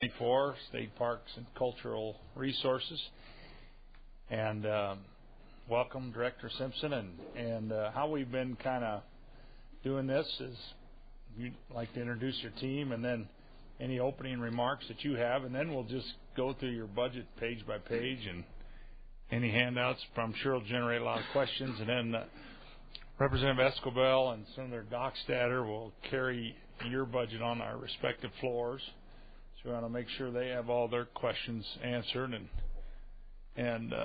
for State Parks and Cultural Resources. And welcome, Director Simpson. And how we've been kind of doing this is you'd like to introduce your team and then any opening remarks that you have, and then we'll just go through your budget page by page, and any handouts I'm sure will generate a lot of questions. And then Representative Escobar and Senator Dockstader will carry your budget on our respective floors. So we want to make sure they have all their questions answered, and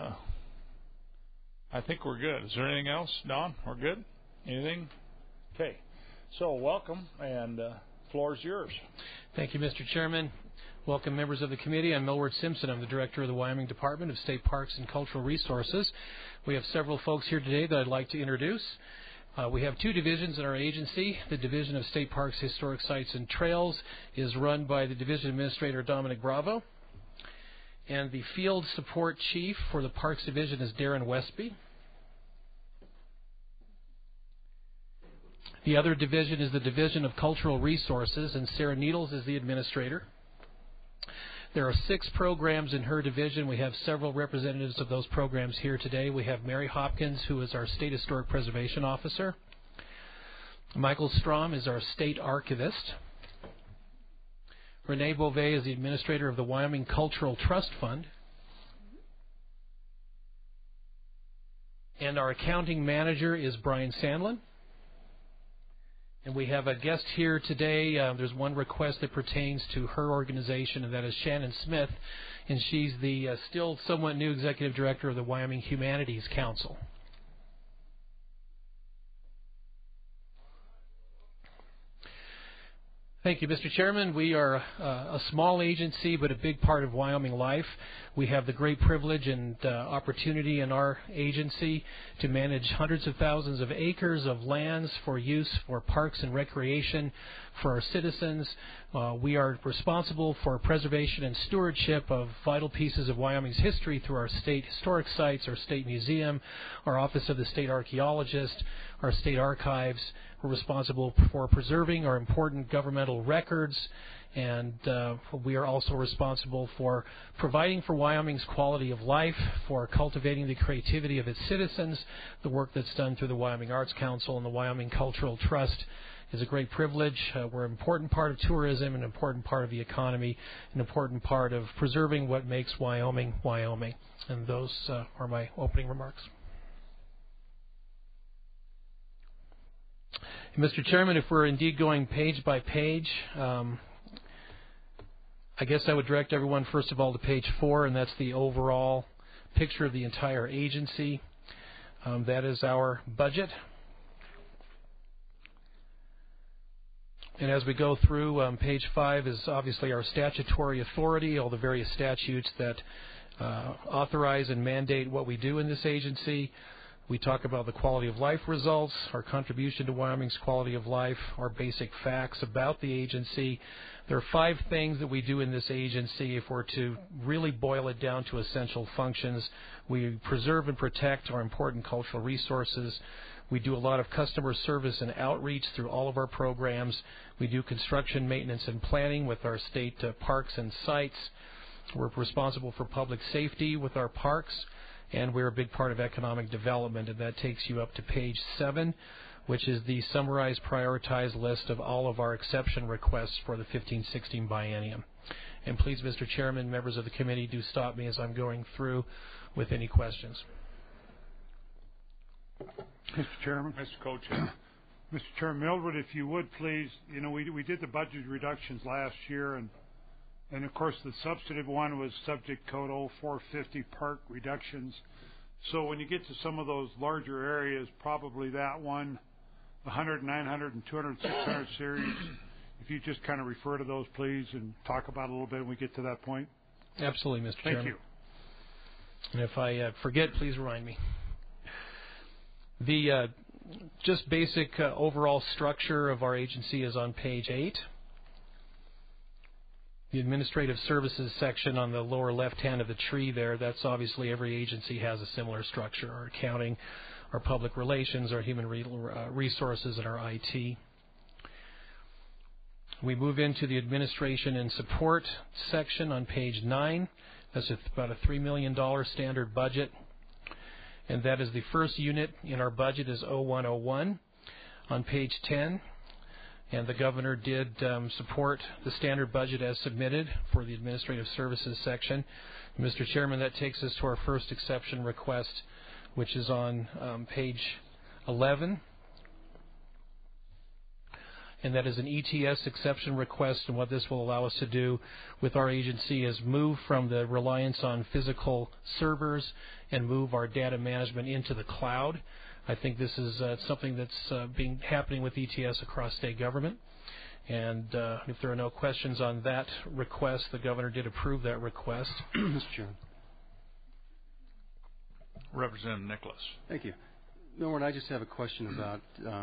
I think we're good. Is there anything else, Don? We're good? Anything? Okay. So welcome, and the floor is yours. Thank you, Mr. Chairman. Welcome, members of the committee. I'm Millward Simpson. I'm the Director of the Wyoming Department of State Parks and Cultural Resources. We have several folks here today that I'd like to introduce. We have two divisions in our agency. The Division of State Parks, Historic Sites, and Trails is run by the Division Administrator, Dominic Bravo. And the Field Support Chief for the Parks Division is Darren Westby. The other division is the Division of Cultural Resources, and Sarah Needles is the administrator. There are 6 programs in her division. We have several representatives of those programs here today. We have Mary Hopkins, who is our State Historic Preservation Officer. Michael Strom is our State Archivist. Renee Beauvais is the administrator of the Wyoming Cultural Trust Fund. And our accounting manager is Brian Sandlin. And we have a guest here today. There's one request that pertains to her organization, and that is Shannon Smith, and she's the still somewhat new executive director of the Wyoming Humanities Council. Thank you, Mr. Chairman. We are a small agency, but a big part of Wyoming life. We have the great privilege and opportunity in our agency to manage hundreds of thousands of acres of lands for use for parks and recreation for our citizens. We are responsible for preservation and stewardship of vital pieces of Wyoming's history through our state historic sites, our state museum, our Office of the State Archaeologist, our state archives. We're responsible for preserving our important governmental records, and we are also responsible for providing for Wyoming's quality of life, for cultivating the creativity of its citizens. The work that's done through the Wyoming Arts Council and the Wyoming Cultural Trust is a great privilege. We're an important part of tourism, an important part of the economy, an important part of preserving what makes Wyoming, Wyoming. And those are my opening remarks. Mr. Chairman, if we're indeed going page by page, I guess I would direct everyone first of all to page 4, and that's the overall picture of the entire agency. That is our budget. And as we go through, page 5 is obviously our statutory authority, all the various statutes that authorize and mandate what we do in this agency. We talk about the quality of life results, our contribution to Wyoming's quality of life, our basic facts about the agency. There are 5 things that we do in this agency. If we're to really boil it down to essential functions, we preserve and protect our important cultural resources. We do a lot of customer service and outreach through all of our programs. We do construction, maintenance, and planning with our state parks and sites. We're responsible for public safety with our parks. And we're a big part of economic development, and that takes you up to page 7, which is the summarized, prioritized list of all of our exception requests for the 15-16 biennium. And please, Mr. Chairman, members of the committee, do stop me as I'm going through with any questions. Mr. Chairman. Mr. Co-Chair. Mr. Chairman, Millward, if you would please, we did the budget reductions last year, and of course, the substantive one was Subject Code 0450 park reductions. So when you get to some of those larger areas, probably that one, the 100, 900, and 200, 600 series, if you just kind of refer to those, please, and talk about it a little bit when we get to that point. Absolutely, Mr. Chairman. Thank you. And if I forget, please remind me. The just basic overall structure of our agency is on page 8. The administrative services section on the lower left hand of the tree there, that's obviously every agency has a similar structure. Our accounting, our public relations, our human resources, and our IT. We move into the administration and support section on page 9. That's about a $3 million standard budget. And that is the first unit in our budget is 0101 on page 10. And the governor did support the standard budget as submitted for the administrative services section. Mr. Chairman, that takes us to our first exception request, which is on page 11. And that is an ETS exception request. And what this will allow us to do with our agency is move from the reliance on physical servers and move our data management into the cloud. I think this is something that's happening with ETS across state government. And if there are no questions on that request, the governor did approve that request. Mr. Chairman. Representative Nicholas. Thank you. Norman, I just have a question about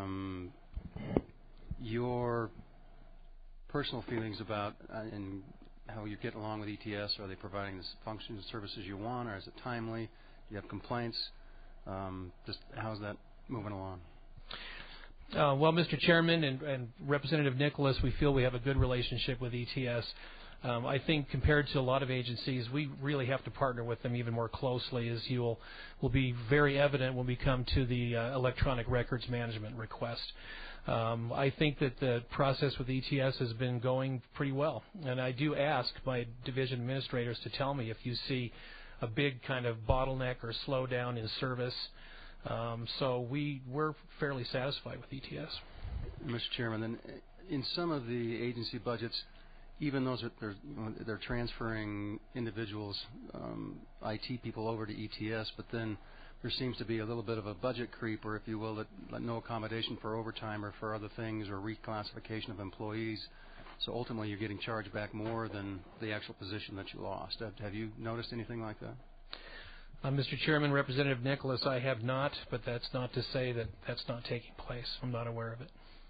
your personal feelings about and how you get along with ETS. Are they providing the functions and services you want, or is it timely? Do you have complaints? Just how's that moving along? Well, Mr. Chairman and Representative Nicholas, we feel we have a good relationship with ETS. I think compared to a lot of agencies, we really have to partner with them even more closely, as will be very evident when we come to the electronic records management request. I think that the process with ETS has been going pretty well, and I do ask my division administrators to tell me if you see a big kind of bottleneck or slowdown in service. So we're fairly satisfied with ETS. Mr. Chairman, then in some of the agency budgets, even those they're transferring individuals, IT people over to ETS, but then there seems to be a little bit of a budget creep, or if you will, that no accommodation for overtime or for other things, or reclassification of employees. So ultimately, you're getting charged back more than the actual position that you lost. Have you noticed anything like that? Mr. Chairman, Representative Nicholas, I have not, but that's not to say that that's not taking place. I'm not aware of it.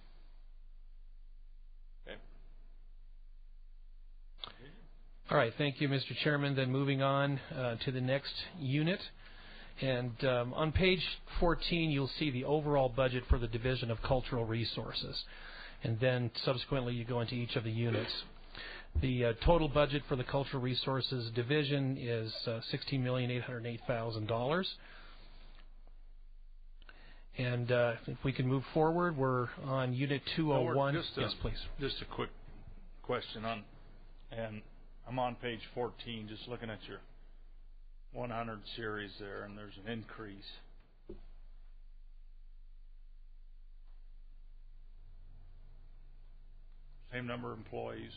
Okay. All right, thank you, Mr. Chairman. Then moving on to the next unit. And on page 14, you'll see the overall budget for the Division of Cultural Resources. And then subsequently, you go into each of the units. The total budget for the Cultural Resources Division is $16,808,000. And if we can move forward, we're on Unit 201. Yes, please. Just a quick question and I'm on page 14, just looking at your 100 series there, and there's an increase. Same number of employees.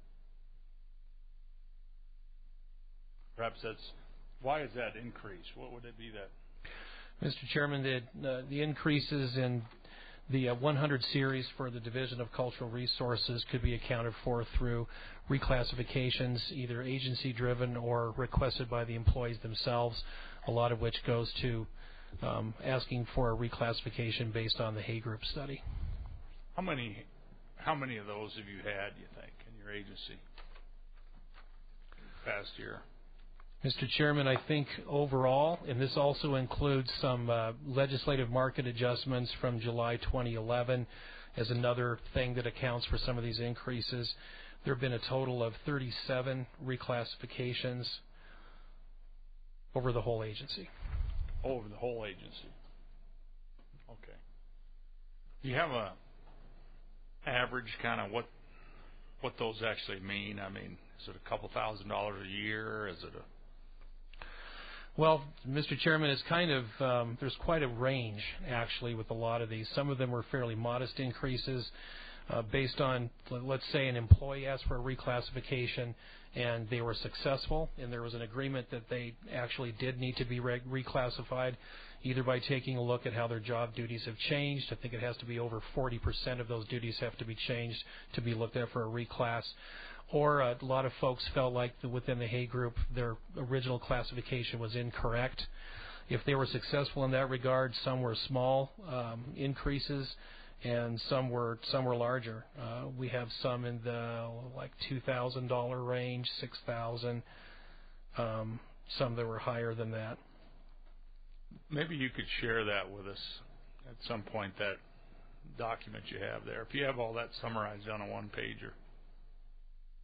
Perhaps why is that increase? What would it be that? Mr. Chairman, the increases in the 100 series for the Division of Cultural Resources could be accounted for through reclassifications, either agency-driven or requested by the employees themselves, a lot of which goes to asking for a reclassification based on the Hay Group study. How many of those have you had, you think, in your agency in the past year? Mr. Chairman, I think overall, and this also includes some legislative market adjustments from July 2011 as another thing that accounts for some of these increases, there have been a total of 37 reclassifications over the whole agency. Over the whole agency. Okay. Do you have a average kind of what those actually mean? I mean, is it a couple $1,000s a year? Is it a... Well, Mr. Chairman, it's kind of there's quite a range actually with a lot of these. Some of them were fairly modest increases based on, let's say, an employee asked for a reclassification and they were successful, and there was an agreement that they actually did need to be reclassified, either by taking a look at how their job duties have changed. I think it has to be over 40% of those duties have to be changed to be looked at for a reclass. Or a lot of folks felt like within the Hay Group, their original classification was incorrect. If they were successful in that regard, some were small increases, and some were larger. We have some in the like $2,000 range, $6,000. Some that were higher than that. Maybe you could share that with us at some point. That document you have there, if you have all that summarized on a one-pager.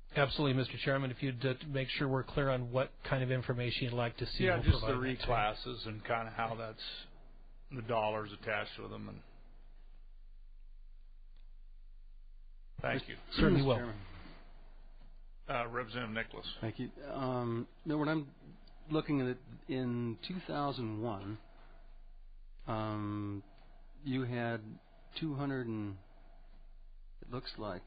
Absolutely, Mr. Chairman. If you'd make sure we're clear on what kind of information you'd like to see. Yeah, we'll just the provide that to reclasses and kind of how that's the dollars attached with them. And thank you. Certainly will. Representative Nicholas. Thank you. No, when I'm looking at it in 2001, you had 200 and it looks like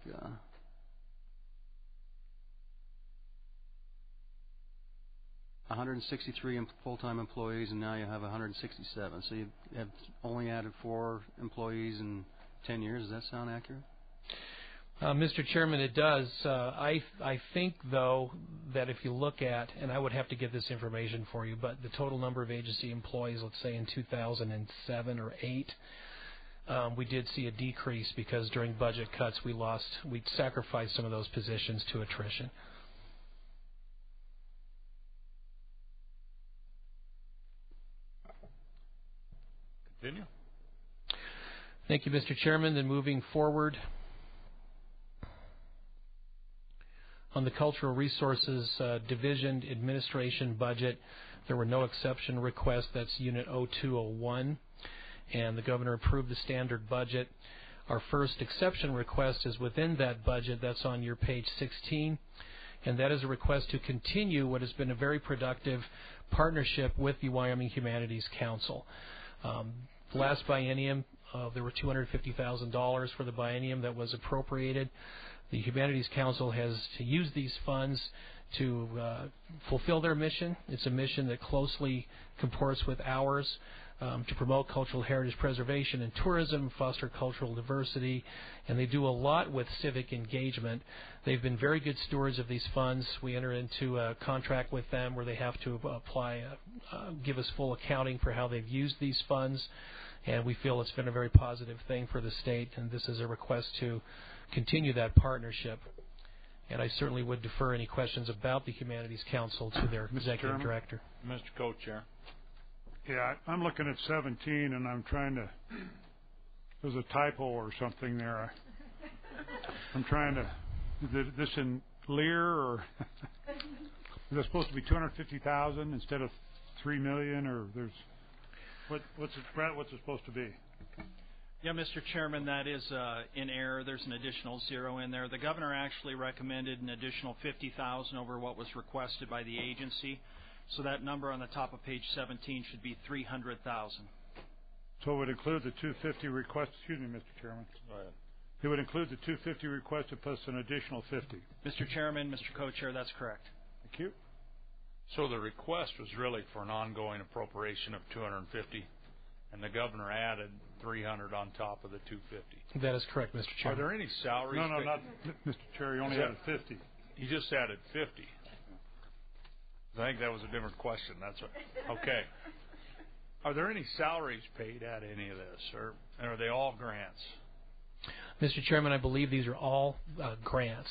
163 full-time employees, and now you have 167. So you have only added 4 employees in 10 years. Does that sound accurate? Mr. Chairman, it does. I think, though, that if you look at, and I would have to get this information for you, but the total number of agency employees, let's say in 2007 or 8, we did see a decrease because during budget cuts we sacrificed some of those positions to attrition. Continue. Thank you, Mr. Chairman. Then moving forward, on the Cultural Resources Division Administration budget, there were no exception requests. That's Unit 0201, and the Governor approved the standard budget. Our first exception request is within that budget. That's on your page 16, and that is a request to continue what has been a very productive partnership with the Wyoming Humanities Council. Last biennium, there were $250,000 for the biennium that was appropriated. The Humanities Council has used these funds to fulfill their mission. It's a mission that closely comports with ours to promote cultural heritage preservation and tourism, foster cultural diversity, and they do a lot with civic engagement. They've been very good stewards of these funds. We enter into a contract with them where they have to give us full accounting for how they've used these funds, and we feel it's been a very positive thing for the state, and this is a request to continue that partnership. And I certainly would defer any questions about the Humanities Council to their executive director. Mr. Co-Chair. Yeah, I'm looking at 17, and I'm trying to. There's a typo or something there. I'm trying to. Is this in Lear or is it supposed to be 250,000 instead of 3 million, or there's what's it, Brett? What's it supposed to be? Yeah, Mr. Chairman, that is in error. There's an additional 0 in there. The governor actually recommended an additional 50,000 over what was requested by the agency. So that number on the top of page 17 should be 300,000. So it would include the 250 request. Excuse me, Mr. Chairman. Go ahead. It would include the 250 requested plus an additional 50. Mr. Chairman, Mr. Co-Chair, that's correct. Thank you. So the request was really for an ongoing appropriation of 250, and the governor added 300 on top of the 250. That is correct, Mr. Chairman. Are there any salaries? No, not Mr. Chair. You only added 50. You just added 50. I think that was a different question. That's right. Okay. Are there any salaries paid at any of this, or are they all grants? Mr. Chairman, I believe these are all grants.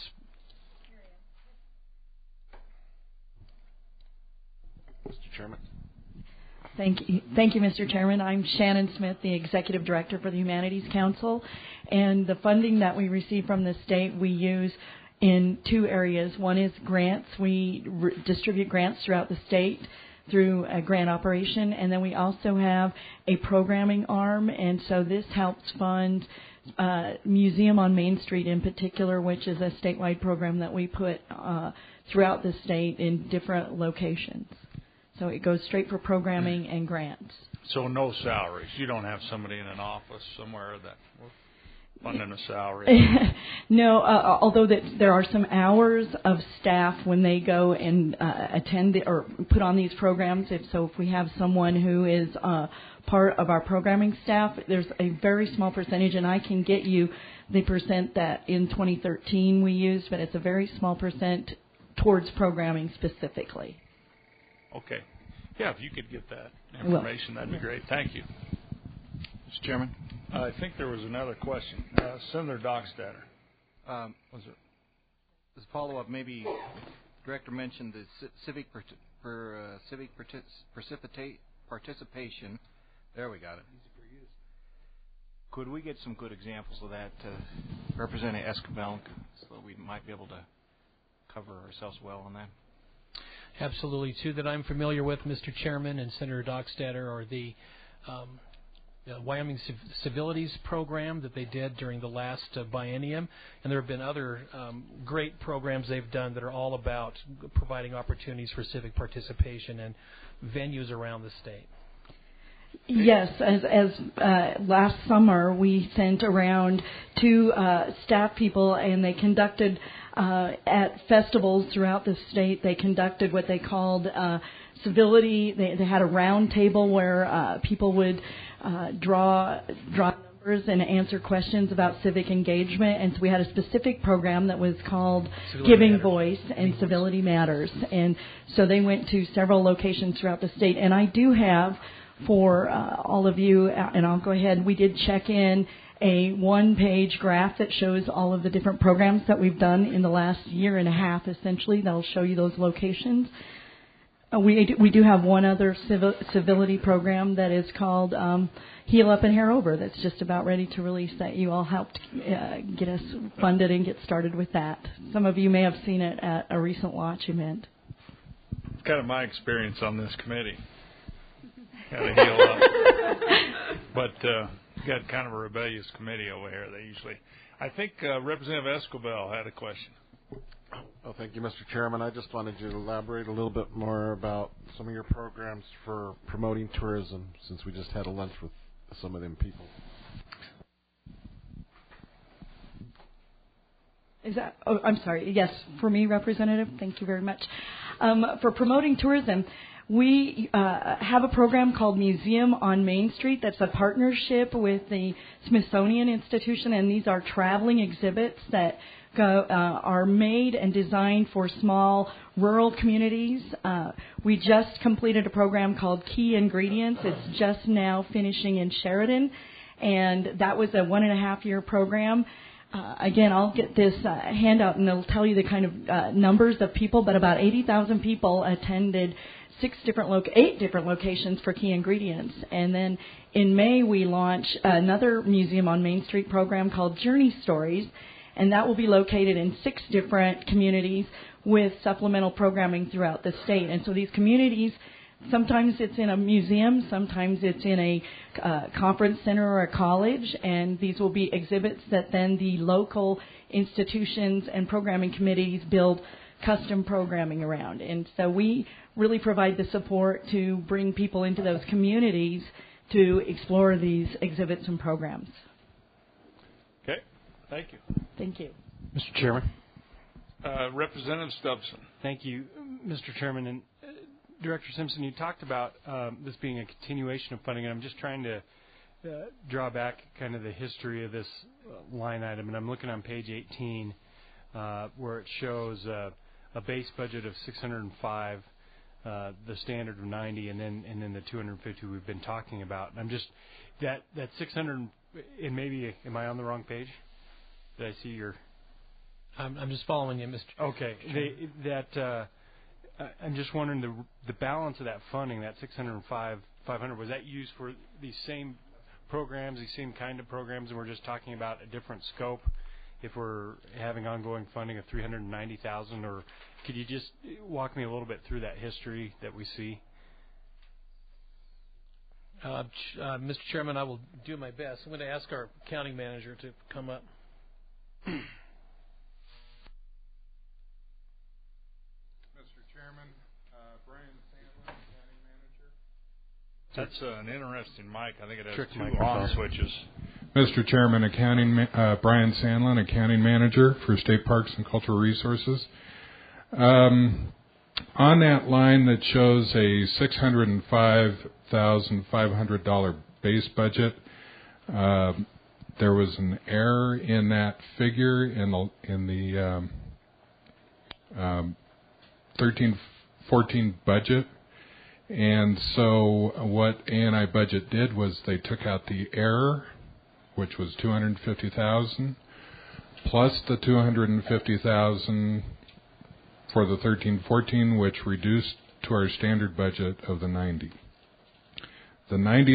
Mr. Chairman. Thank you, Mr. Chairman. I'm Shannon Smith, the Executive Director for the Humanities Council, and the funding that we receive from the state we use in 2 areas. One is grants. We distribute grants throughout the state through a grant operation, and then we also have a programming arm, and so this helps fund Museum on Main Street in particular, which is a statewide program that we put throughout the state in different locations. So it goes straight for programming and grants. So no salaries. You don't have somebody in an office somewhere that funding a salary. No, although there are some hours of staff when they go and attend or put on these programs. If we have someone who is part of our programming staff, there's a very small percentage, and I can get you the percent that in 2013 we used, but it's a very small percent towards programming specifically. Okay. Yeah, if you could get that information, that'd be great. Thank you. Mr. Chairman? I think there was another question. Senator Dockstader. Was it? As a follow-up, maybe the director mentioned the civic participation. There we got it. Could we get some good examples of that, Representative Esquivel, so we might be able to cover ourselves well on that. Absolutely. Two that I'm familiar with, Mr. Chairman and Senator Dockstader, are the Wyoming Civilities Program that they did during the last biennium, and there have been other great programs they've done that are all about providing opportunities for civic participation and venues around the state. Yes, as last summer we sent around 2 staff people, and they conducted at festivals throughout the state. They conducted what they called civility. They had a round table where people would draw numbers and answer questions about civic engagement. And so we had a specific program that was called Giving Voice and Civility Matters. And so they went to several locations throughout the state. And I do have for all of you, and I'll go ahead, we did check in a 1-page graph that shows all of the different programs that we've done in the last year and a half, essentially. That'll show you those locations. We do have one other civility program that is called Heal Up and Hair Over that's just about ready to release, that you all helped get us funded and get started with that. Some of you may have seen it at a recent launch event. It's kind of my experience on this committee. Got to heal up. But got kind of a rebellious committee over here. They usually, I think Representative Escobar had a question. Well, thank you, Mr. Chairman. I just wanted you to elaborate a little bit more about some of your programs for promoting tourism, since we just had a lunch with some of them people. Is that? Oh, I'm sorry. Yes, for me, Representative. Thank you very much. For promoting tourism, we have a program called Museum on Main Street that's a partnership with the Smithsonian Institution, and these are traveling exhibits that are made and designed for small rural communities. We just completed a program called Key Ingredients. It's just now finishing in Sheridan, and that was a 1.5-year program. Again, I'll get this handout, and it'll tell you the kind of numbers of people, but about 80,000 people attended 8 different locations for Key Ingredients. And then in May, we launched another Museum on Main Street program called Journey Stories, and that will be located in 6 different communities with supplemental programming throughout the state. And so these communities, sometimes it's in a museum, sometimes it's in a conference center or a college, and these will be exhibits that then the local institutions and programming committees build custom programming around. And so we really provide the support to bring people into those communities to explore these exhibits and programs. Okay, thank you. Thank you. Mr. Chairman. Representative Stubbson. Thank you, Mr. Chairman. And Director Simpson, you talked about this being a continuation of funding, and I'm just trying to draw back kind of the history of this line item. And I'm looking on page 18 where it shows a base budget of 605, the standard of 90, and then the 250 we've been talking about. And I'm just that 600, and maybe am I on the wrong page? Did I see your? I'm just following you, Mr. Okay. I'm just wondering the balance of that funding, that 500, was that used for these same programs, these same kind of programs, and we're just talking about a different scope if we're having ongoing funding of $390,000, or could you just walk me a little bit through that history that we see? Mr. Chairman, I will do my best. I'm going to ask our accounting manager to come up. That's an interesting mic. I think it has Trick 2 on switches. Mr. Chairman, Brian Sandlin, Accounting Manager for State Parks and Cultural Resources. On that line that shows a $605,500 base budget, there was an error in that figure in the 13-14 budget. And so what A&I Budget did was they took out the error, which was $250,000, plus the $250,000 for the 13-14, which reduced to our standard budget of the 90. The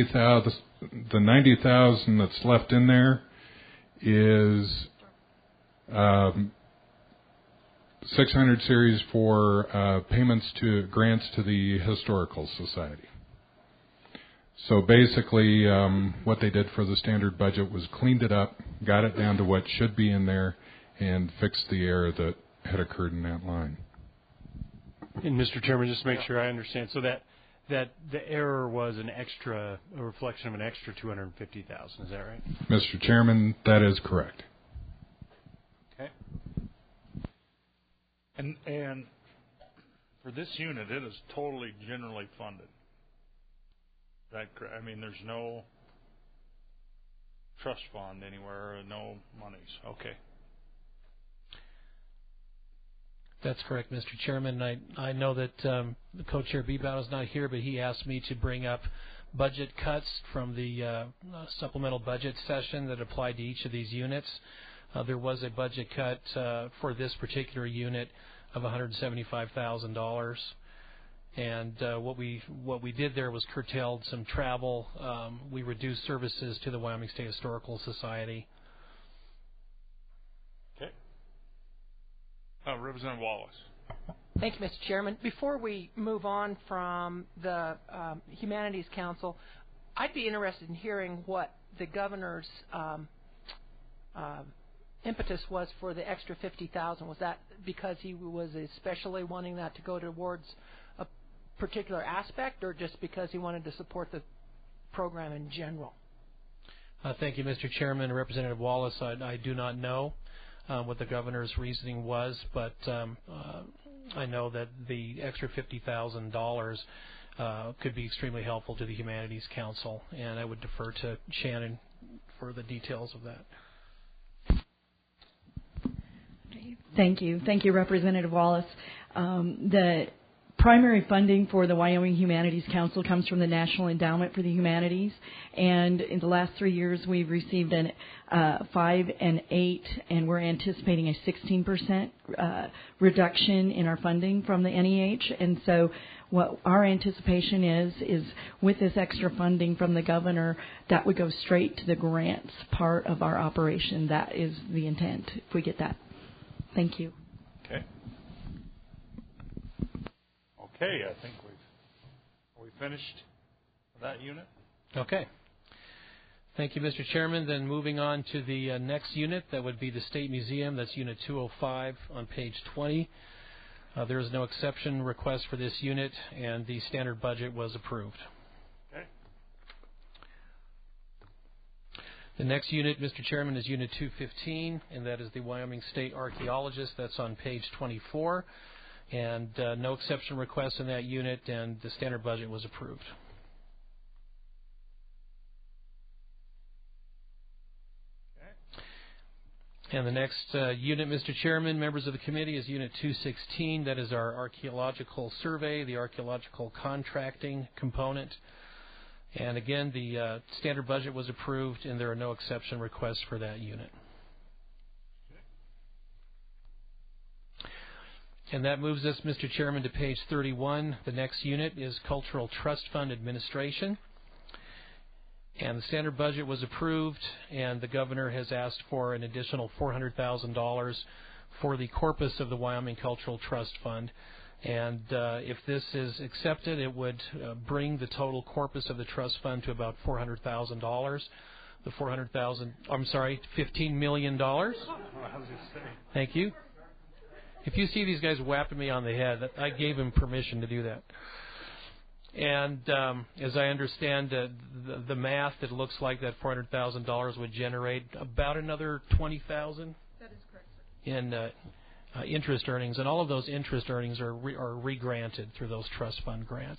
$90,000 that's left in there is 600 series for payments to grants to the Historical Society. So basically, what they did for the standard budget was cleaned it up, got it down to what should be in there, and fixed the error that had occurred in that line. And Mr. Chairman, just to make sure I understand, so that the error was a reflection of an extra $250,000. Is that right? Mr. Chairman, that is correct. Okay. And for this unit, it is totally generally funded. I mean, there's no trust fund anywhere, no monies. Okay. That's correct, Mr. Chairman. I know that the co-chair Bebout is not here, but he asked me to bring up budget cuts from the supplemental budget session that applied to each of these units. There was a budget cut for this particular unit of $175,000. And what we did there was curtailed some travel. We reduced services to the Wyoming State Historical Society. Okay. Representative Wallace. Thank you, Mr. Chairman. Before we move on from the Humanities Council, I'd be interested in hearing what the governor's impetus was for the extra $50,000. Was that because he was especially wanting that to go towards a particular aspect, or just because he wanted to support the program in general? Thank you, Mr. Chairman. Representative Wallace, I do not know what the governor's reasoning was, but I know that the extra $50,000 could be extremely helpful to the Humanities Council, and I would defer to Shannon for the details of that. Thank you. Thank you, Representative Wallace. The primary funding for the Wyoming Humanities Council comes from the National Endowment for the Humanities, and in the last 3 years we've received an 5 and 8, and we're anticipating a 16% reduction in our funding from the NEH. And so what our anticipation is with this extra funding from the governor, that would go straight to the grants part of our operation. That is the intent, if we get that. Thank you. Okay. Okay, I think we finished that unit. Okay. Thank you, Mr. Chairman. Then moving on to the next unit, that would be the State Museum. That's Unit 205 on page 20. There is no exception request for this unit, and the standard budget was approved. Okay. The next unit, Mr. Chairman, is Unit 215, and that is the Wyoming State Archaeologist. That's on page 24. And no exception request in that unit, and the standard budget was approved. Okay. And the next unit, Mr. Chairman, members of the committee, is Unit 216. That is our archaeological survey, the archaeological contracting component. And again, the standard budget was approved, and there are no exception requests for that unit. And that moves us, Mr. Chairman, to page 31. The next unit is Cultural Trust Fund Administration. And the standard budget was approved, and the governor has asked for an additional $400,000 for the corpus of the Wyoming Cultural Trust Fund. And if this is accepted, it would bring the total corpus of the trust fund to about $400,000. The $15 million. Thank you. If you see these guys whapping me on the head, I gave him permission to do that. And as I understand the math, it looks like that $400,000 would generate about another $20,000. That is correct, sir. In interest earnings, and all of those interest earnings are re-granted through those trust fund grants.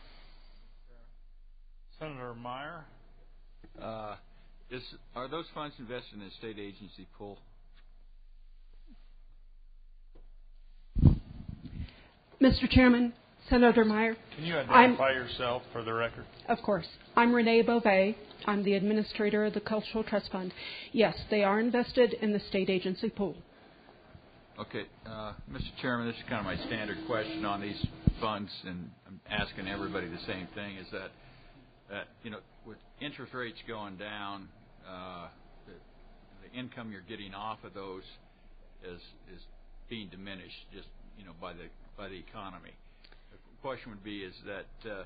Senator Meyer? Are those funds invested in a state agency pool? Mr. Chairman, Senator Meyer. Can you identify yourself for the record? Of course. I'm Renee Beauvais. I'm the administrator of the Cultural Trust Fund. Yes, they are invested in the state agency pool. Okay. Mr. Chairman, this is kind of my standard question on these funds, and I'm asking everybody the same thing, is that with interest rates going down, the income you're getting off of those is being diminished just by the economy. The question would be is that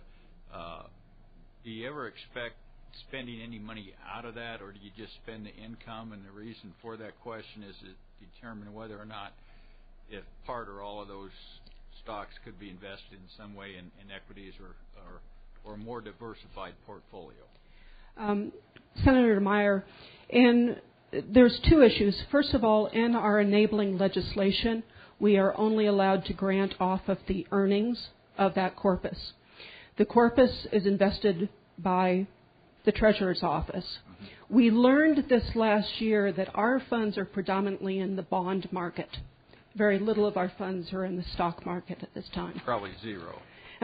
do you ever expect spending any money out of that, or do you just spend the income? And the reason for that question is to determine whether or not if part or all of those stocks could be invested in some way in equities or a more diversified portfolio. Senator Meyer, there's two issues. First of all, in our enabling legislation, we are only allowed to grant off of the earnings of that corpus. The corpus is invested by the Treasurer's Office. Mm-hmm. We learned this last year that our funds are predominantly in the bond market. Very little of our funds are in the stock market at this time. Probably zero.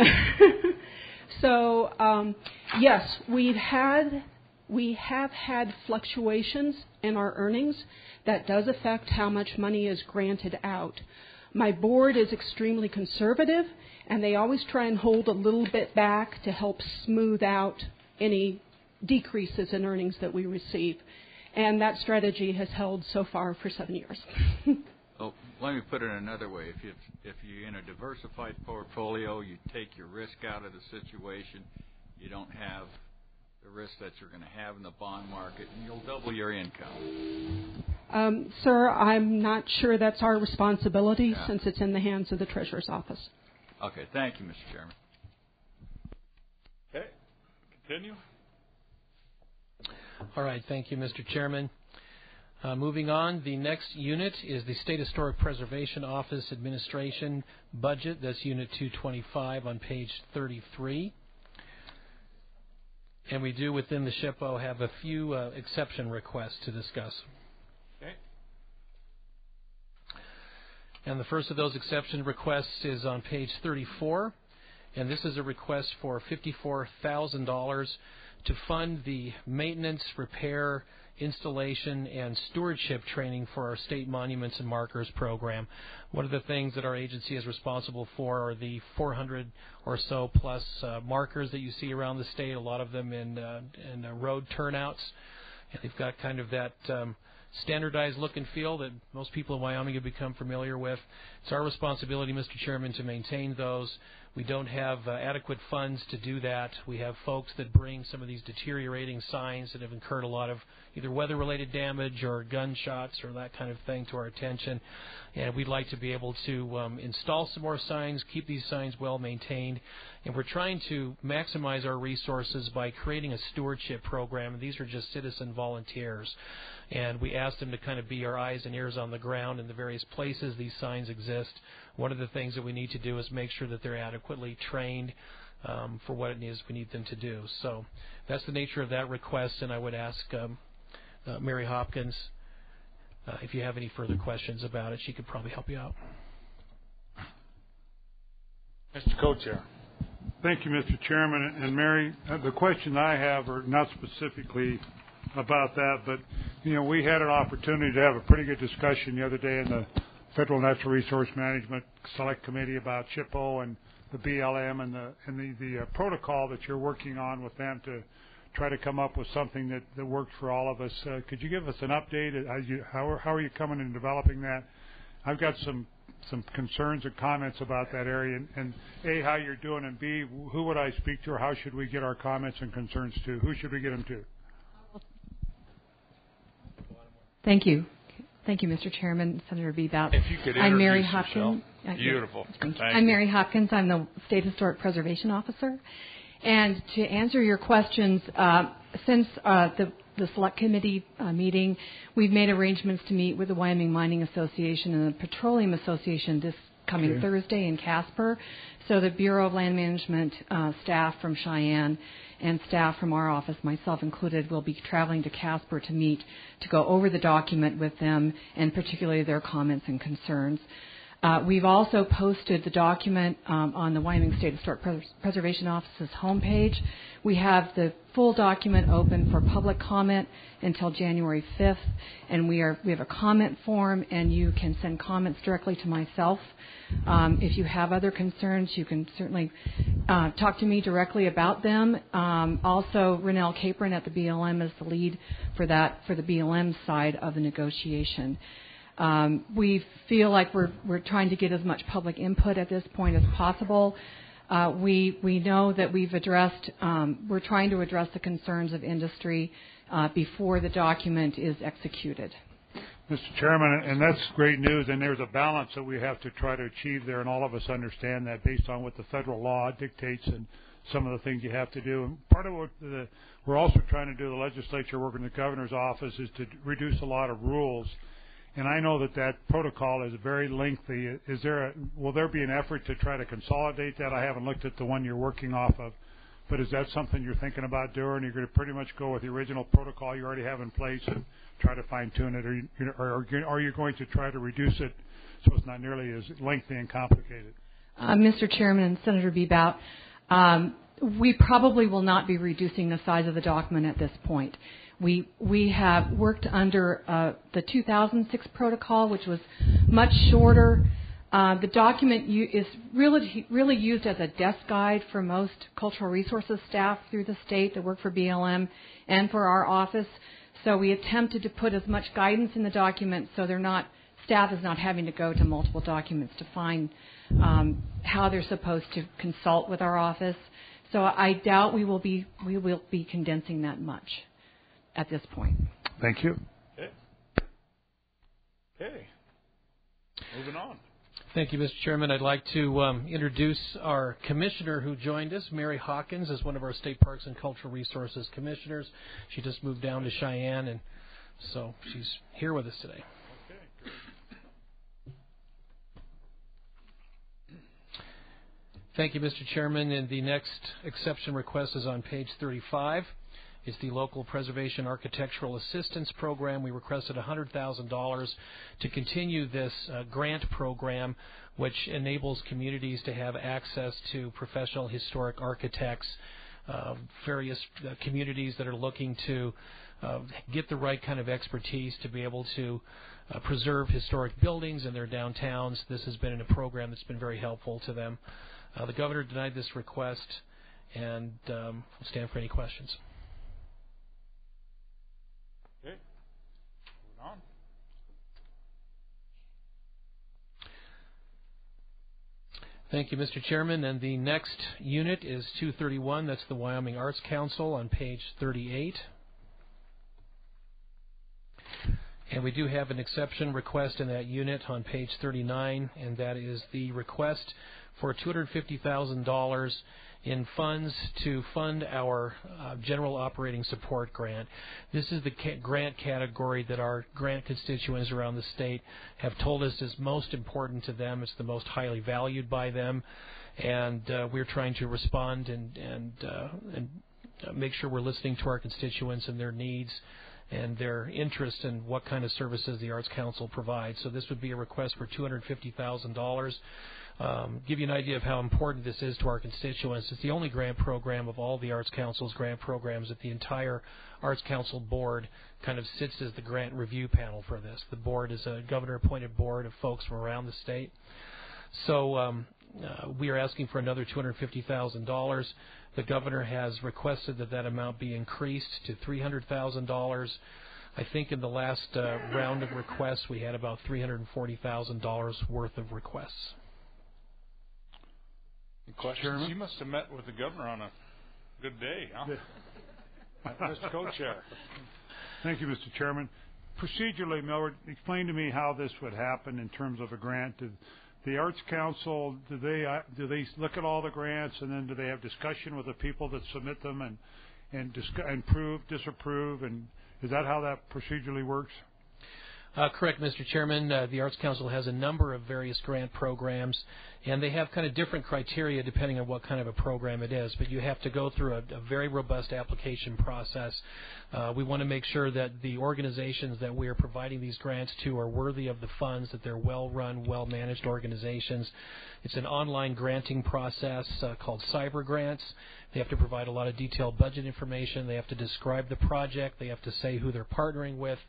So, yes, we have had fluctuations in our earnings. That does affect how much money is granted out. My board is extremely conservative, and they always try and hold a little bit back to help smooth out any decreases in earnings that we receive. And that strategy has held so far for 7 years. Well, let me put it another way. If you're in a diversified portfolio, you take your risk out of the situation, you don't have the risk that you're going to have in the bond market, and you'll double your income. Sir, I'm not sure that's our responsibility since it's in the hands of the Treasurer's Office. Okay, thank you, Mr. Chairman. Okay, continue. All right, thank you, Mr. Chairman. Moving on, the next unit is the State Historic Preservation Office Administration budget. That's Unit 225 on page 33. And we do, within the SHPO, have a few exception requests to discuss. Okay. And the first of those exception requests is on page 34. And this is a request for $54,000 to fund the maintenance, repair, installation, and stewardship training for our State Monuments and Markers program. One of the things that our agency is responsible for are the 400 or so plus markers that you see around the state, a lot of them in road turnouts. And they've got kind of that standardized look and feel that most people in Wyoming have become familiar with. It's our responsibility, Mr. Chairman, to maintain those. We don't have adequate funds to do that. We have folks that bring some of these deteriorating signs that have incurred a lot of either weather-related damage or gunshots or that kind of thing to our attention. And we'd like to be able to install some more signs, keep these signs well maintained. And we're trying to maximize our resources by creating a stewardship program. These are just citizen volunteers. And we asked them to kind of be our eyes and ears on the ground in the various places these signs exist. One of the things that we need to do is make sure that they're adequately trained for what it is we need them to do. So that's the nature of that request, and I would ask Mary Hopkins if you have any further questions about it. She could probably help you out. Mr. Co-Chair. Thank you, Mr. Chairman. And Mary, the question I have are not specifically about that, but we had an opportunity to have a pretty good discussion the other day in the Federal Natural Resource Management Select Committee about SHPO and the BLM and the protocol that you're working on with them to try to come up with something that works for all of us. Could you give us an update? How are you coming and developing that? I've got some concerns and comments about that area, and A, how you're doing, and B, who would I speak to, or how should we get our comments and concerns to? Who should we get them to? Thank you. Thank you, Mr. Chairman, Senator Bebout. If you could introduce I'm Mary yourself. Hopkins. Beautiful. Thank you. Thank I'm you. Mary Hopkins. I'm the State Historic Preservation Officer. And to answer your questions, since the Select Committee meeting, we've made arrangements to meet with the Wyoming Mining Association and the Petroleum Association this coming Thursday in Casper. So the Bureau of Land Management staff from Cheyenne and staff from our office, myself included, will be traveling to Casper to meet, to go over the document with them, and particularly their comments and concerns. We've also posted the document on the Wyoming State Historic Preservation Office's homepage. We have the full document open for public comment until January 5th, and we have a comment form, and you can send comments directly to myself. If you have other concerns, you can certainly talk to me directly about them. Also, Rennell Capron at the BLM is the lead for the BLM side of the negotiation. We feel like we're trying to get as much public input at this point as possible. We know that we're trying to address the concerns of industry before the document is executed. Mr. Chairman, and that's great news, and there's a balance that we have to try to achieve there, and all of us understand that based on what the federal law dictates and some of the things you have to do. And part of what we're also trying to do, the legislature working with the governor's office, is to reduce a lot of rules. And I know that protocol is very lengthy. Will there be an effort to try to consolidate that? I haven't looked at the one you're working off of, but is that something you're thinking about doing? You're going to pretty much go with the original protocol you already have in place and try to fine-tune it, or are you going to try to reduce it so it's not nearly as lengthy and complicated? Mr. Chairman and Senator Bebout, we probably will not be reducing the size of the document at this point. We have worked under the 2006 protocol, which was much shorter. The document is really used as a desk guide for most cultural resources staff through the state that work for BLM and for our office. So we attempted to put as much guidance in the document so staff is not having to go to multiple documents to find how they're supposed to consult with our office. So I doubt we will be condensing that much at this point. Thank you. Okay. Moving on. Thank you, Mr. Chairman. I'd like to introduce our commissioner who joined us. Mary Hawkins is one of our State Parks and Cultural Resources commissioners. She just moved down to Cheyenne, and so she's here with us today. Okay, great. Thank you, Mr. Chairman. And the next exception request is on page 35. It's the Local Preservation Architectural Assistance Program. We requested $100,000 to continue this grant program, which enables communities to have access to professional historic architects, various communities that are looking to get the right kind of expertise to be able to preserve historic buildings in their downtowns. This has been a program that's been very helpful to them. The governor denied this request, and I'll stand for any questions. Okay. Moving on. Thank you, Mr. Chairman. And the next unit is 231. That's the Wyoming Arts Council on page 38. And we do have an exception request in that unit on page 39, and that is the request for $250,000 in funds to fund our general operating support grant. This is the grant category that our grant constituents around the state have told us is most important to them. It's the most highly valued by them, and we're trying to respond and make sure we're listening to our constituents and their needs and their interest in what kind of services the Arts Council provides. So this would be a request for $250,000. Give you an idea of how important this is to our constituents. It's the only grant program of all the Arts Council's grant programs that the entire Arts Council board kind of sits as the grant review panel for this. The board is a governor-appointed board of folks from around the state. So we are asking for another $250,000. The governor has requested that amount be increased to $300,000. I think in the last round of requests we had about $340,000 worth of requests. Questions? You must have met with the governor on a good day, huh? Mr. Co-Chair. Thank you, Mr. Chairman. Procedurally, Millward, explain to me how this would happen in terms of a grant. The Arts Council, do they look at all the grants, and then do they have discussion with the people that submit them and approve, disapprove, and is that how that procedurally works? Correct, Mr. Chairman. The Arts Council has a number of various grant programs, and they have kind of different criteria depending on what kind of a program it is. But you have to go through a very robust application process. We want to make sure that the organizations that we are providing these grants to are worthy of the funds, that they're well-run, well-managed organizations. It's an online granting process called Cyber Grants. They have to provide a lot of detailed budget information. They have to describe the project. They have to say who they're partnering with.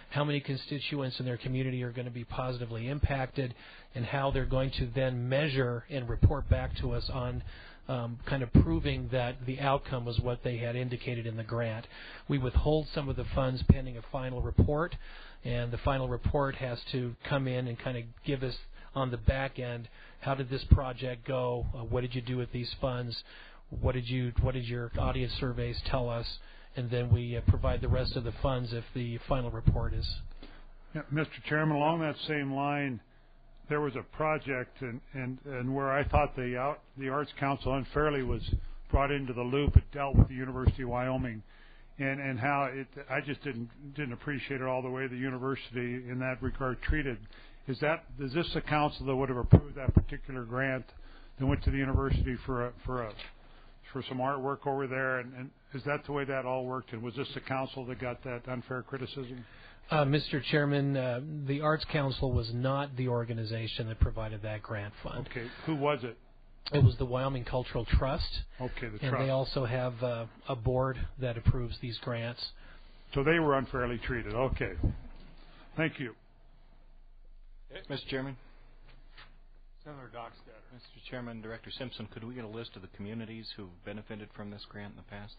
how many constituents in their community are going to be positively impacted, and how they're going to then measure and report back to us on kind of proving that the outcome was what they had indicated in the grant. We withhold some of the funds pending a final report, and the final report has to come in and kind of give us on the back end, how did this project go? What did you do with these funds? What did your audience surveys tell us? And then we provide the rest of the funds if the final report is. Yeah, Mr. Chairman, along that same line, there was a project and where I thought the Arts Council unfairly was brought into the loop. It dealt with the University of Wyoming, and how I just didn't appreciate it all the way the university in that regard treated. Is this the council that would have approved that particular grant that went to the university for some artwork over there? And is that the way that all worked? And was this the council that got that unfair criticism? Mr. Chairman, the Arts Council was not the organization that provided that grant fund. Okay, who was it? It was the Wyoming Cultural Trust. Okay, the and trust. They also have a board that approves these grants. So they were unfairly treated. Okay. Thank you. Mr. Chairman. Senator Dockstader. Mr. Chairman, Director Simpson, could we get a list of the communities who've benefited from this grant in the past?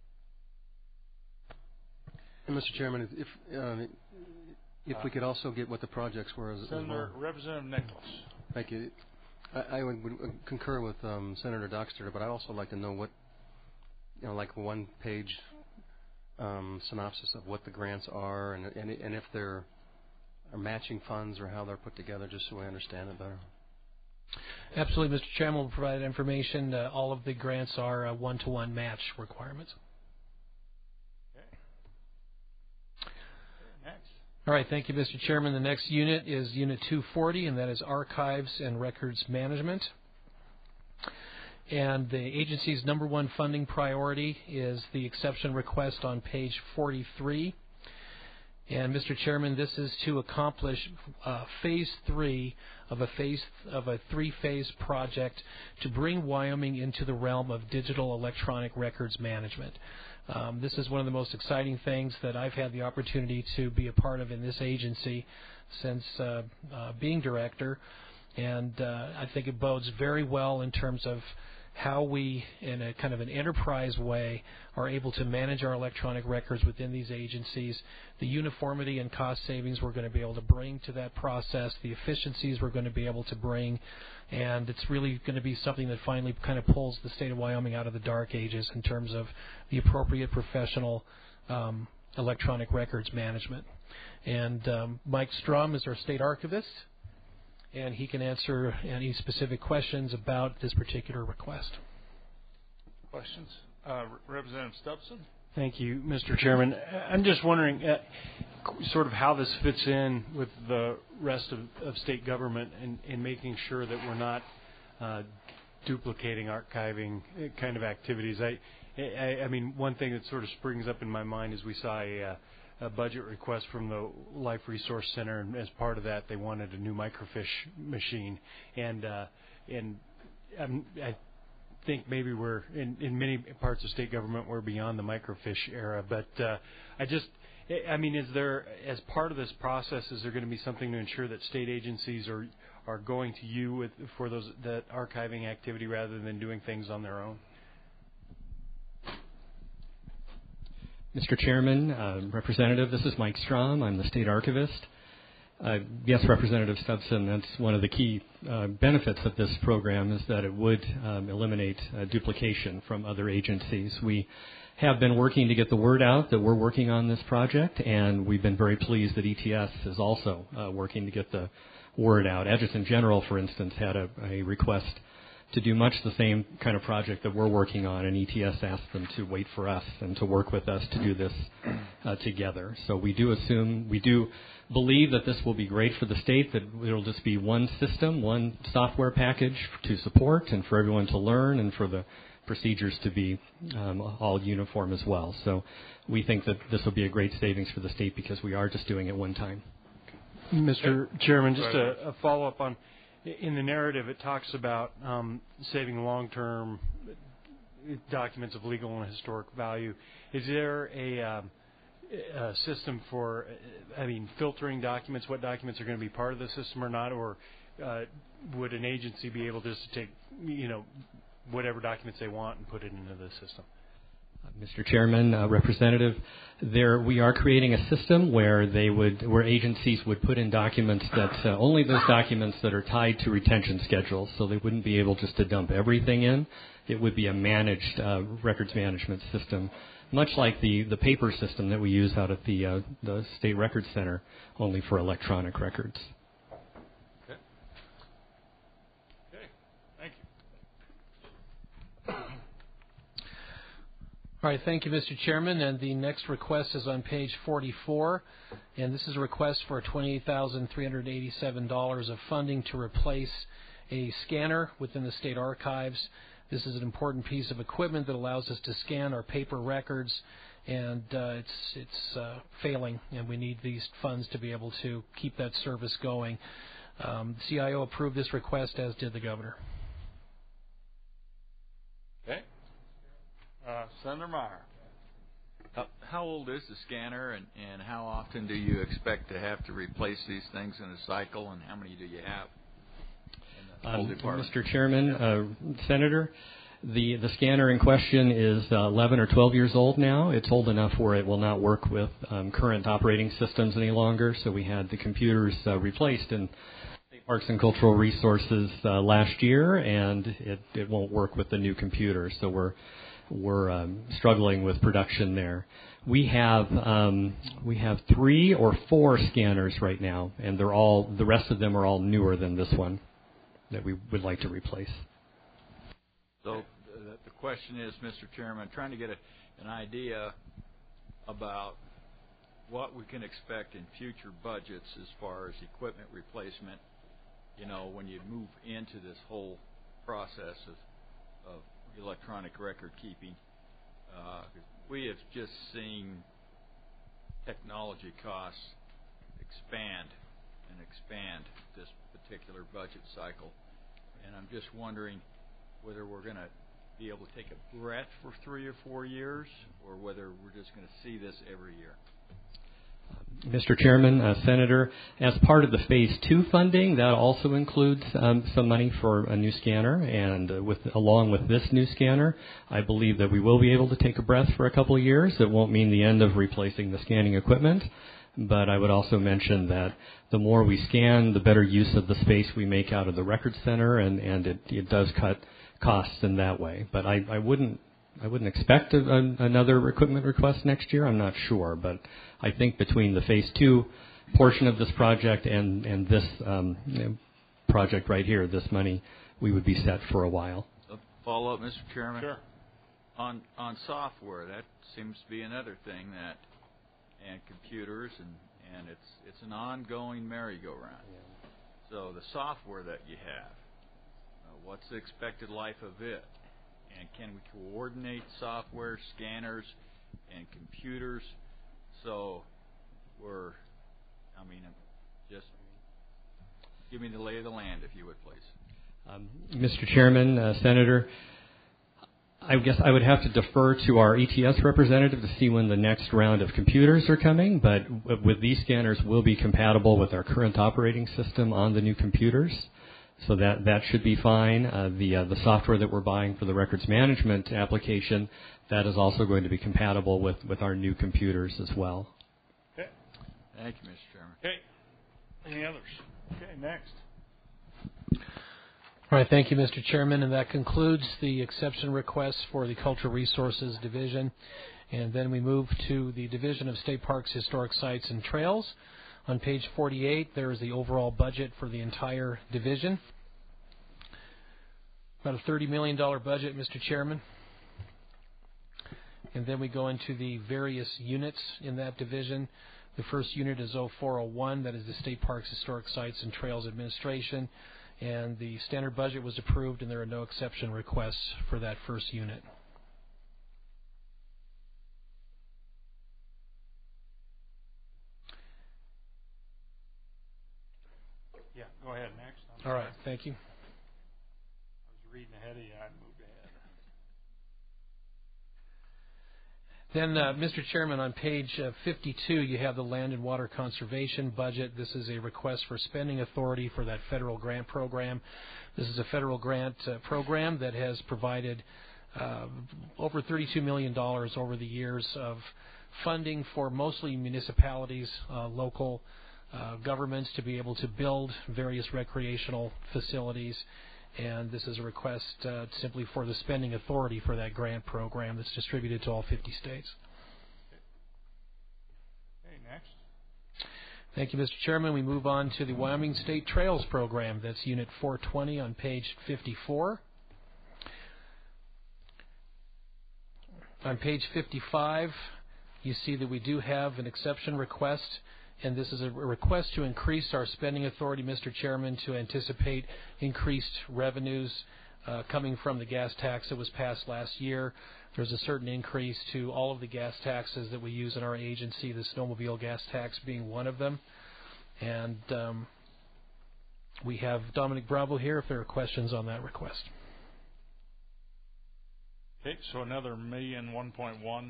And Mr. Chairman, if we could also get what the projects were as Senator well. Representative Nicholas. Thank you. I would concur with Senator Dockstader, but I'd also like to know what, like a one-page synopsis of what the grants are, and if they're matching funds or how they're put together, just so I understand it better. Absolutely, Mr. Chairman, we'll provide information. All of the grants are one-to-one match requirements. Next. All right, thank you, Mr. Chairman. The next unit is Unit 240, and that is Archives and Records Management. And the agency's number one funding priority is the exception request on page 43. And Mr. Chairman, this is to accomplish phase 3 of a three-phase project to bring Wyoming into the realm of digital electronic records management. This is one of the most exciting things that I've had the opportunity to be a part of in this agency since being director, and I think it bodes very well in terms of how we, in a kind of an enterprise way, are able to manage our electronic records within these agencies, the uniformity and cost savings we're going to be able to bring to that process, the efficiencies we're going to be able to bring, and it's really going to be something that finally kind of pulls the state of Wyoming out of the dark ages in terms of the appropriate professional electronic records management. And Mike Strum is our state archivist, and he can answer any specific questions about this particular request. Questions? Representative Stubson? Thank you, Mr. Chairman. I'm just wondering sort of how this fits in with the rest of state government in making sure that we're not duplicating archiving kind of activities. I mean, one thing that sort of springs up in my mind is we saw a budget request from the Life Resource Center, and as part of that, they wanted a new microfiche machine. And I think maybe we're in many parts of state government we're beyond the microfiche era. But I mean, is there, as part of this process, is there going to be something to ensure that state agencies are going to you for that archiving activity rather than doing things on their own? Mr. Chairman, Representative, this is Mike Strom. I'm the state archivist. Yes, Representative Stubson, that's one of the key benefits of this program is that it would eliminate duplication from other agencies. We have been working to get the word out that we're working on this project, and we've been very pleased that ETS is also working to get the word out. Edgerton General, for instance, had a request to do much the same kind of project that we're working on, and ETS asked them to wait for us and to work with us to do this together. So we do believe that this will be great for the state, that it'll just be one system, one software package to support and for everyone to learn and for the procedures to be all uniform as well. So we think that this will be a great savings for the state because we are just doing it one time. Mr. Chairman, just a follow-up on, in the narrative it talks about saving long-term documents of legal and historic value. Is there system for, filtering documents, what documents are going to be part of the system or not, or would an agency be able just to take, whatever documents they want and put it into the system? Mr. Chairman, Representative, we are creating a system where agencies would put in documents that only those documents that are tied to retention schedules, so they wouldn't be able just to dump everything in. It would be a managed records management system, much like the paper system that we use out at the State Records Center, only for electronic records. Okay. Thank you. All right, thank you, Mr. Chairman. And the next request is on page 44, and this is a request for $28,387 of funding to replace a scanner within the state archives. This is an important piece of equipment that allows us to scan our paper records, and it's failing, and we need these funds to be able to keep that service going. The CIO approved this request, as did the governor. Okay. Senator Meyer. How old is the scanner, and how often do you expect to have to replace these things in a cycle, and how many do you have? Mr. Chairman, Senator, the scanner in question is 11 or 12 years old now. It's old enough where it will not work with current operating systems any longer, so we had the computers replaced in Parks and Cultural Resources last year, and it won't work with the new computer, so we're struggling with production there. We have 3 or 4 scanners right now, and the rest of them are all newer than this one that we would like to replace. So the question is, Mr. Chairman, trying to get an idea about what we can expect in future budgets as far as equipment replacement, when you move into this whole process of electronic record keeping. We have just seen technology costs expand this particular budget cycle, and I'm just wondering whether we're going to be able to take a breath for 3 or 4 years, or whether we're just going to see this every year. Mr. Chairman, Senator, as part of the Phase 2 funding, that also includes some money for a new scanner, and along with this new scanner, I believe that we will be able to take a breath for a couple of years. It won't mean the end of replacing the scanning equipment, but I would also mention that the more we scan, the better use of the space we make out of the Records Center, and it does cut costs in that way. But I wouldn't expect another equipment request next year. I'm not sure, but I think between the Phase 2 portion of this project and this project right here, this money, we would be set for a while. A follow-up, Mr. Chairman? Sure. On software, that seems to be another thing and computers, and it's an ongoing merry-go-round. Yeah. So the software that you have, what's the expected life of it? And can we coordinate software, scanners, and computers? So just give me the lay of the land, if you would, please. Mr. Chairman, Senator, I guess I would have to defer to our ETS representative to see when the next round of computers are coming, but with these scanners, we'll be compatible with our current operating system on the new computers. So that should be fine. The software that we're buying for the records management application, that is also going to be compatible with our new computers as well. Okay. Thank you, Mr. Chairman. Okay. Any others? Okay, next. All right, thank you, Mr. Chairman, and that concludes the exception requests for the Cultural Resources Division. And then we move to the Division of State Parks, Historic Sites, and Trails. On page 48, there is the overall budget for the entire division. About a $30 million budget, Mr. Chairman. And then we go into the various units in that division. The first unit is 0401, that is the State Parks, Historic Sites, and Trails Administration. And the standard budget was approved, and there are no exception requests for that first unit. Yeah, go ahead next. All right, thank you. I was reading ahead of you. I moved ahead. Then, Mr. Chairman, on page 52, you have the Land and Water Conservation budget. This is a request for spending authority for that federal grant program. This is a federal grant program that has provided over $32 million over the years of funding for mostly municipalities, local governments to be able to build various recreational facilities. And this is a request simply for the spending authority for that grant program that's distributed to all 50 states. Okay, next. Thank you, Mr. Chairman. We move on to the Wyoming State Trails Program. That's Unit 420 on page 54. On page 55, you see that we do have an exception request, and this is a request to increase our spending authority, Mr. Chairman, to anticipate increased revenues coming from the gas tax that was passed last year. There's a certain increase to all of the gas taxes that we use in our agency, the snowmobile gas tax being one of them. And we have Dominic Bravo here if there are questions on that request. Okay, so another million, 1.1.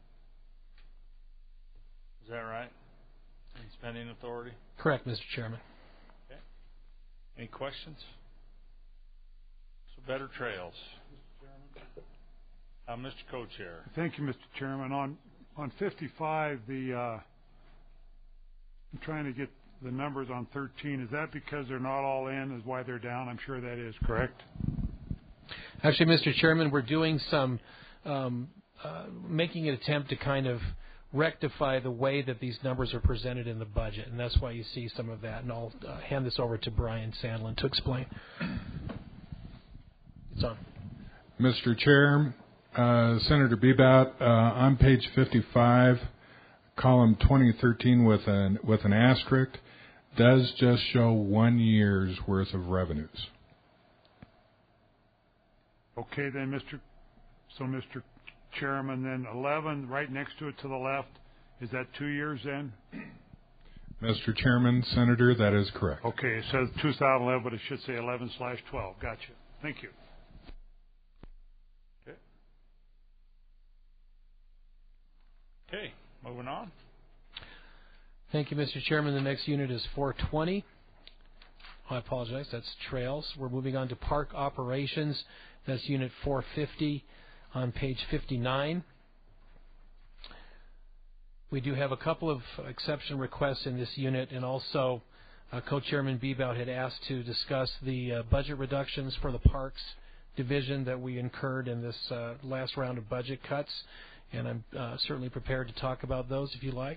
Is that right? In spending authority? Correct, Mr. Chairman. Okay. Any questions? So better trails. Mr. Co-Chair. Thank you, Mr. Chairman. On 55, I'm trying to get the numbers on 13. Is that because they're not all in? Is why they're down? I'm sure that is correct. Actually, Mr. Chairman, we're doing some making an attempt to kind of rectify the way that these numbers are presented in the budget, and that's why you see some of that. And I'll hand this over to Brian Sandlin to explain. It's on. Mr. Chair, Senator Bebout, on page 55, column 2013 with an asterisk, does just show 1 year's worth of revenues. Okay, then, Mr. Chairman, then 11, right next to it to the left, is that 2 years then? Mr. Chairman, Senator, that is correct. Okay, it says 2011, but it should say 11/12. Gotcha. Thank you. Okay. Okay, moving on. Thank you, Mr. Chairman. The next unit is 420. I apologize, that's trails. We're moving on to park operations. That's unit 450 on page 59. We do have a couple of exception requests in this unit, and also Co-Chairman Bebout had asked to discuss the budget reductions for the Parks Division that we incurred in this last round of budget cuts, and I'm certainly prepared to talk about those if you like.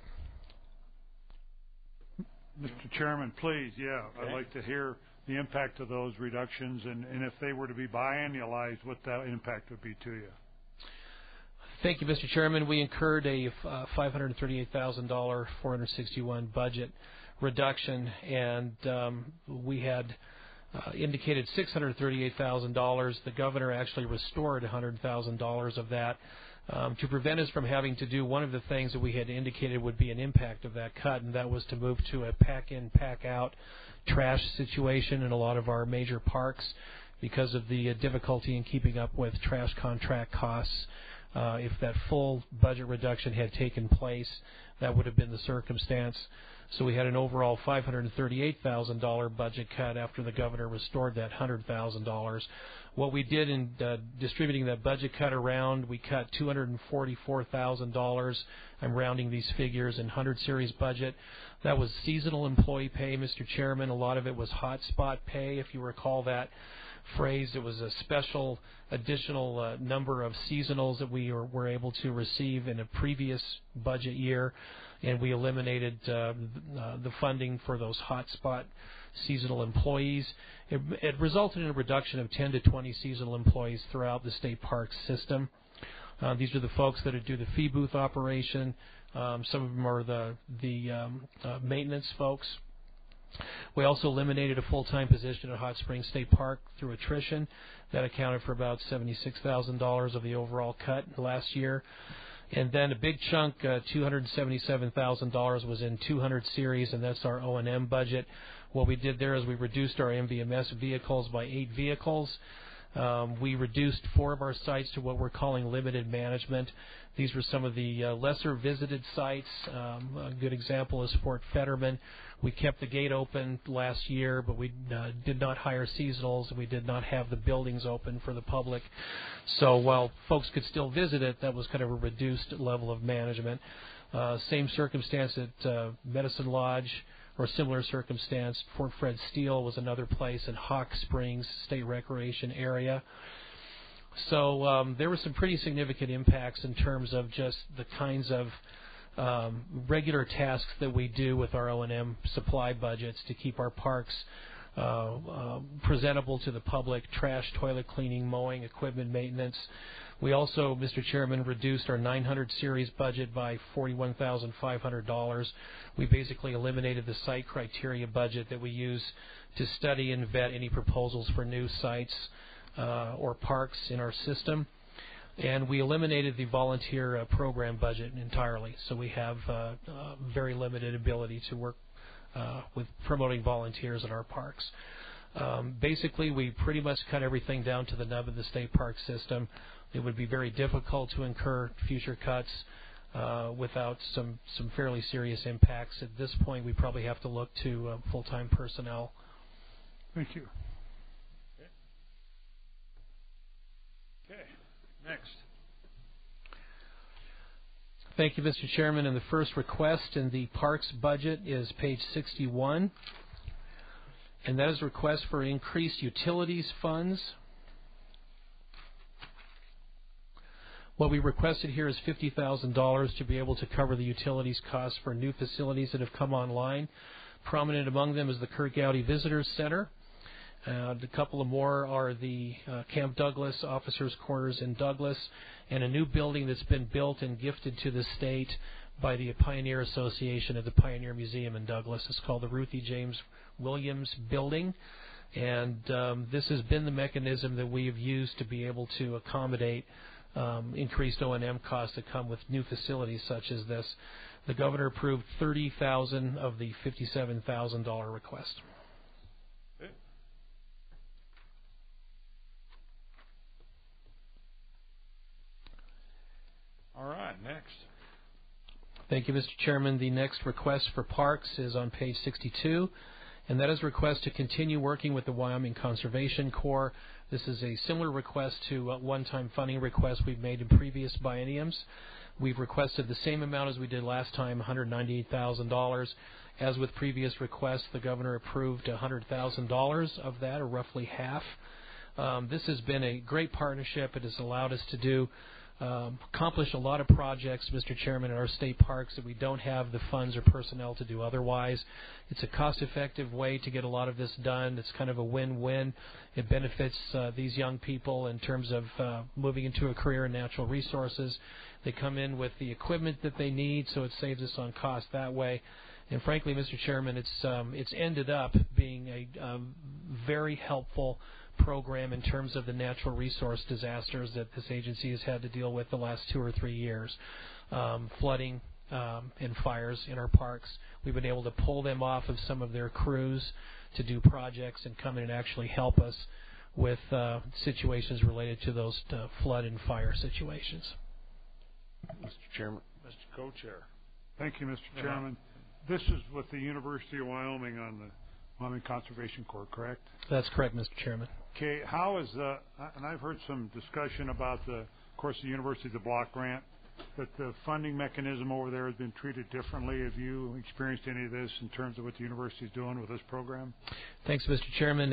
Mr. Chairman, please, yeah. Okay. I'd like to hear the impact of those reductions, and if they were to be biannualized, what that impact would be to you. Thank you, Mr. Chairman. We incurred a $538,000 461 budget reduction, and we had indicated $638,000. The governor actually restored $100,000 of that to prevent us from having to do one of the things that we had indicated would be an impact of that cut, and that was to move to a pack-in, pack-out trash situation in a lot of our major parks because of the difficulty in keeping up with trash contract costs. If that full budget reduction had taken place, that would have been the circumstance. So we had an overall $538,000 budget cut after the governor restored that $100,000. What we did in distributing that budget cut around, we cut $244,000. I'm rounding these figures in 100 series budget. That was seasonal employee pay, Mr. Chairman. A lot of it was hotspot pay, if you recall that phrase. It was a special additional number of seasonals that we were able to receive in a previous budget year, and we eliminated the funding for those hotspot seasonal employees. It resulted in a reduction of 10 to 20 seasonal employees throughout the state parks system. These are the folks that do the fee booth operation. Some of them are the maintenance folks. We also eliminated a full-time position at Hot Springs State Park through attrition. That accounted for about $76,000 of the overall cut last year. And then a big chunk, $277,000, was in 200 series, and that's our O&M budget. What we did there is we reduced our MVMS vehicles by 8 vehicles. We reduced 4 of our sites to what we're calling limited management. These were some of the lesser visited sites. A good example is Fort Fetterman. We kept the gate open last year, but we did not hire seasonals, and we did not have the buildings open for the public. So while folks could still visit it, that was kind of a reduced level of management. Same circumstance at Medicine Lodge, or similar circumstance. Fort Fred Steele was another place in Hawk Springs State Recreation Area. So there were some pretty significant impacts in terms of just the kinds of regular tasks that we do with our O&M supply budgets to keep our parks presentable to the public: trash, toilet cleaning, mowing, equipment maintenance. We also, Mr. Chairman, reduced our 900 series budget by $41,500. We basically eliminated the site criteria budget that we use to study and vet any proposals for new sites or parks in our system. And we eliminated the volunteer program budget entirely. So we have very limited ability to work with promoting volunteers in our parks. Basically, we pretty much cut everything down to the nub of the state park system. It would be very difficult to incur future cuts without some fairly serious impacts. At this point, we probably have to look to full-time personnel. Thank you. Okay. Next. Thank you, Mr. Chairman. And the first request in the parks budget is page 61. And that is a request for increased utilities funds. What we requested here is $50,000 to be able to cover the utilities costs for new facilities that have come online. Prominent among them is the Kurt Gowdy Visitors Center. A couple of more are the Camp Douglas Officers' Quarters in Douglas, and a new building that's been built and gifted to the state by the Pioneer Association at the Pioneer Museum in Douglas. It's called the Ruthie James Williams Building. And this has been the mechanism that we've used to be able to accommodate increased O&M costs that come with new facilities such as this. The governor approved $30,000 of the $57,000 request. Okay. All right, next. Thank you, Mr. Chairman. The next request for parks is on page 62, and that is a request to continue working with the Wyoming Conservation Corps. This is a similar request to a one-time funding request we've made in previous bienniums. We've requested the same amount as we did last time, $198,000. As with previous requests, the governor approved $100,000 of that, or roughly half. This has been a great partnership. It has allowed us to accomplish a lot of projects, Mr. Chairman, in our state parks that we don't have the funds or personnel to do otherwise. It's a cost-effective way to get a lot of this done. It's kind of a win-win. It benefits these young people in terms of moving into a career in natural resources. They come in with the equipment that they need, so it saves us on cost that way. And frankly, Mr. Chairman, it's ended up being a very helpful program in terms of the natural resource disasters that this agency has had to deal with the last 2 or 3 years. Flooding and fires in our parks. We've been able to pull them off of some of their crews to do projects and come in and actually help us with situations related to those flood and fire situations. Mr. Chairman. Mr. Co-Chair. Thank you, Mr. Chairman. This is with the University of Wyoming on the Wyoming Conservation Corps, correct? That's correct, Mr. Chairman. Okay, how is and I've heard some discussion about of course, the University, the block grant, that the funding mechanism over there has been treated differently. Have you experienced any of this in terms of what the university is doing with this program? Thanks, Mr. Chairman.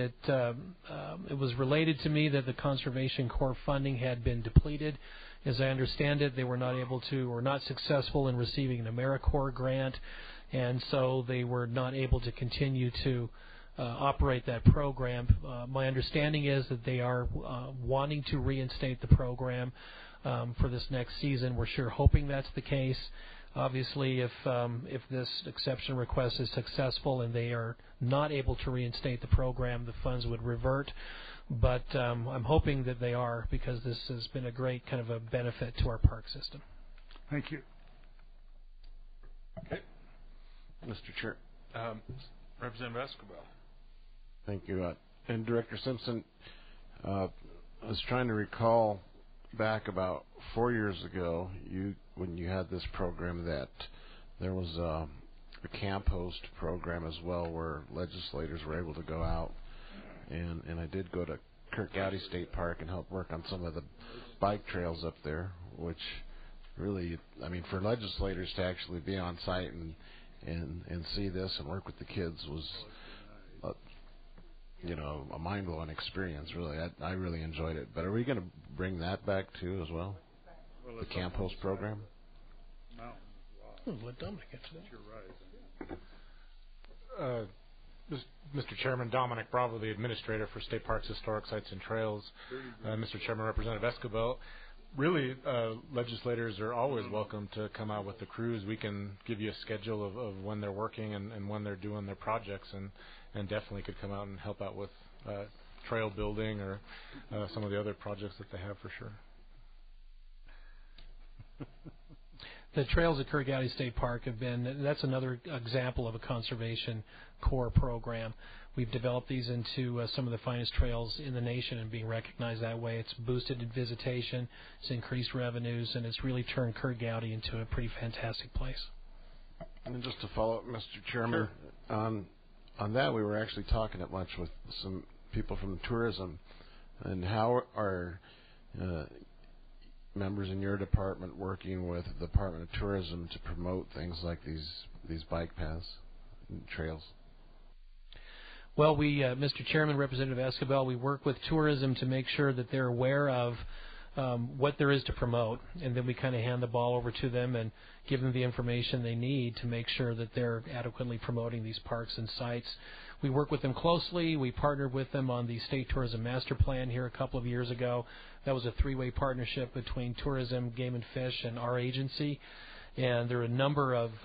It was related to me that the Conservation Corps funding had been depleted. As I understand it, they were not able to, or not successful in receiving an AmeriCorps grant, and so they were not able to continue to operate that program. My understanding is that they are wanting to reinstate the program for this next season. We're sure hoping that's the case. Obviously, if this exception request is successful and they are not able to reinstate the program, the funds would revert. But I'm hoping that they are, because this has been a great kind of a benefit to our park system. Thank you. Okay. Mr. Chair. Representative Escobar. Thank you. And Director Simpson, was trying to recall back about 4 years ago, when you had this program, that there was a camp host program as well, where legislators were able to go out, and I did go to Kirk Gowdy State Park and help work on some of the bike trails up there, which really, I mean, for legislators to actually be on site and see this and work with the kids was, a mind-blowing experience. Really, I really enjoyed it. But are we going to bring that back too as well? The camp host program. Let Dominic get to that. You're right. Mr. Chairman, Dominic Bravo, the administrator for State Parks, Historic Sites, and Trails. Mr. Chairman, Representative Escobar. Really, legislators are always welcome to come out with the crews. We can give you a schedule of when they're working and when they're doing their projects, and definitely could come out and help out with trail building or some of the other projects that they have for sure. The trails at Kirk Gowdy State Park that's another example of a conservation core program. We've developed these into some of the finest trails in the nation and being recognized that way. It's boosted visitation, it's increased revenues, and it's really turned Kirk Gowdy into a pretty fantastic place. And just to follow up, Mr. Chairman, sure. On that, we were actually talking at lunch with some people from tourism, and how are members in your department working with the Department of Tourism to promote things like these bike paths and trails? Well, Mr. Chairman, Representative Escobar, we work with tourism to make sure that they're aware of what there is to promote, and then we kind of hand the ball over to them and give them the information they need to make sure that they're adequately promoting these parks and sites. We work with them closely. We partnered with them on the State Tourism Master Plan here a couple of years ago. That was a three-way partnership between tourism, game and fish, and our agency. And there are a number of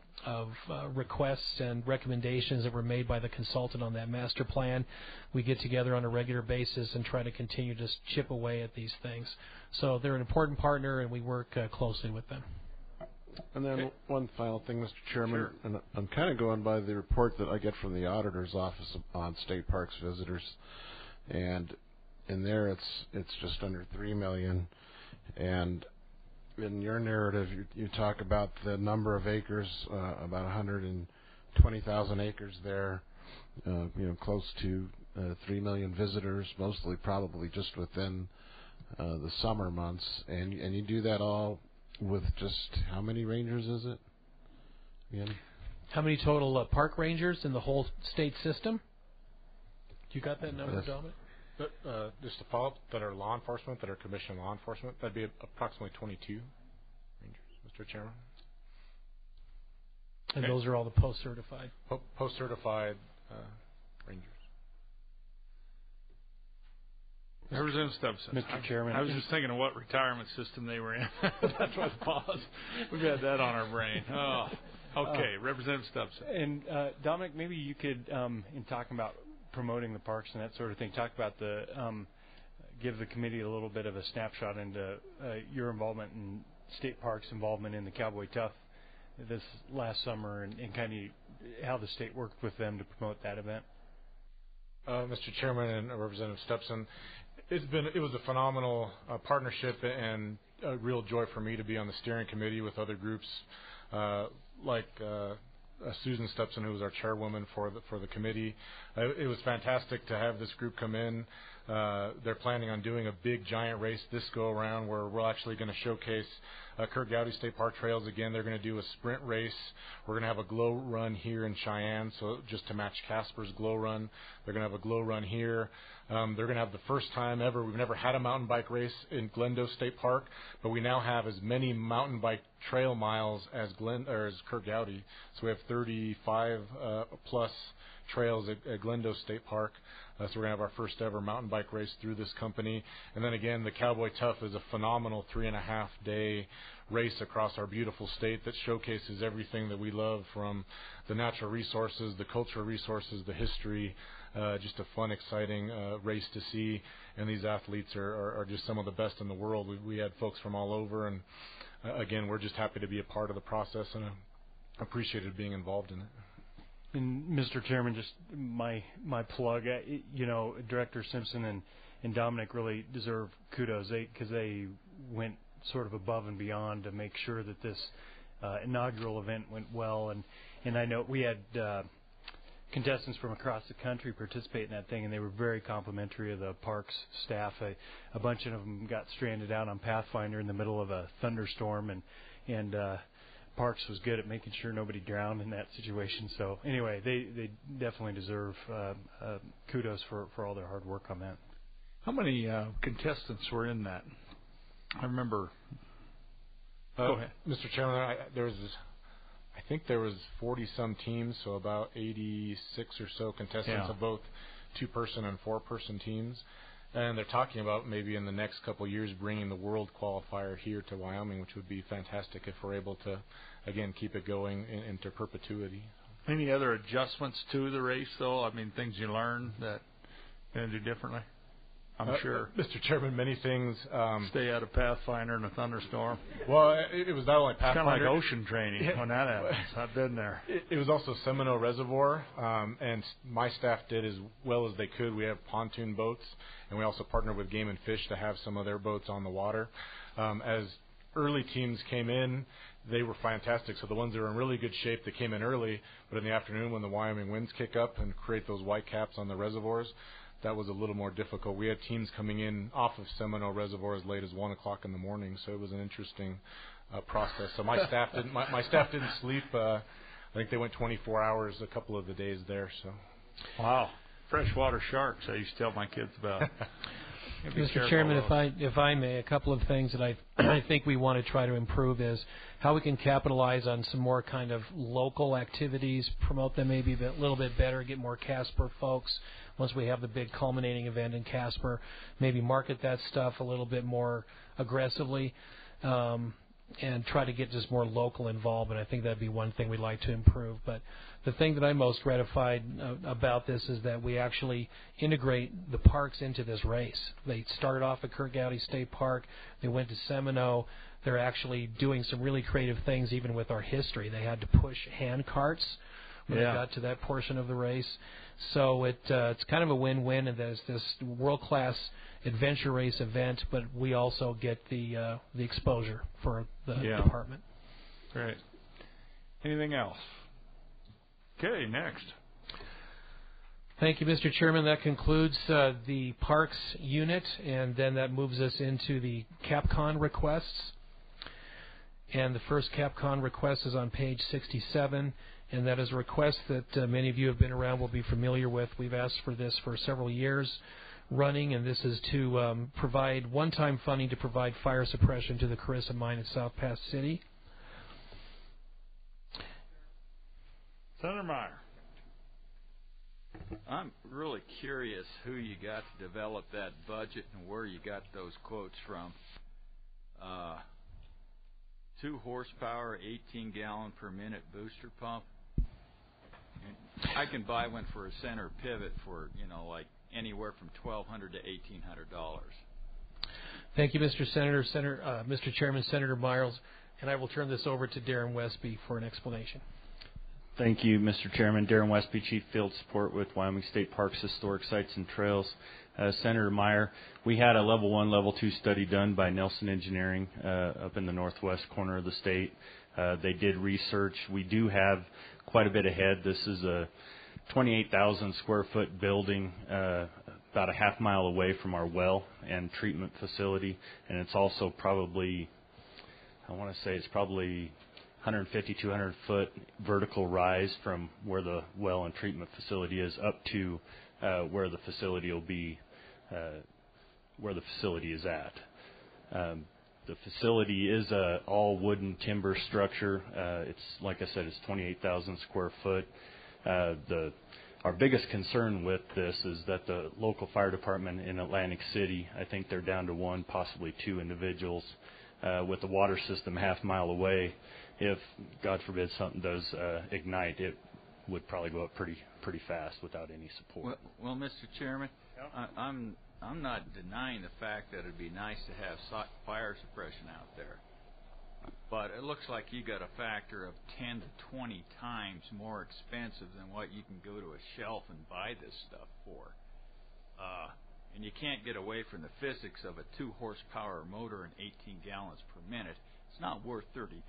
requests and recommendations that were made by the consultant on that master plan. We get together on a regular basis and try to continue to chip away at these things. So they're an important partner, and we work closely with them. And then one final thing, Mr. Chairman, Sure. And I'm kind of going by the report that I get from the auditor's office on state parks visitors, and in there it's just under $3 million, and in your narrative you talk about the number of acres, about 120,000 acres there, close to 3 million visitors, mostly probably just within the summer months, and you do that all with just how many rangers is it? Again? How many total park rangers in the whole state system? You got that number, Dominic? Just to follow up, that are law enforcement, that are commissioned law enforcement, that'd be approximately 22 rangers, Mr. Chairman. And those are all the post-certified? Post-certified rangers. Representative Stubbs. Mr. Chairman. I was just thinking of what retirement system they were in. That's why I paused. We've had that on our brain. Oh, okay. Representative Stubbs. And Dominic, maybe you could, in talking about promoting the parks and that sort of thing, talk about give the committee a little bit of a snapshot into your involvement in state parks, involvement in the Cowboy Tough this last summer, and kind of how the state worked with them to promote that event. Mr. Chairman and Representative Stepson, it was a phenomenal partnership and a real joy for me to be on the steering committee with other groups like Susan Stepson, who was our chairwoman for the committee. It was fantastic to have this group come in. They're planning on doing a big giant race this go around where we're actually going to showcase Kirk Gowdy State Park trails again. They're going to do a sprint race. We're going to have a glow run here in Cheyenne, so just to match Casper's glow run. They're going to have a glow run here. They're going to have the first time ever. We've never had a mountain bike race in Glendo State Park, but we now have as many mountain bike trail miles as Kirk Gowdy. So we have 35 plus trails at Glendo State Park. So we're going to have our first ever mountain bike race through this company. And then again, the Cowboy Tough is a phenomenal 3.5-day race across our beautiful state that showcases everything that we love, from the natural resources, the cultural resources, the history. Just a fun, exciting race to see. And these athletes are just some of the best in the world. We had folks from all over. And again, we're just happy to be a part of the process and appreciated being involved in it. And Mr. Chairman, just my plug, Director Simpson and Dominic really deserve kudos because they went sort of above and beyond to make sure that this inaugural event went well. And I know we had contestants from across the country participate in that thing, and they were very complimentary of the parks staff. A bunch of them got stranded out on Pathfinder in the middle of a thunderstorm, and Parks was good at making sure nobody drowned in that situation. So anyway, they definitely deserve kudos for all their hard work on that. How many contestants were in that? I remember. Go ahead, Mr. Chairman. I think there was 40-some teams, so about 86 or so contestants of both 2-person and 4-person teams. And they're talking about maybe in the next couple of years bringing the world qualifier here to Wyoming, which would be fantastic if we're able to, again, keep it going into perpetuity. Any other adjustments to the race, though? I mean, things you learned that you're going to do differently? I'm sure. Mr. Chairman, many things. Stay out of Pathfinder in a thunderstorm. Well, it was not only Pathfinder. It's kind of like ocean training when that happens. I've been there. It was also Seminole Reservoir, and my staff did as well as they could. We have pontoon boats, and we also partnered with Game and Fish to have some of their boats on the water. As early teams came in, they were fantastic. So the ones that were in really good shape, they came in early, but in the afternoon when the Wyoming winds kick up and create those white caps on the reservoirs, that was a little more difficult. We had teams coming in off of Seminole Reservoir as late as 1 o'clock in the morning, so it was an interesting process. So my staff didn't sleep. I think they went 24 hours a couple of the days there. So, wow, freshwater sharks. I used to tell my kids about. Mr. Chairman, if I may, a couple of things that I think we want to try to improve is how we can capitalize on some more kind of local activities, promote them maybe a little bit better, get more Casper folks. Once we have the big culminating event in Casper, maybe market that stuff a little bit more aggressively, and try to get just more local involvement. I think that'd be one thing we'd like to improve. But the thing that I'm most gratified about this is that we actually integrate the parks into this race. They started off at Kurt Gowdy State Park. They went to Seminole. They're actually doing some really creative things even with our history. They had to push hand carts when they got to that portion of the race. So it's kind of a win-win, and there's this world-class adventure race event, but we also get the exposure for the department. Great. Anything else? Okay, next. Thank you, Mr. Chairman. That concludes the Parks unit, and then that moves us into the CapCon requests. And the first CapCon request is on page 67, and that is a request that many of you have been around will be familiar with. We've asked for this for several years running, and this is to provide one-time funding to provide fire suppression to the Carissa Mine at South Pass City. Senator Meyer. I'm really curious who you got to develop that budget and where you got those quotes from. 2 horsepower, 18-gallon per minute booster pump. And I can buy one for a center pivot for, like anywhere from $1,200 to $1,800. Thank you, Mr. Chairman, Senator Miles, and I will turn this over to Darren Westby for an explanation. Thank you, Mr. Chairman. Darren Westby, Chief Field Support with Wyoming State Parks Historic Sites and Trails. Senator Meyer, we had a Level 1, Level 2 study done by Nelson Engineering up in the northwest corner of the state. They did research. We do have quite a bit ahead. This is a 28,000 square foot building about a half mile away from our well and treatment facility, and it's also probably, I want to say it's probably 150, 200 foot vertical rise from where the well and treatment facility is up to where the facility will be, where the facility is at. The facility is a all wooden timber structure. It's, like I said, it's 28,000 square foot. Our biggest concern with this is that the local fire department in Atlantic City, I think they're down to 1, possibly 2 individuals. With the water system half mile away, if, God forbid, something does ignite, it would probably go up pretty fast without any support. Well, Mr. Chairman, I'm not denying the fact that it'd be nice to have fire suppression out there, but it looks like you got a factor of 10 to 20 times more expensive than what you can go to a shelf and buy this stuff for. and you can't get away from the physics of a 2-horsepower motor and 18 gallons per minute, it's not worth $30,000.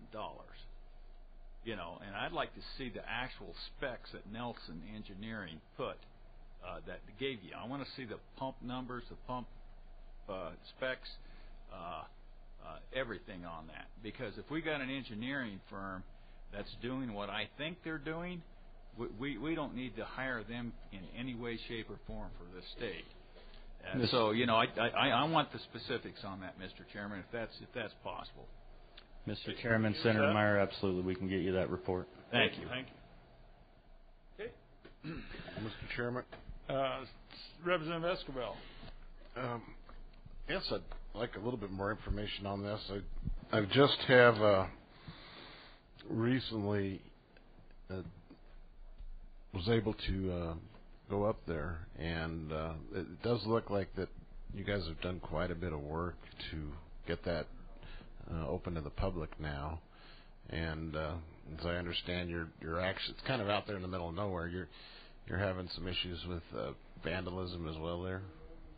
You know, and I'd like to see the actual specs that Nelson Engineering put that gave you. I want to see the pump numbers, the pump specs, everything on that. Because if we got an engineering firm that's doing what I think they're doing, we don't need to hire them in any way, shape, or form for this state. So, you know, I want the specifics on that, Mr. Chairman, if that's possible. Mr. Chairman, Senator Meyer, absolutely, we can get you that report. Thank you. Thank you. Okay. Mr. Chairman. Representative Escobar. Yes, I'd like a little bit more information on this. I just have recently was able to go up there, and it does look like that you guys have done quite a bit of work to get that open to the public now. And as I understand, you're actually, it's kind of out there in the middle of nowhere. You're having some issues with vandalism as well there.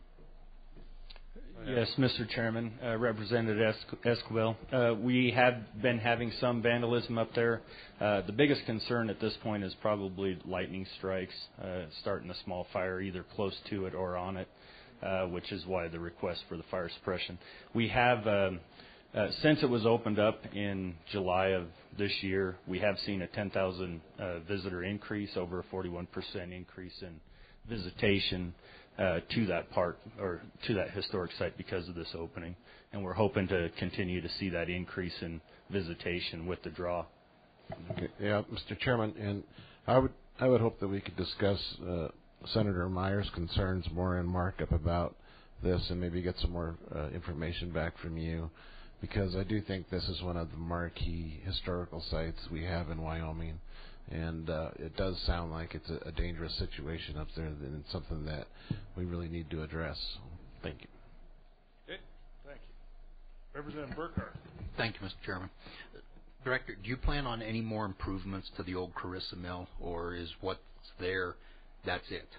Yes, Mr. Chairman, Representative Esquivel. We have been having some vandalism up there. The biggest concern at this point is probably lightning strikes, starting a small fire either close to it or on it, which is why the request for the fire suppression. We have, since it was opened up in July of this year, we have seen a 10,000 visitor increase, over a 41% increase in visitation to that park or to that historic site because of this opening, and we're hoping to continue to see that increase in visitation with the draw. Okay. Yeah, Mr. Chairman, and I would hope that we could discuss Senator Meyer's concerns more in markup about this, and maybe get some more information back from you, because I do think this is one of the marquee historical sites we have in Wyoming. And it does sound like it's a dangerous situation up there, and it's something that we really need to address. Thank you. Okay, thank you. Representative Burkhart. Thank you, Mr. Chairman. Director, do you plan on any more improvements to the old Carissa Mill, or is what's there, that's it?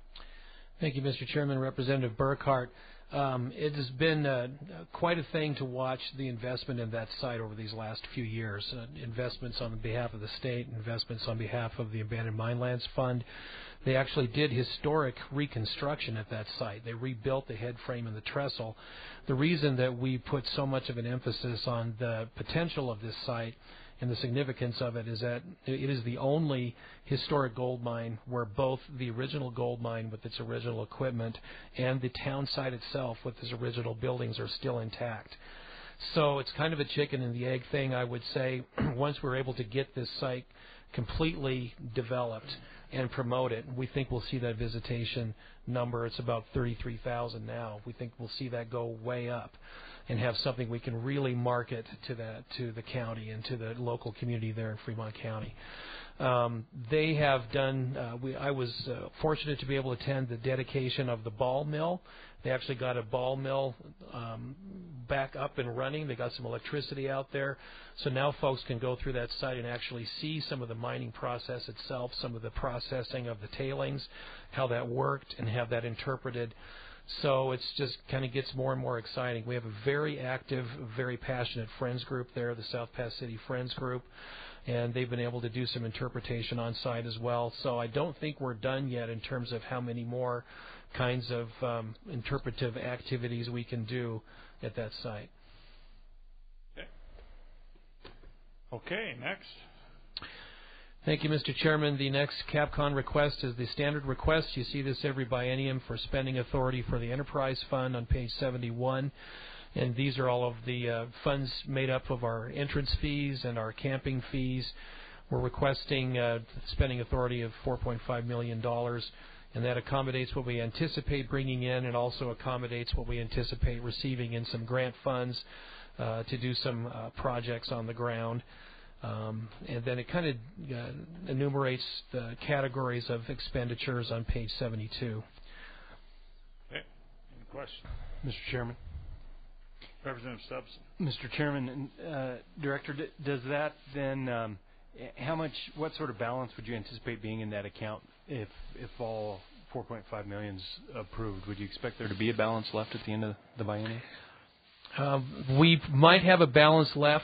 Thank you, Mr. Chairman. Representative Burkhart. It has been quite a thing to watch the investment in that site over these last few years. Investments on behalf of the state, investments on behalf of the Abandoned Mine Lands Fund. They actually did historic reconstruction at that site. They rebuilt the head frame and the trestle. The reason that we put so much of an emphasis on the potential of this site and the significance of it is that it is the only historic gold mine where both the original gold mine with its original equipment and the town site itself with its original buildings are still intact. So it's kind of a chicken and the egg thing, I would say. Once we're able to get this site completely developed and promote it, we think we'll see that visitation number. It's about 33,000 now. We think we'll see that go way up and have something we can really market to the county and to the local community there in Fremont County. They have done, I was fortunate to be able to attend the dedication of the ball mill. They actually got a ball mill back up and running. They got some electricity out there. So now folks can go through that site and actually see some of the mining process itself, some of the processing of the tailings, how that worked, and have that interpreted. So it's just kind of gets more and more exciting. We have a very active, very passionate Friends group there, the South Pass City Friends group, and they've been able to do some interpretation on site as well. So I don't think we're done yet in terms of how many more kinds of interpretive activities we can do at that site. Okay, next. Thank you, Mr. Chairman. The next CapCon request is the standard request. You see this every biennium for spending authority for the Enterprise Fund on page 71. And these are all of the funds made up of our entrance fees and our camping fees. We're requesting spending authority of $4.5 million, and that accommodates what we anticipate bringing in and also accommodates what we anticipate receiving in some grant funds to do some projects on the ground. And then it kind of enumerates the categories of expenditures on page 72. Okay. Any questions? Mr. Chairman. Representative Stubbs. Mr. Chairman, Director, does that then, what sort of balance would you anticipate being in that account if all $4.5 million's approved, would you expect there to be a balance left at the end of the biennium? We might have a balance left.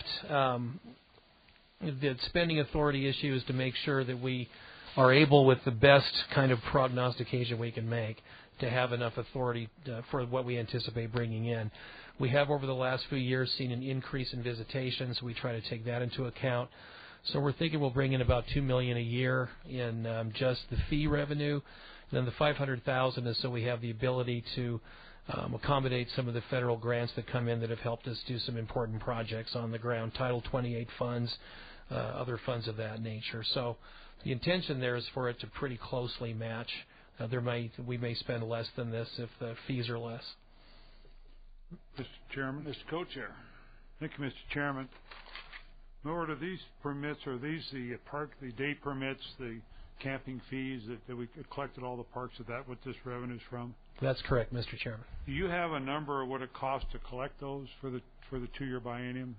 The spending authority issue is to make sure that we are able, with the best kind of prognostication we can make, to have enough authority for what we anticipate bringing in. We have, over the last few years, seen an increase in visitations. We try to take that into account. So we're thinking we'll bring in about $2 million a year in just the fee revenue. And then the $500,000 is so we have the ability to accommodate some of the federal grants that come in that have helped us do some important projects on the ground, Title 28 funds, other funds of that nature. So the intention there is for it to pretty closely match. We may spend less than this if the fees are less. Mr. Chairman, Mr. Co-Chair. Thank you, Mr. Chairman. Lord, are these permits, are these the day permits, the camping fees that we collected all the parks? Is that what this revenue is from? That's correct, Mr. Chairman. Do you have a number of what it costs to collect those for the 2-year biennium?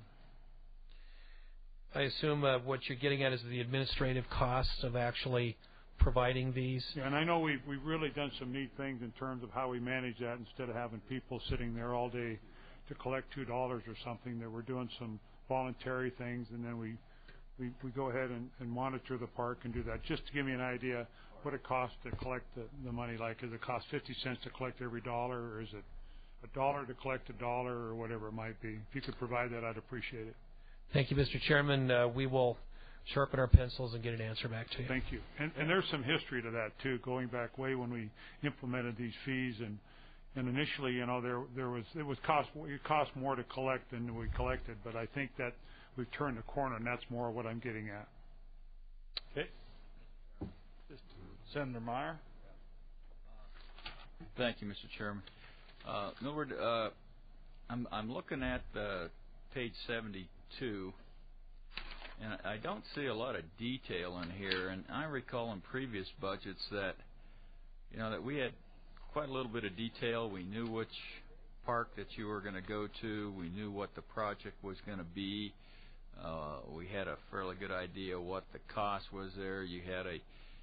I assume what you're getting at is the administrative costs of actually providing these. Yeah, and I know we've really done some neat things in terms of how we manage that. Instead of having people sitting there all day to collect $2 or something, that we're doing some voluntary things, and then we go ahead and monitor the park and do that. Just to give me an idea what it costs to collect the money. Like, does it cost 50 cents to collect every dollar, or is it $1 to collect $1, or whatever it might be? If you could provide that, I'd appreciate it. Thank you, Mr. Chairman. We will sharpen our pencils and get an answer back to you. Thank you. And there's some history to that too, going back way when we implemented these fees, and initially, you know, it cost more to collect than we collected, but I think that we've turned the corner, and that's more what I'm getting at. Okay. Senator Meyer. Thank you, Mr. Chairman. Millward, I'm looking at page 72. And I don't see a lot of detail in here. And I recall in previous budgets that, you know, that we had quite a little bit of detail. We knew which park that you were going to go to. We knew what the project was going to be. We had a fairly good idea what the cost was there. You had a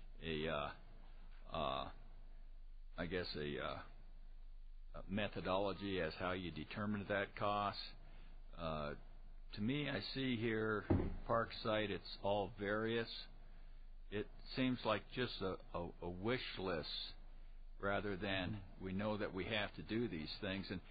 methodology as how you determined that cost. To me, I see here, park site, it's all various. It seems like just a wish list rather than we know that we have to do these things. And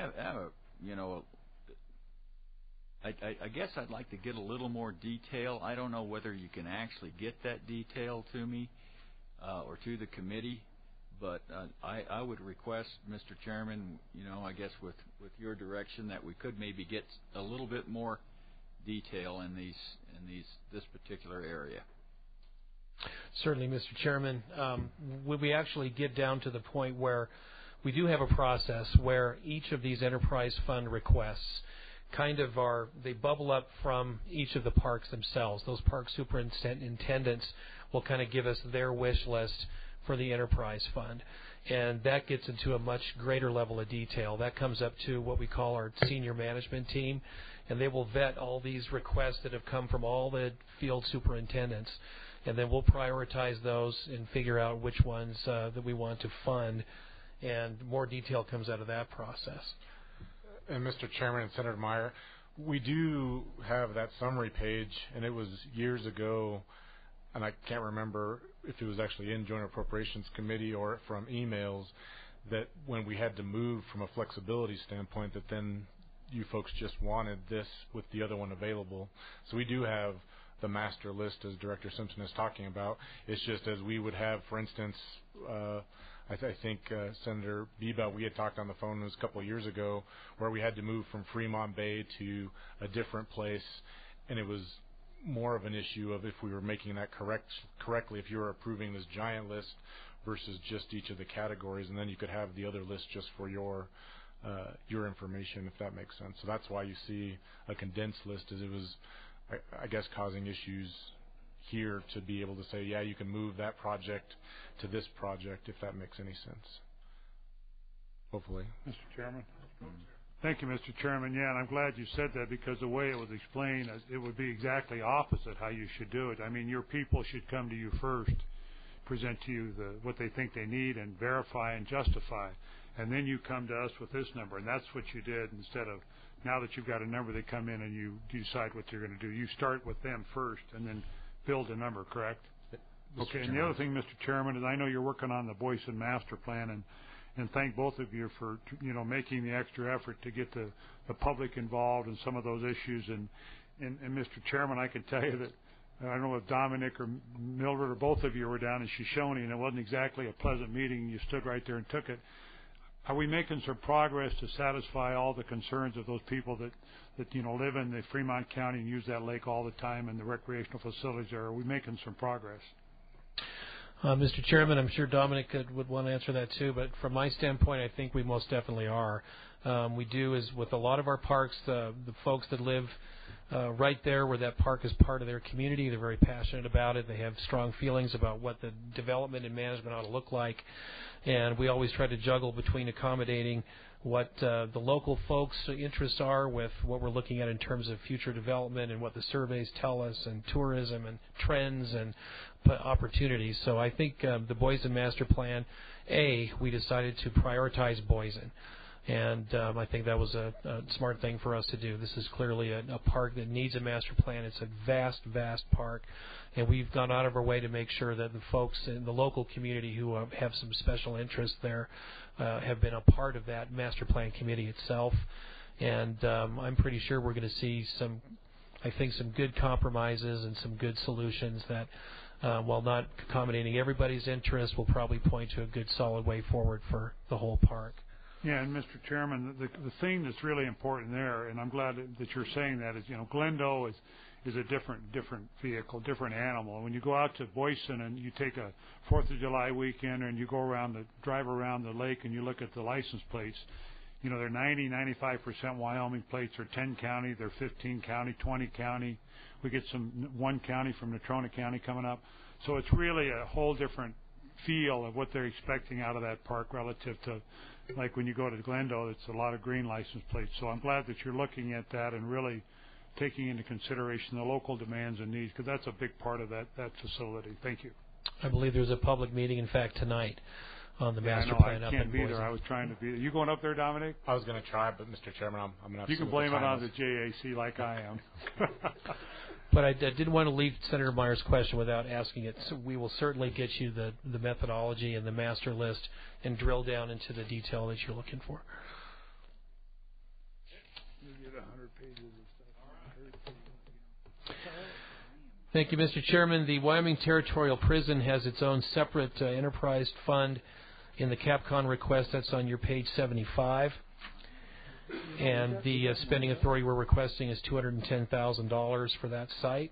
I guess I'd like to get a little more detail. I don't know whether you can actually get that detail to me or to the committee. But I would request, Mr. Chairman, you know, I guess with your direction, that we could maybe get a little bit more detail in this particular area. Certainly, Mr. Chairman. When we actually get down to the point where we do have a process where each of these enterprise fund requests they bubble up from each of the parks themselves. Those park superintendents will kind of give us their wish list for the enterprise fund, and that gets into a much greater level of detail. That comes up to what we call our senior management team, and they will vet all these requests that have come from all the field superintendents, and then we'll prioritize those and figure out which ones that we want to fund, and more detail comes out of that process. And Mr. Chairman and Senator Meyer, we do have that summary page, and it was years ago, and I can't remember if it was actually in Joint Appropriations Committee or from emails, that when we had to move from a flexibility standpoint, that then you folks just wanted this with the other one available. So we do have the master list, as Director Simpson is talking about. It's just as we would have, for instance, I think Senator Beba, we had talked on the phone, it was a couple of years ago, where we had to move from Fremont Bay to a different place, and it was more of an issue of if we were making that correctly, if you were approving this giant list versus just each of the categories, and then you could have the other list just for your information, if that makes sense. So that's why you see a condensed list, as it was, I guess, causing issues here to be able to say, yeah, you can move that project to this project, if that makes any sense. Hopefully. Mr. Chairman. Thank you, Mr. Chairman. Yeah, and I'm glad you said that, because the way it was explained, it would be exactly opposite how you should do it. I mean, your people should come to you first present to you what they think they need and verify and justify. And then you come to us with this number, and that's what you did instead of now that you've got a number, they come in and you decide what you're going to do. You start with them first and then build a number, correct? Okay, and the other thing, Mr. Chairman, is I know you're working on the Boyson Master Plan, and thank both of you for making the extra effort to get the public involved in some of those issues. And Mr. Chairman, I can tell you that I don't know if Dominic or Mildred or both of you were down in Shoshone, and it wasn't exactly a pleasant meeting. You stood right there and took it. Are we making some progress to satisfy all the concerns of those people that live in the Fremont County and use that lake all the time and the recreational facilities there? Are we making some progress? Mr. Chairman, I'm sure Dominic would want to answer that too, but from my standpoint, I think we most definitely are. We do, is with a lot of our parks, the folks that live right there where that park is part of their community, they're very passionate about it. They have strong feelings about what the development and management ought to look like. And we always try to juggle between accommodating what the local folks' interests are with what we're looking at in terms of future development and what the surveys tell us, and tourism and trends and opportunities. So I think the Boyson Master Plan, we decided to prioritize Boyson. And I think that was a smart thing for us to do. This is clearly a park that needs a master plan. It's a vast, vast park. And we've gone out of our way to make sure that the folks in the local community who have some special interest there have been a part of that master plan committee itself. And I'm pretty sure we're going to see some good compromises and some good solutions that, while not accommodating everybody's interest, will probably point to a good, solid way forward for the whole park. Yeah, and Mr. Chairman, the thing that's really important there, and I'm glad that you're saying that, is Glendo is a different vehicle, different animal. When you go out to Boyson and you take a 4th of July weekend and you go drive around the lake and you look at the license plates, they're 95% Wyoming plates. They're 10 county, they're 15 county, 20 county. We get one county from Natrona County coming up. So it's really a whole different feel of what they're expecting out of that park relative to, like when you go to Glendo, it's a lot of green license plates. So I'm glad that you're looking at that and really taking into consideration the local demands and needs, because that's a big part of that facility. Thank you. I believe there's a public meeting, in fact, tonight on the master plan up in Boise. I can't be there. I was trying to be there. You going up there, Dominic? I was going to try, but Mr. Chairman, I'm going to have to. You can blame it on the JAC like I am. But I didn't want to leave Senator Meyer's question without asking it. So we will certainly get you the methodology and the master list and drill down into the detail that you're looking for. Thank you, Mr. Chairman. The Wyoming Territorial Prison has its own separate enterprise fund in the CAPCON request. That's on your page 75. And the spending authority we're requesting is $210,000 for that site.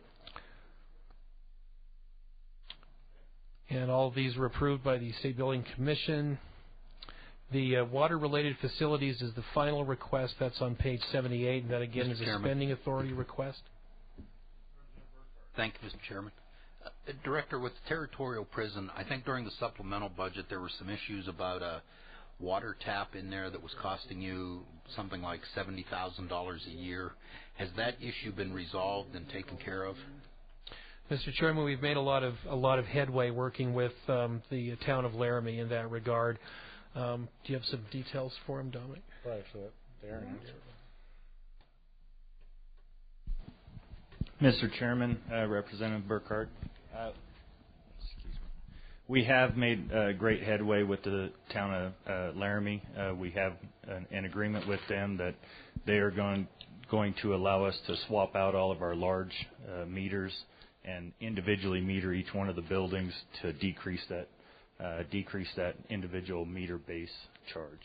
And all of these were approved by the State Building Commission. The water-related facilities is the final request. That's on page 78. And that, again, is a spending authority request. Thank you, Mr. Chairman. Director, with the Territorial Prison, I think during the supplemental budget there were some issues about a water tap in there that was costing you something like $70,000 a year. Has that issue been resolved and taken care of? Mr. Chairman, we've made a lot of headway working with the town of Laramie in that regard. Do you have some details for him, Dominic? Right, for Darren. Mr. Chairman, Representative Burkhart, we have made great headway with the town of Laramie. We have an agreement with them that they are going to allow us to swap out all of our large meters and individually meter each one of the buildings to decrease that individual meter base charge.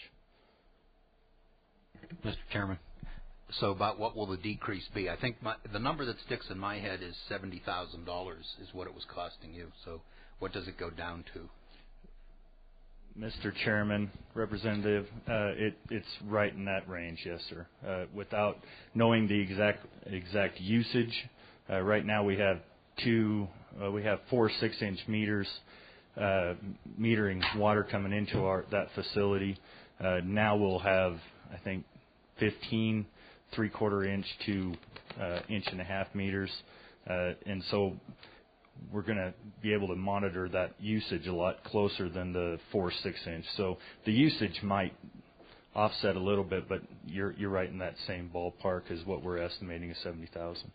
Mr. Chairman, so about what will the decrease be? I think the number that sticks in my head is $70,000 is what it was costing you. So what does it go down to? Mr. Chairman, Representative, it's right in that range, yes, sir. Without knowing the exact usage, right now we have four 6-inch meters metering water coming into that facility. Now we'll have, I think, 15 3/4 inch to 1.5 inch meters, and so we're going to be able to monitor that usage a lot closer than the 4 6-inch. So the usage might offset a little bit, but you're right in that same ballpark as what we're estimating is 70,000.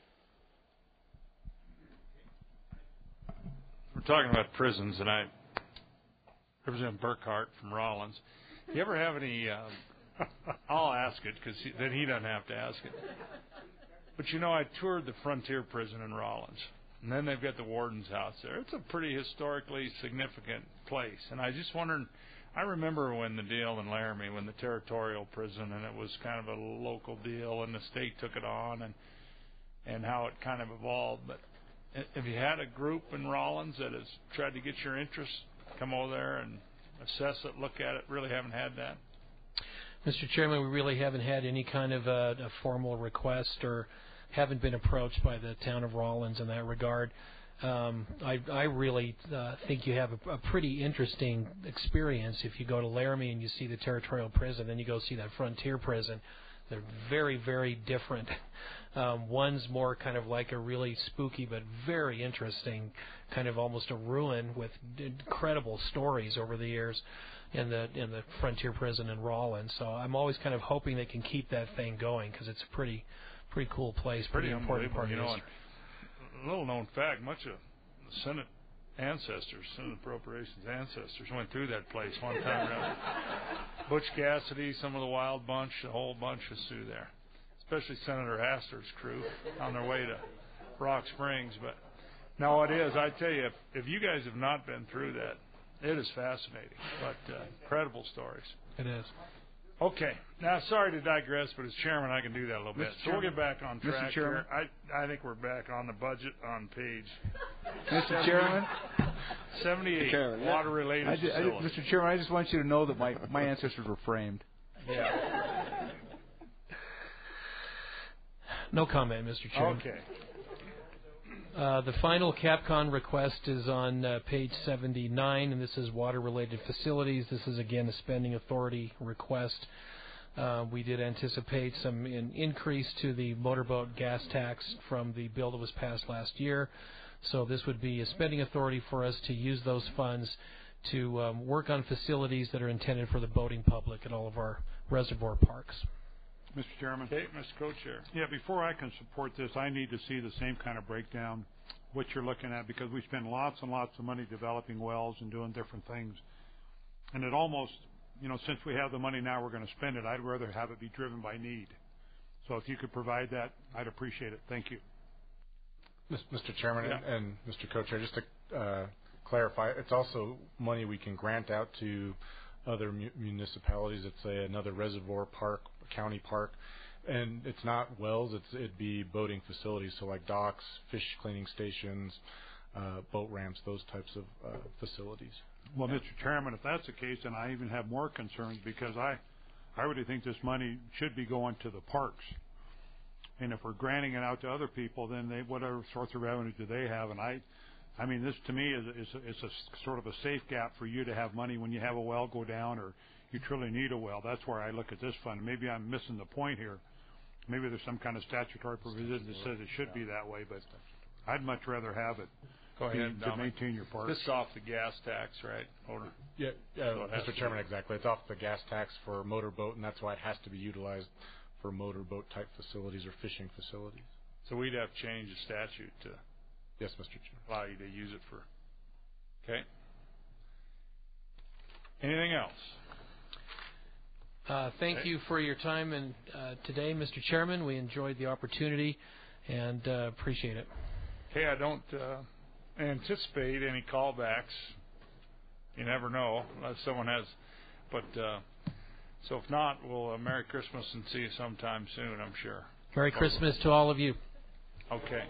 We're talking about prisons, and I represent Burkhart from Rollins. Do you ever have any? I'll ask it because then he doesn't have to ask it. But I toured the Frontier Prison in Rollins, and then they've got the warden's house there. It's a pretty historically significant place, and I just wondered. I remember when the deal in Laramie, when the territorial prison, and it was kind of a local deal, and the state took it on, and how it kind of evolved. But have you had a group in Rollins that has tried to get your interest, come over there and assess it, look at it? Really haven't had that? Mr. Chairman, we really haven't had any kind of a formal request or haven't been approached by the town of Rollins in that regard. I really think you have a pretty interesting experience if you go to Laramie and you see the territorial prison, then you go see that Frontier Prison. They're very, very different. One's more kind of like a really spooky but very interesting, kind of almost a ruin with incredible stories over the years in the Frontier Prison in Rollins. So I'm always kind of hoping they can keep that thing going because it's a pretty cool place, pretty important part of history. A little known fact, much of the Senate Appropriations ancestors went through that place one time around. Butch Cassidy, some of the Wild Bunch, a whole bunch was through there, especially Senator Astor's crew on their way to Rock Springs. But now it is, I tell you, if you guys have not been through that, it is fascinating, but incredible stories. It is. Okay. Now, sorry to digress, but as chairman, I can do that a little bit. So we'll get back on track here. I think we're back on the budget on page Mr. Chairman? 78, water-related facilities. Mr. Chairman, I just want you to know that my ancestors were framed. Yeah. No comment, Mr. Chairman. Okay. The final CAPCON request is on page 79, and this is water-related facilities. This is, again, a spending authority request. We did anticipate an increase to the motorboat gas tax from the bill that was passed last year. So this would be a spending authority for us to use those funds to work on facilities that are intended for the boating public at all of our reservoir parks. Mr. Chairman. Okay, Mr. Co-Chair. Yeah, before I can support this, I need to see the same kind of breakdown, what you're looking at, because we spend lots and lots of money developing wells and doing different things. And it almost, since we have the money now, we're going to spend it. I'd rather have it be driven by need. So if you could provide that, I'd appreciate it. Thank you. Mr. Chairman and Mr. Co-Chair, just to clarify, it's also money we can grant out to other municipalities. Let's say another reservoir park, county park, and it's not wells. It'd be boating facilities, so like docks, fish cleaning stations, boat ramps, those types of facilities. Well, Mr. Chairman, if that's the case, then I even have more concerns because I really think this money should be going to the parks. And if we're granting it out to other people, then whatever source of revenue do they have? And I mean, this to me is a sort of a safe gap for you to have money when you have a well go down or you truly need a well. That's where I look at this fund. Maybe I'm missing the point here. Maybe there's some kind of statutory provision that says it should be that way, but I'd much rather have it to maintain your parks. This is off the gas tax, right? Yeah, Mr. Chairman, exactly. It's off the gas tax for motorboat, and that's why it has to be utilized for motorboat type facilities or fishing facilities. So we'd have to change the statute to yes, Mr. Chairman. Allow you to use it for. Okay. Anything else? Thank you for your time and today, Mr. Chairman. We enjoyed the opportunity and appreciate it. Okay, I don't anticipate any callbacks. You never know unless someone has. But so if not, we'll Merry Christmas and see you sometime soon, I'm sure. Merry Christmas to all of you. Okay.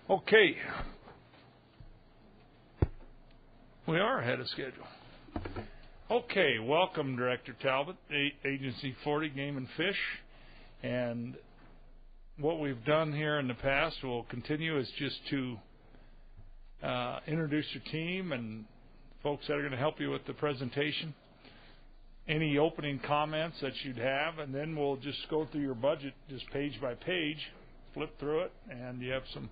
Okay. We are ahead of schedule. Okay, welcome, Director Talbot, Agency 40 Game and Fish. And what we've done here in the past will continue is just to introduce your team and folks that are going to help you with the presentation. Any opening comments that you'd have, and then we'll just go through your budget just page by page, flip through it, and you have some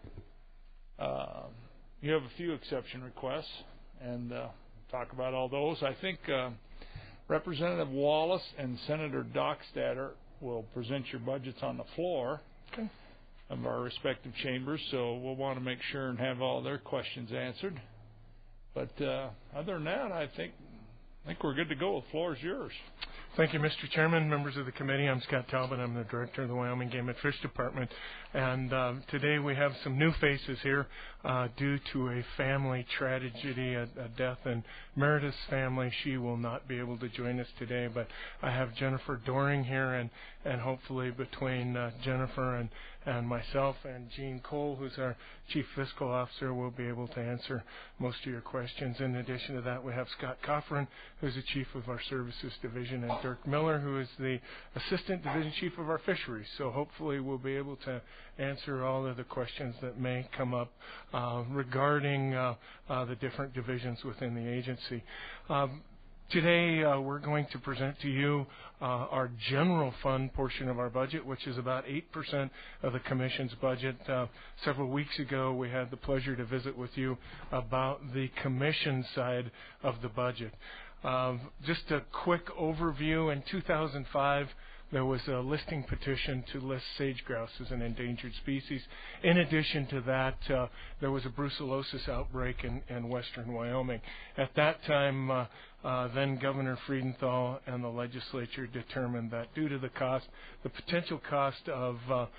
you have a few exception requests, and talk about all those. I think Representative Wallace and Senator Dockstader will present your budgets on the floor of our respective chambers, so we'll want to make sure and have all their questions answered. But other than that, I think we're good to go. The floor is yours. Thank you, Mr. Chairman, members of the committee. I'm Scott Talbot. I'm the director of the Wyoming Game and Fish Department. And today we have some new faces here due to a family tragedy, a death in Meredith's family. She will not be able to join us today, but I have Jennifer Doring here, and hopefully between Jennifer and myself and Gene Cole, who's our Chief Fiscal Officer, will be able to answer most of your questions. In addition to that, we have Scott Coffrin, who's the Chief of our Services Division, and Dirk Miller, who is the Assistant Division Chief of our Fisheries. So hopefully we'll be able to answer all of the questions that may come up regarding the different divisions within the agency. Today, we're going to present to you our general fund portion of our budget, which is about 8% of the Commission's budget. Several weeks ago, we had the pleasure to visit with you about the Commission side of the budget. Just a quick overview. In 2005, there was a listing petition to list sage grouse as an endangered species. In addition to that, there was a brucellosis outbreak in western Wyoming. At that time, then Governor Friedenthal and the legislature determined that due to the cost, the potential cost of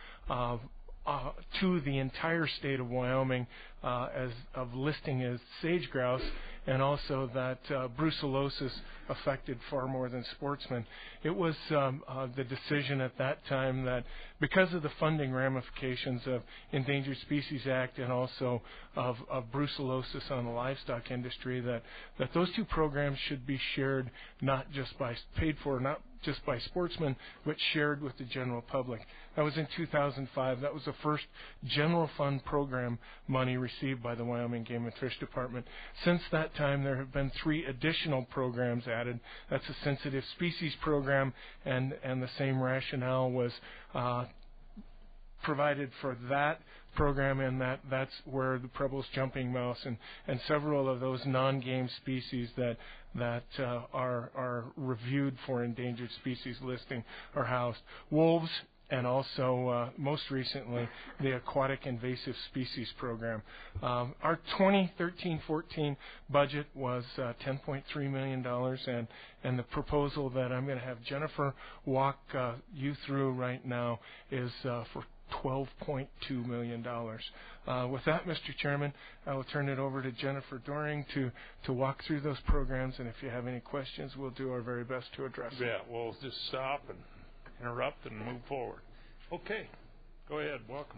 to the entire state of Wyoming of listing as sage grouse, and also that brucellosis affected far more than sportsmen. It was the decision at that time that because of the funding ramifications of Endangered Species Act and also of brucellosis on the livestock industry, that those two programs should be shared, paid for not just by sportsmen, but shared with the general public. That was in 2005. That was the first general fund program money received by the Wyoming Game and Fish Department. Since that time, there have been 3 additional programs added. That's a sensitive species program, and the same rationale was provided for that program, and that's where the Preble's jumping mouse and several of those non-game species that are reviewed for endangered species listing are housed. Wolves, and also most recently the Aquatic Invasive Species Program. Our 2013-14 budget was $10.3 million, and the proposal that I'm going to have Jennifer walk you through right now is for $12.2 million. With that, Mr. Chairman, I will turn it over to Jennifer Doring to walk through those programs, and if you have any questions, we'll do our very best to address them. Yeah, we'll just stop and interrupt and move forward. Okay, go ahead. Welcome.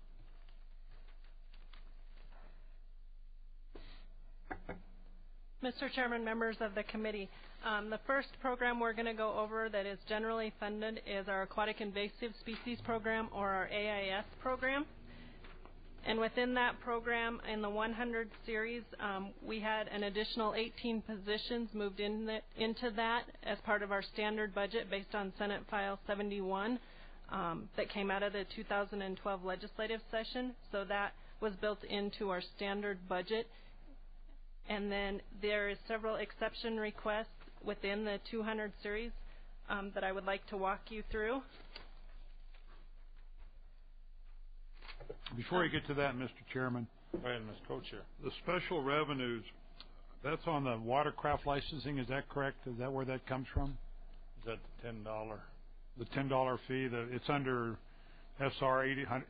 Mr. Chairman, members of the committee, the first program we're going to go over that is generally funded is our Aquatic Invasive Species Program, or our AIS program. And within that program, in the 100 series, we had an additional 18 positions moved into that as part of our standard budget based on Senate File 71 that came out of the 2012 legislative session. So that was built into our standard budget. And then there is several exception requests within the 200 series that I would like to walk you through. Before you get to that, Mr. Chairman, go ahead, Ms. Co-Chair. The special revenues, that's on the watercraft licensing, is that correct? Is that where that comes from? Is that the $10? The $10 fee, it's under SR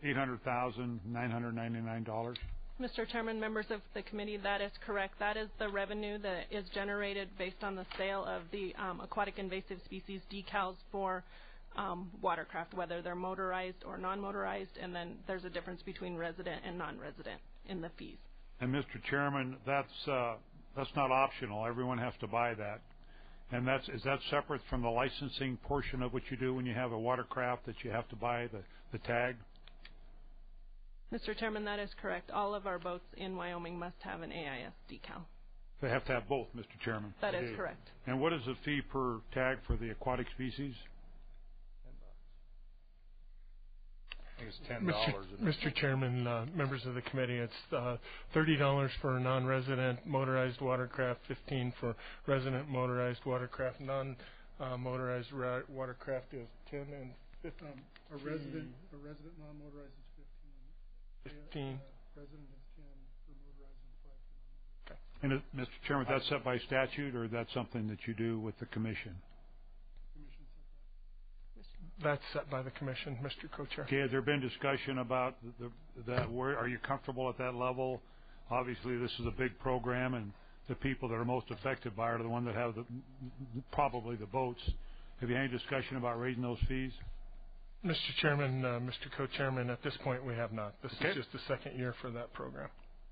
$800,999. Mr. Chairman, members of the committee, that is correct. That is the revenue that is generated based on the sale of the aquatic invasive species decals for watercraft, whether they're motorized or non-motorized, and then there's a difference between resident and non-resident in the fees. And Mr. Chairman, that's not optional. Everyone has to buy that. And is that separate from the licensing portion of what you do when you have a watercraft, that you have to buy the tag? Mr. Chairman, that is correct. All of our boats in Wyoming must have an AIS decal. They have to have both, Mr. Chairman. That is correct. And what is the fee per tag for the aquatic species? I think it's $10. Mr. Chairman, members of the committee, it's $30 for non-resident motorized watercraft, $15 for resident motorized watercraft. Non-motorized watercraft is $10 and $15. A resident non-motorized is 15. Resident is 10 for motorized and 5 for non-motorized. And Mr. Chairman, that's set by statute, or that's something that you do with the commission? That's set by the commission, Mr. Co-Chair. Okay, has there been discussion about that? Where are you comfortable at that level? Obviously, this is a big program, and the people that are most affected by it are the ones that have probably the boats. Have you had any discussion about raising those fees? Mr. Chairman, Mr. Co-Chairman, at this point we have not. This is just the second year for that program.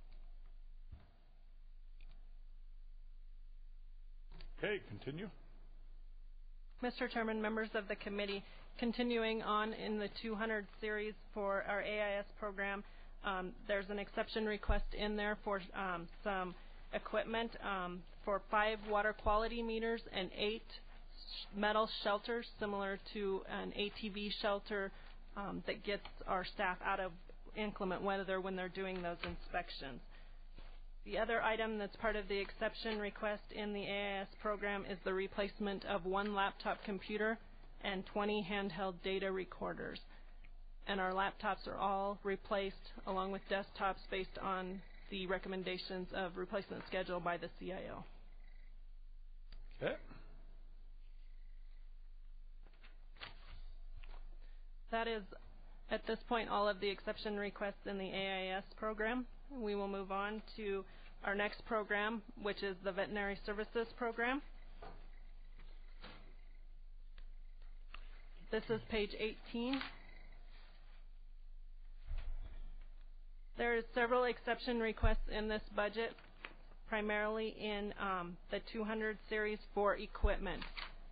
Okay, continue. Mr. Chairman, members of the committee, continuing on in the 200 series for our AIS program, there's an exception request in there for some equipment for 5 water quality meters and 8 metal shelters, similar to an ATV shelter that gets our staff out of inclement weather when they're doing those inspections. The other item that's part of the exception request in the AIS program is the replacement of 1 laptop computer and 20 handheld data recorders. And our laptops are all replaced along with desktops based on the recommendations of replacement schedule by the CIO. Okay. That is, at this point, all of the exception requests in the AIS program. We will move on to our next program, which is the Veterinary Services Program. This is page 18. There are several exception requests in this budget, primarily in the 200 series for equipment.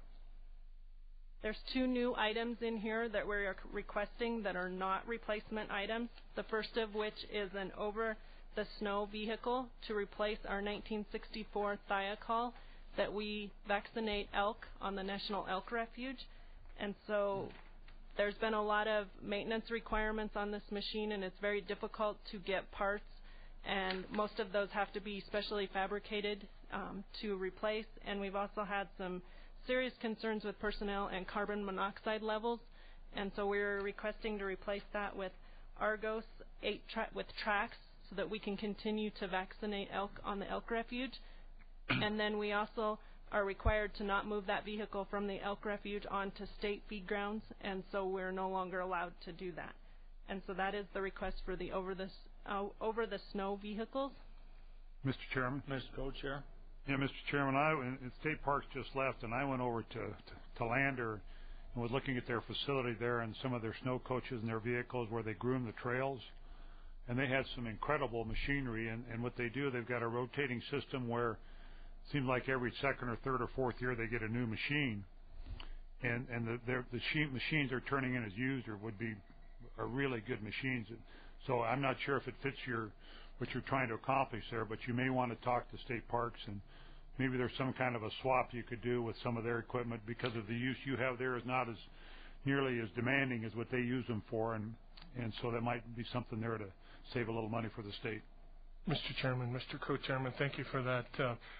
There's 2 new items in here that we're requesting that are not replacement items. The first of which is an over-the-snow vehicle to replace our 1964 Thiokol that we vaccinate elk on the National Elk Refuge. And so there's been a lot of maintenance requirements on this machine, and it's very difficult to get parts. And most of those have to be specially fabricated to replace. And we've also had some serious concerns with personnel and carbon monoxide levels, and so we're requesting to replace that with Argos 8 with tracks so that we can continue to vaccinate elk on the elk refuge. And then we also are required to not move that vehicle from the elk refuge onto state feed grounds, and so we're no longer allowed to do that. And so that is the request for the over the snow vehicles. Mr. Chairman. Mr. Co-Chair. Yeah, Mr. Chairman, State Parks just left, and I went over to Lander and was looking at their facility there and some of their snow coaches and their vehicles where they groom the trails. And they had some incredible machinery, and what they do, they've got a rotating system where it seems like every second or third or fourth year they get a new machine. And the machines they're turning in as used are really good machines. So I'm not sure if it fits what you're trying to accomplish there, but you may want to talk to State Parks, and maybe there's some kind of a swap you could do with some of their equipment, because of the use you have there is not as nearly as demanding as what they use them for, and so there might be something there to save a little money for the state. Mr. Chairman, Mr. Co-Chairman, thank you for that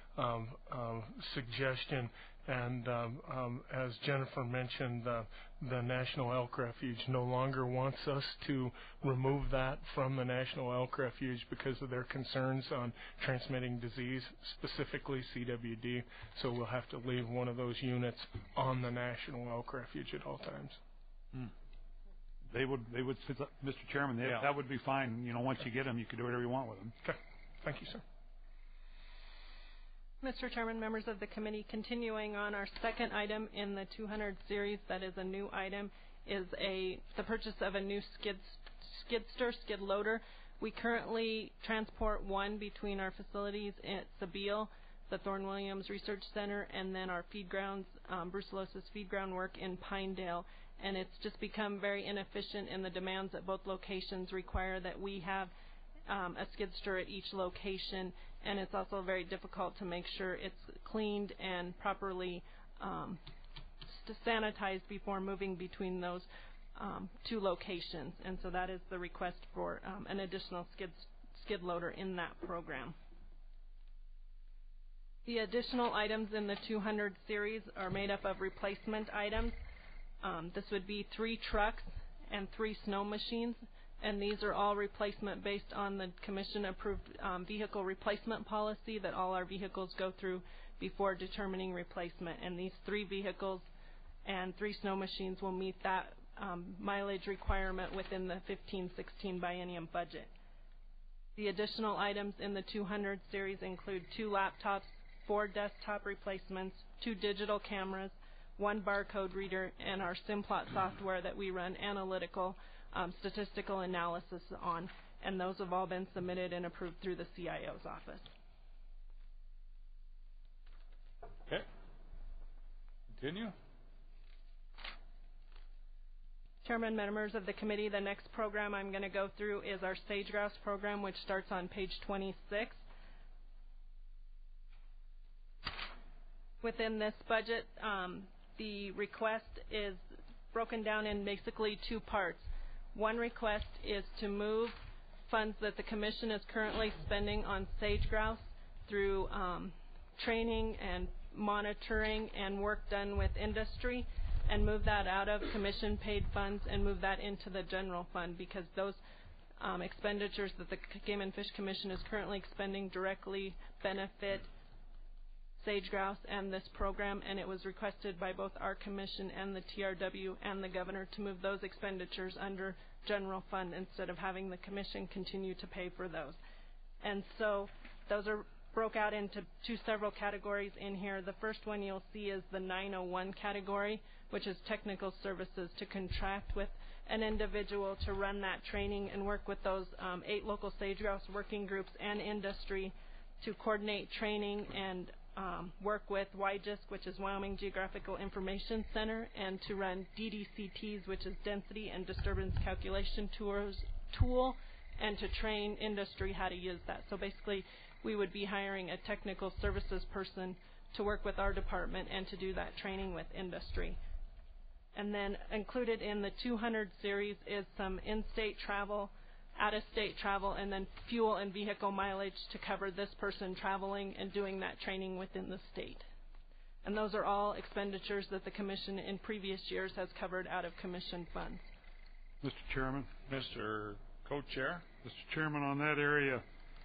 suggestion. And as Jennifer mentioned, the National Elk Refuge no longer wants us to remove that from the National Elk Refuge because of their concerns on transmitting disease, specifically CWD. So we'll have to leave one of those units on the National Elk Refuge at all times. They would, Mr. Chairman, that would be fine. Once you get them, you can do whatever you want with them. Okay. Thank you, sir. Mr. Chairman, members of the committee, continuing on our second item in the 200 series, that is a new item, is the purchase of a new skid loader. We currently transport one between our facilities at Sabile, the Thorne Williams Research Center, and then our feed grounds, brucellosis feed ground work in Pinedale. And it's just become very inefficient, and the demands at both locations require that we have a skid steer at each location, and it's also very difficult to make sure it's cleaned and properly sanitized before moving between those two locations. And so that is the request for an additional skid loader in that program. The additional items in the 200 series are made up of replacement items. This would be 3 trucks and 3 snow machines, and these are all replacement based on the commission-approved vehicle replacement policy that all our vehicles go through before determining replacement. And these 3 vehicles and 3 snow machines will meet that mileage requirement within the 15-16 biennium budget. The additional items in the 200 series include 2 laptops, 4 desktop replacements, 2 digital cameras, 1 barcode reader, and our Simplot software that we run analytical statistical analysis on, and those have all been submitted and approved through the CIO's office. Okay. Continue. Chairman, members of the committee, the next program I'm going to go through is our sage grouse program, which starts on page 26. Within this budget, the request is broken down in basically 2 parts. One request is to move funds that the commission is currently spending on sage grouse through training and monitoring and work done with industry, and move that out of commission-paid funds and move that into the general fund, because those expenditures that the Game and Fish Commission is currently expending directly benefit sage grouse and this program, and it was requested by both our commission and the TRW and the governor to move those expenditures under general fund instead of having the commission continue to pay for those. And so those are broke out into 2 several categories in here. The first one you'll see is the 901 category, which is technical services, to contract with an individual to run that training and work with those 8 local sage grouse working groups and industry to coordinate training and work with WIGISC, which is Wyoming Geographical Information Center, and to run DDCTs, which is Density and Disturbance Calculation tool, and to train industry how to use that. So basically, we would be hiring a technical services person to work with our department and to do that training with industry. And then included in the 200 series is some in-state travel, out-of-state travel, and then fuel and vehicle mileage to cover this person traveling and doing that training within the state. And those are all expenditures that the commission in previous years has covered out of commission funds. Mr. Chairman. Mr. Co-Chair. Mr. Chairman, on that area,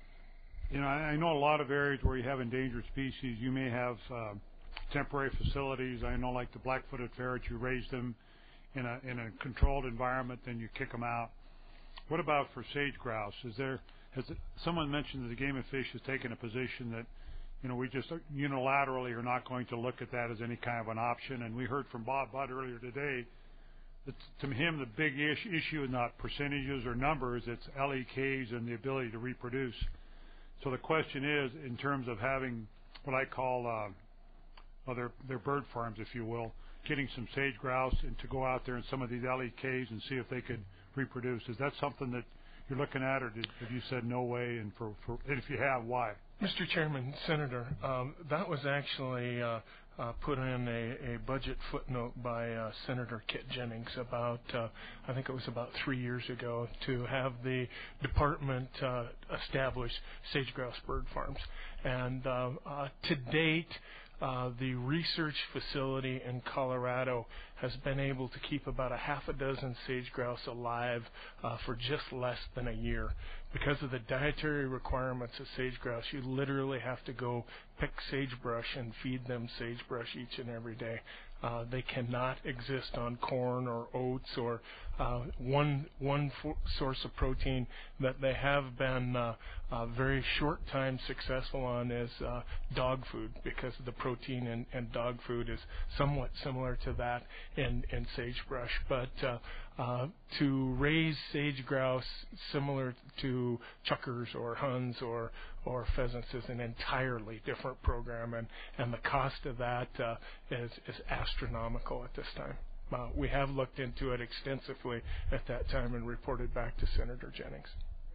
I know a lot of areas where you have endangered species, you may have temporary facilities. I know, like the black-footed ferret, you raise them in a controlled environment, then you kick them out. What about for sage grouse? Someone mentioned that the Game and Fish has taken a position that, we just unilaterally are not going to look at that as any kind of an option. And we heard from Bob Budd earlier today that, to him, the big issue is not percentages or numbers, it's LEKs and the ability to reproduce. So the question is, in terms of having what I call their bird farms, if you will, getting some sage grouse and to go out there in some of these LEKs and see if they could reproduce. Is that something that you're looking at, or have you said no way? And and if you have, why? Mr. Chairman, Senator, that was actually put in a budget footnote by Senator Kit Jennings about, I think it was about 3 years ago, to have the department establish sage grouse bird farms. And to date, the research facility in Colorado has been able to keep about a half a dozen sage grouse alive for just less than a year. Because of the dietary requirements of sage grouse, you literally have to go pick sagebrush and feed them sagebrush each and every day. They cannot exist on corn or oats or one source of protein that they have been very short time successful on is dog food, because the protein in dog food is somewhat similar to that in sagebrush. But to raise sage grouse similar to chukars or huns or pheasants is an entirely different program, and the cost of that is astronomical at this time. We have looked into it extensively at that time and reported back to Senator Jennings.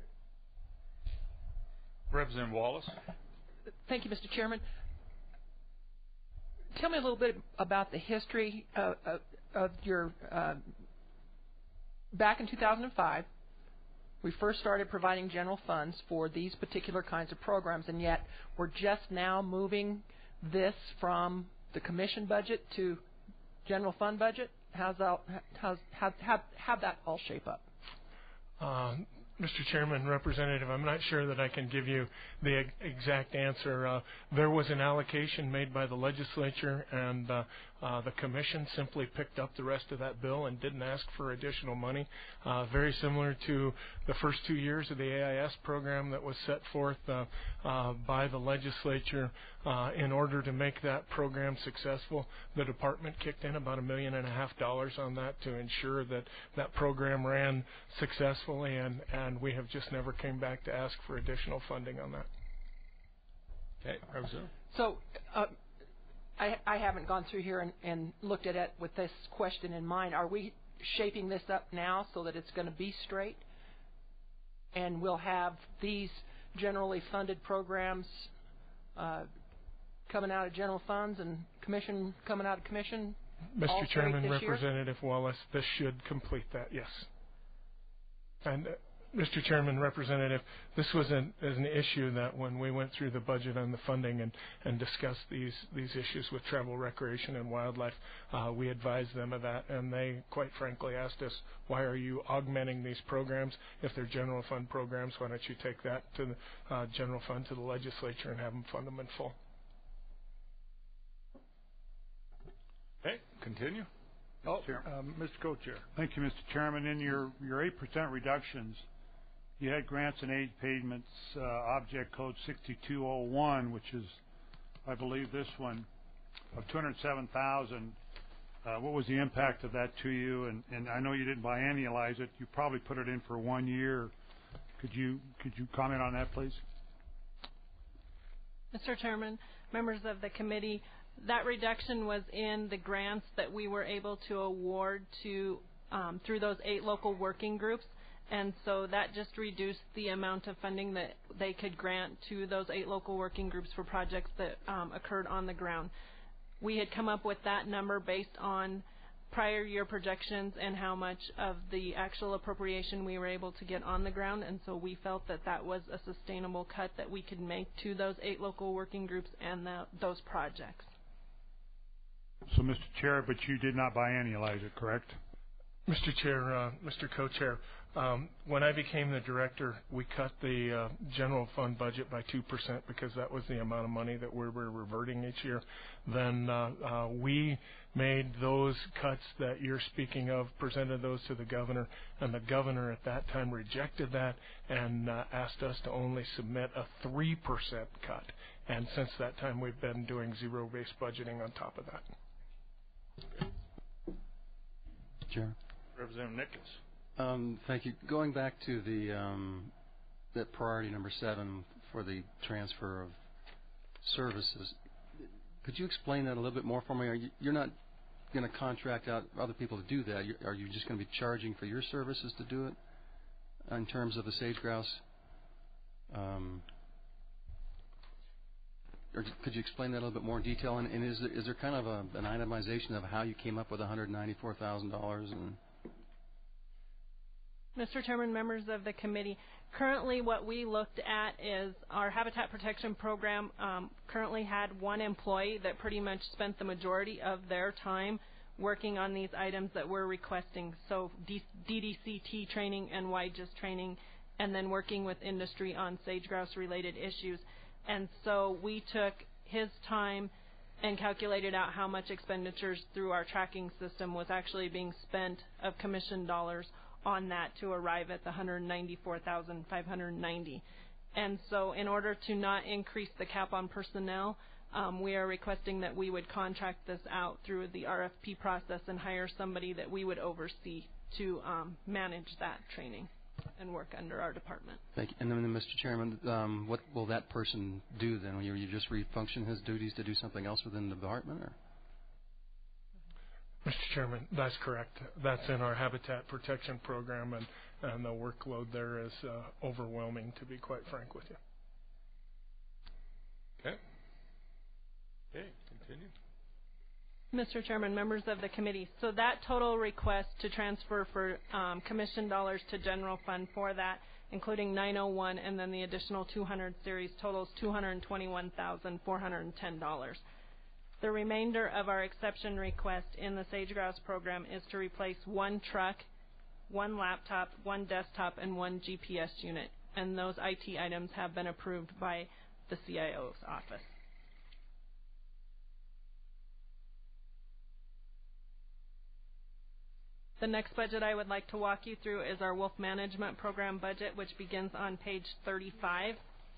Representative Wallace. Thank you, Mr. Chairman. Tell me a little bit about the history of your. Back in 2005, we first started providing general funds for these particular kinds of programs, and yet we're just now moving this from the commission budget to general fund budget. How'd that all shape up? Mr. Chairman, Representative, I'm not sure that I can give you the exact answer. There was an allocation made by the legislature, and the commission simply picked up the rest of that bill and didn't ask for additional money. Very similar to the first 2 years of the AIS program that was set forth by the legislature. In order to make that program successful, the department kicked in about $1.5 million on that to ensure that that program ran successfully, and we have just never came back to ask for additional funding on that. Okay, Representative. So I haven't gone through here and looked at it with this question in mind. Are we shaping this up now so that it's going to be straight, and we'll have these generally funded programs coming out of general funds and commission coming out of commission? Mr. Chairman, Representative Wallace, this should complete that, yes. And Mr. Chairman, Representative, this was an issue that when we went through the budget and the funding and discussed these issues with travel, recreation, and wildlife, we advised them of that, and they quite frankly asked us, why are you augmenting these programs? If they're general fund programs, why don't you take that to the general fund, to the legislature, and have them fund them in full? Okay, continue. Mr. Co-Chair. Thank you, Mr. Chairman. In your 8% reductions, you had grants and aid payments, object code 6201, which is, I believe, this one, of $207,000. What was the impact of that to you? And I know you didn't biannualize it. You probably put it in for 1 year. Could you comment on that, please? Mr. Chairman, members of the committee, that reduction was in the grants that we were able to award to through those 8 local working groups, and so that just reduced the amount of funding that they could grant to those 8 local working groups for projects that occurred on the ground. We had come up with that number based on prior year projections and how much of the actual appropriation we were able to get on the ground, and so we felt that that was a sustainable cut that we could make to those 8 local working groups and those projects. So, Mr. Chair, but you did not biannualize it, correct? Mr. Chair, Mr. Co-Chair, when I became the director, we cut the general fund budget by 2% because that was the amount of money that we were reverting each year. Then we made those cuts that you're speaking of, presented those to the governor, and the governor at that time rejected that and asked us to only submit a 3% cut. And since that time, we've been doing zero-based budgeting on top of that. Chair. Representative Nichols. Thank you. Going back to the that priority number 7 for the transfer of services, could you explain that a little bit more for me? You're not going to contract out other people to do that. Are you just going to be charging for your services to do it in terms of the sage grouse? Or could you explain that a little bit more in detail? And is there kind of an itemization of how you came up with $194,000? Mr. Chairman, members of the committee, currently what we looked at is our Habitat Protection Program currently had 1 employee that pretty much spent the majority of their time working on these items that we're requesting, so DDCT training and WIGIS training, and then working with industry on sage-grouse-related issues. And so we took his time and calculated out how much expenditures through our tracking system was actually being spent of commission dollars on that to arrive at the $194,590. And so in order to not increase the cap on personnel, we are requesting that we would contract this out through the RFP process and hire somebody that we would oversee to manage that training and work under our department. Thank you. And then, Mr. Chairman, what will that person do then? Will you just refunction his duties to do something else within the department? Or? Mr. Chairman, that's correct. That's in our habitat protection program, and the workload there is overwhelming, to be quite frank with you. Okay. Okay, continue. Mr. Chairman, members of the committee, so that total request to transfer for commission dollars to general fund for that, including 901 and then the additional 200 series, totals $221,410. The remainder of our exception request in the sage-grouse program is to replace one truck, one laptop, one desktop, and one GPS unit, and those IT items have been approved by the CIO's office. The next budget I would like to walk you through is our Wolf Management Program budget, which begins on page 35.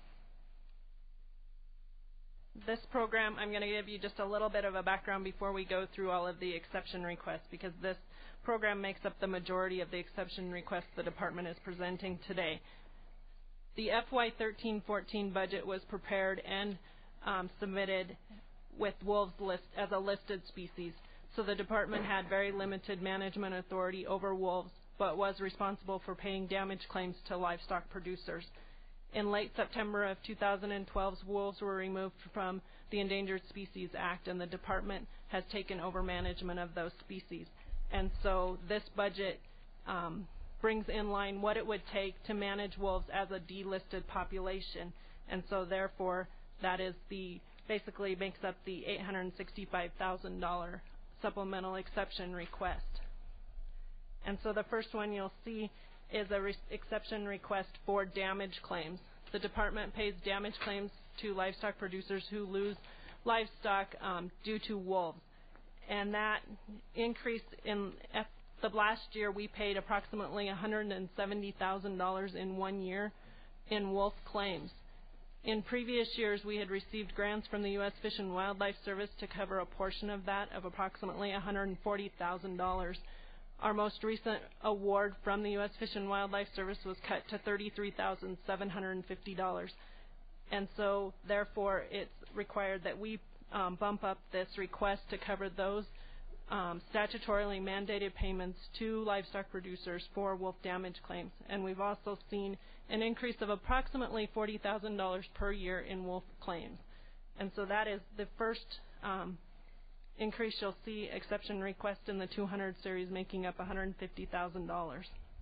This program, I'm going to give you just a little bit of a background before we go through all of the exception requests, because this program makes up the majority of the exception requests the department is presenting today. The FY 13-14 budget was prepared and submitted with wolves list as a listed species. So the department had very limited management authority over wolves, but was responsible for paying damage claims to livestock producers. In late September of 2012, wolves were removed from the Endangered Species Act, and the department has taken over management of those species. And so this budget brings in line what it would take to manage wolves as a delisted population. And so therefore, that is basically makes up the $865,000 supplemental exception request. And so the first one you'll see is a exception request for damage claims. The department pays damage claims to livestock producers who lose livestock due to wolves. And that increase in the last year, we paid approximately $170,000 in 1 year in wolf claims. In previous years, we had received grants from the U.S. Fish and Wildlife Service to cover a portion of that, of approximately $140,000. Our most recent award from the U.S. Fish and Wildlife Service was cut to $33,750. And so, therefore, it's required that we bump up this request to cover those statutorily mandated payments to livestock producers for wolf damage claims. And we've also seen an increase of approximately $40,000 per year in wolf claims. And so that is the first increase you'll see, exception request in the 200 series, making up $150,000.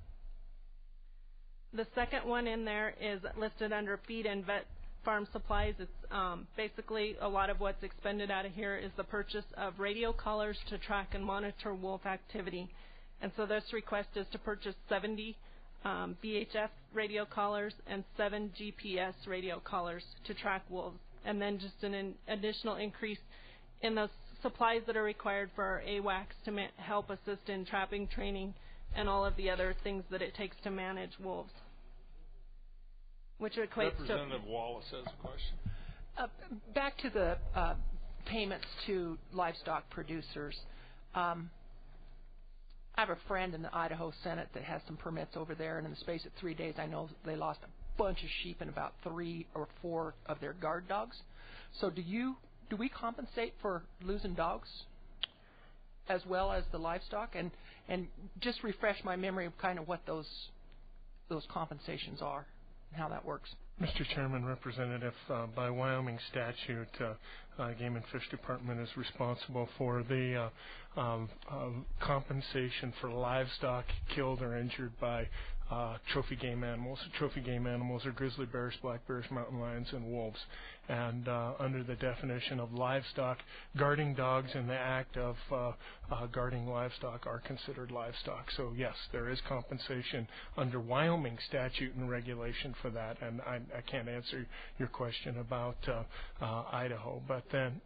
The second one in there is listed under feed and vet farm supplies. It's basically a lot of what's expended out of here is the purchase of radio collars to track and monitor wolf activity. And so this request is to purchase 70 VHF radio collars and 7 GPS radio collars to track wolves. And then just an additional increase in those supplies that are required for our AWACS to help assist in trapping, training, and all of the other things that it takes to manage wolves. Which equates Representative Wallace has a question. Back to the payments to livestock producers. I have a friend in the Idaho Senate that has some permits over there, and in the space of 3 days, I know they lost a bunch of sheep and about 3 or 4 of their guard dogs. So do we compensate for losing dogs as well as the livestock? And just refresh my memory of kind of what those compensations are and how that works. Mr. Chairman, Representative, by Wyoming statute, Game and Fish Department is responsible for the compensation for livestock killed or injured by trophy game animals. Trophy game animals are grizzly bears, black bears, mountain lions, and wolves. And under the definition of livestock, guarding dogs in the act of guarding livestock are considered livestock. So yes, there is compensation under Wyoming statute and regulation for that. And I can't answer your question about Idaho, but then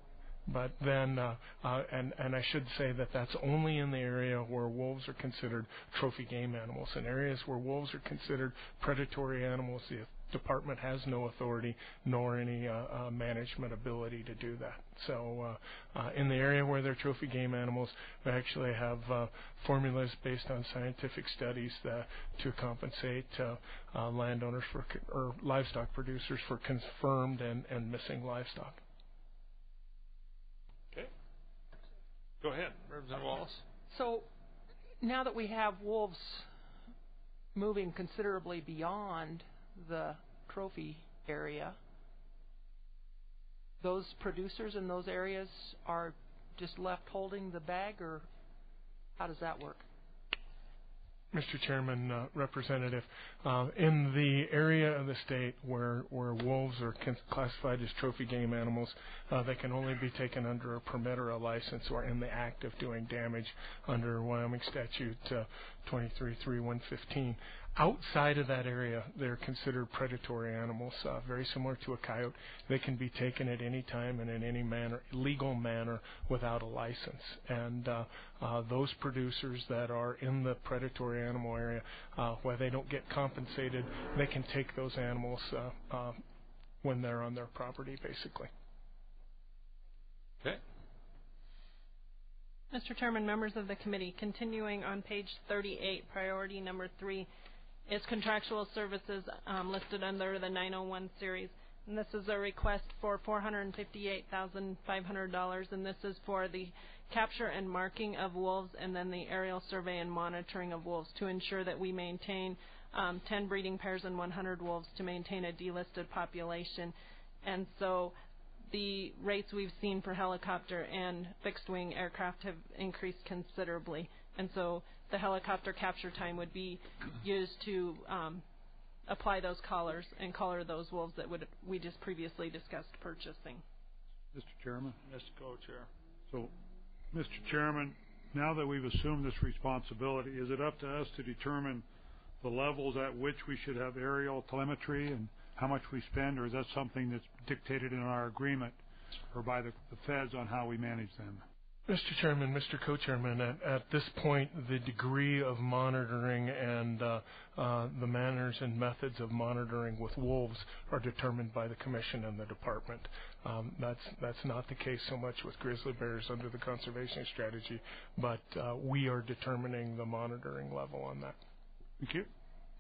I should say that that's only in the area where wolves are considered trophy game animals. In areas where wolves are considered predatory animals, the department has no authority nor any management ability to do that. So in the area where they're trophy game animals, we actually have formulas based on scientific studies to compensate landowners or livestock producers for confirmed and missing livestock. Go ahead, Representative Wallace. So now that we have wolves moving considerably beyond the trophy area, those producers in those areas are just left holding the bag, or how does that work? Mr. Chairman, Representative, in the area of the state where wolves are classified as trophy game animals, they can only be taken under a permit or a license or in the act of doing damage under Wyoming Statute 233115. Outside of that area, they're considered predatory animals, very similar to a coyote. They can be taken at any time and in any manner, legal manner, without a license. And those producers that are in the predatory animal area, where they don't get compensated, they can take those animals when they're on their property, basically. Okay. Mr. Chairman, members of the committee, continuing on page 38, priority number 3 is contractual services listed under the 901 series. And this is a request for $458,500, and this is for the capture and marking of wolves and then the aerial survey and monitoring of wolves to ensure that we maintain 10 breeding pairs and 100 wolves to maintain a delisted population. And so the rates we've seen for helicopter and fixed-wing aircraft have increased considerably. And so the helicopter capture time would be used to apply those collars and collar those wolves that we just previously discussed purchasing. Mr. Chairman? Mr. Co-Chair. So, Mr. Chairman, now that we've assumed this responsibility, is it up to us to determine the levels at which we should have aerial telemetry and how much we spend, or is that something that's dictated in our agreement or by the feds on how we manage them? Mr. Chairman, Mr. Co-Chairman, at this point, the degree of monitoring and the manners and methods of monitoring with wolves are determined by the Commission and the Department. That's not the case so much with grizzly bears under the conservation strategy, but we are determining the monitoring level on that. Thank you.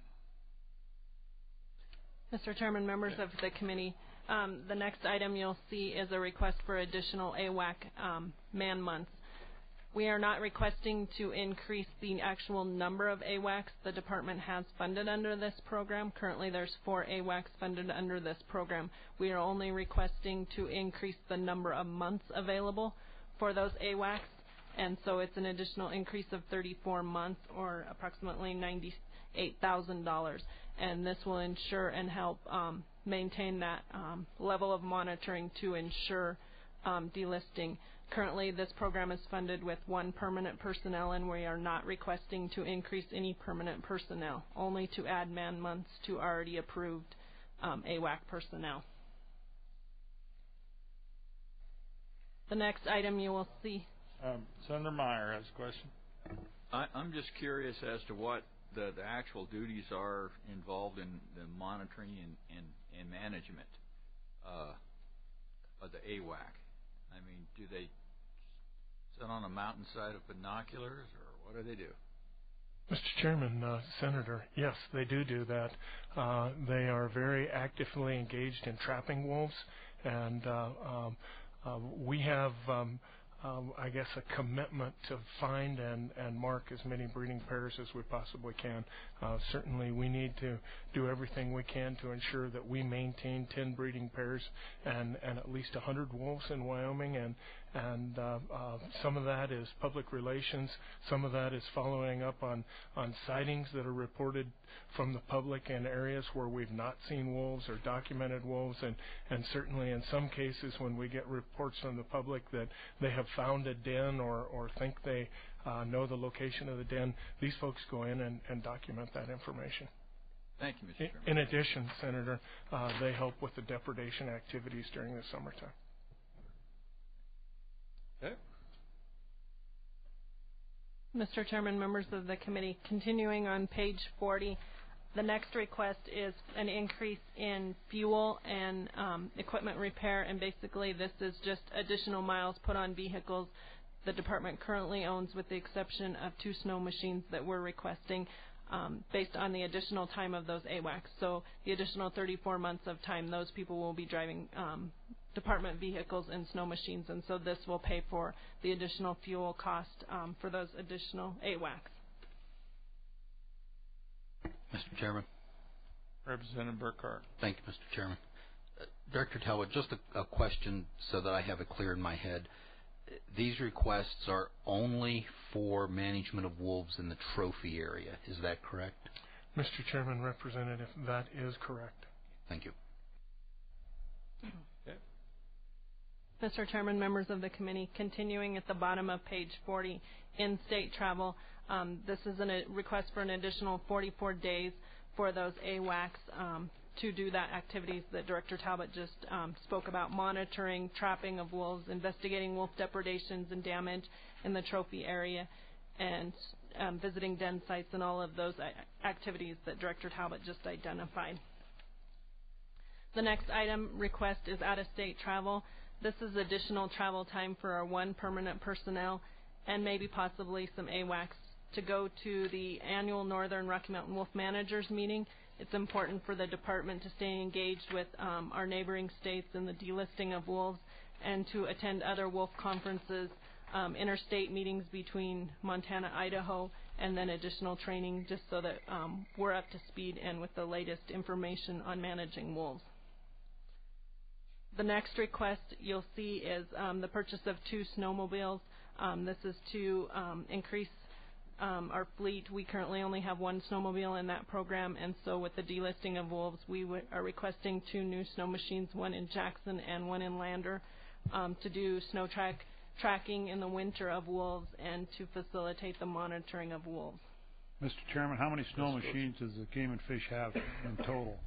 Mr. Chairman, members of the committee, the next item you'll see is a request for additional AWAC man months. We are not requesting to increase the actual number of AWACs the department has funded under this program. Currently there's 4 AWACs funded under this program. We are only requesting to increase the number of months available for those AWACs, and so it's an additional increase of 34 months or approximately $98,000. And this will ensure and help maintain that level of monitoring to ensure delisting. Currently, this program is funded with 1 permanent personnel, and we are not requesting to increase any permanent personnel, only to add man months to already approved AWAC personnel. The next item you will see. Senator Meyer has a question. I'm just curious as to what the actual duties are involved in the monitoring and management of the AWAC. I mean, do they sit on a mountainside of binoculars, or what do they do? Mr. Chairman, Senator, yes, they do that. They are very actively engaged in trapping wolves, and we have I guess a commitment to find and mark as many breeding pairs as we possibly can. Certainly we need to do everything we can to ensure that we maintain 10 breeding pairs and at least 100 wolves in Wyoming, and some of that is public relations. Some of that is following up on sightings that are reported from the public in areas where we've not seen wolves or documented wolves, and certainly in some cases when we get reports from the public that they have found a den or think they know the location of the den, these folks go in and document that information. Thank you, Mr. Chairman. In addition, Senator, they help with the depredation activities during the summertime. Okay. Mr. Chairman, members of the committee, continuing on page 40, the next request is an increase in fuel and equipment repair, and basically this is just additional miles put on vehicles the department currently owns, with the exception of 2 snow machines that we're requesting based on the additional time of those AWACS. So the additional 34 months of time, those people will be driving department vehicles and snow machines, and so this will pay for the additional fuel cost for those additional AWACS. Mr. Chairman. Representative Burkhart. Thank you, Mr. Chairman. Director Talbot, just a question so that I have it clear in my head. These requests are only for management of wolves in the trophy area. Is that correct? Mr. Chairman, Representative, that is correct. Thank you. Okay. Mr. Chairman, members of the committee, continuing at the bottom of page 40, in-state travel, this is a request for an additional 44 days for those AWACS to do that activities that Director Talbot just spoke about: monitoring, trapping of wolves, investigating wolf depredations and damage in the trophy area, and visiting den sites, and all of those activities that Director Talbot just identified. The next item request is out-of-state travel. This is additional travel time for our 1 permanent personnel and maybe possibly some AWACS to go to the annual Northern Rocky Mountain Wolf Managers meeting. It's important for the department to stay engaged with our neighboring states in the delisting of wolves, and to attend other wolf conferences, interstate meetings between Montana, Idaho, and then additional training, just so that we're up to speed and with the latest information on managing wolves. The next request you'll see is the purchase of 2 snowmobiles. This is to increase our fleet. We currently only have 1 snowmobile in that program, and so with the delisting of wolves, we are requesting 2 new snow machines, 1 in Jackson and 1 in Lander, to do snow tracking in the winter of wolves and to facilitate the monitoring of wolves. Mr. Chairman, how many snow machines does the Game and Fish have in total?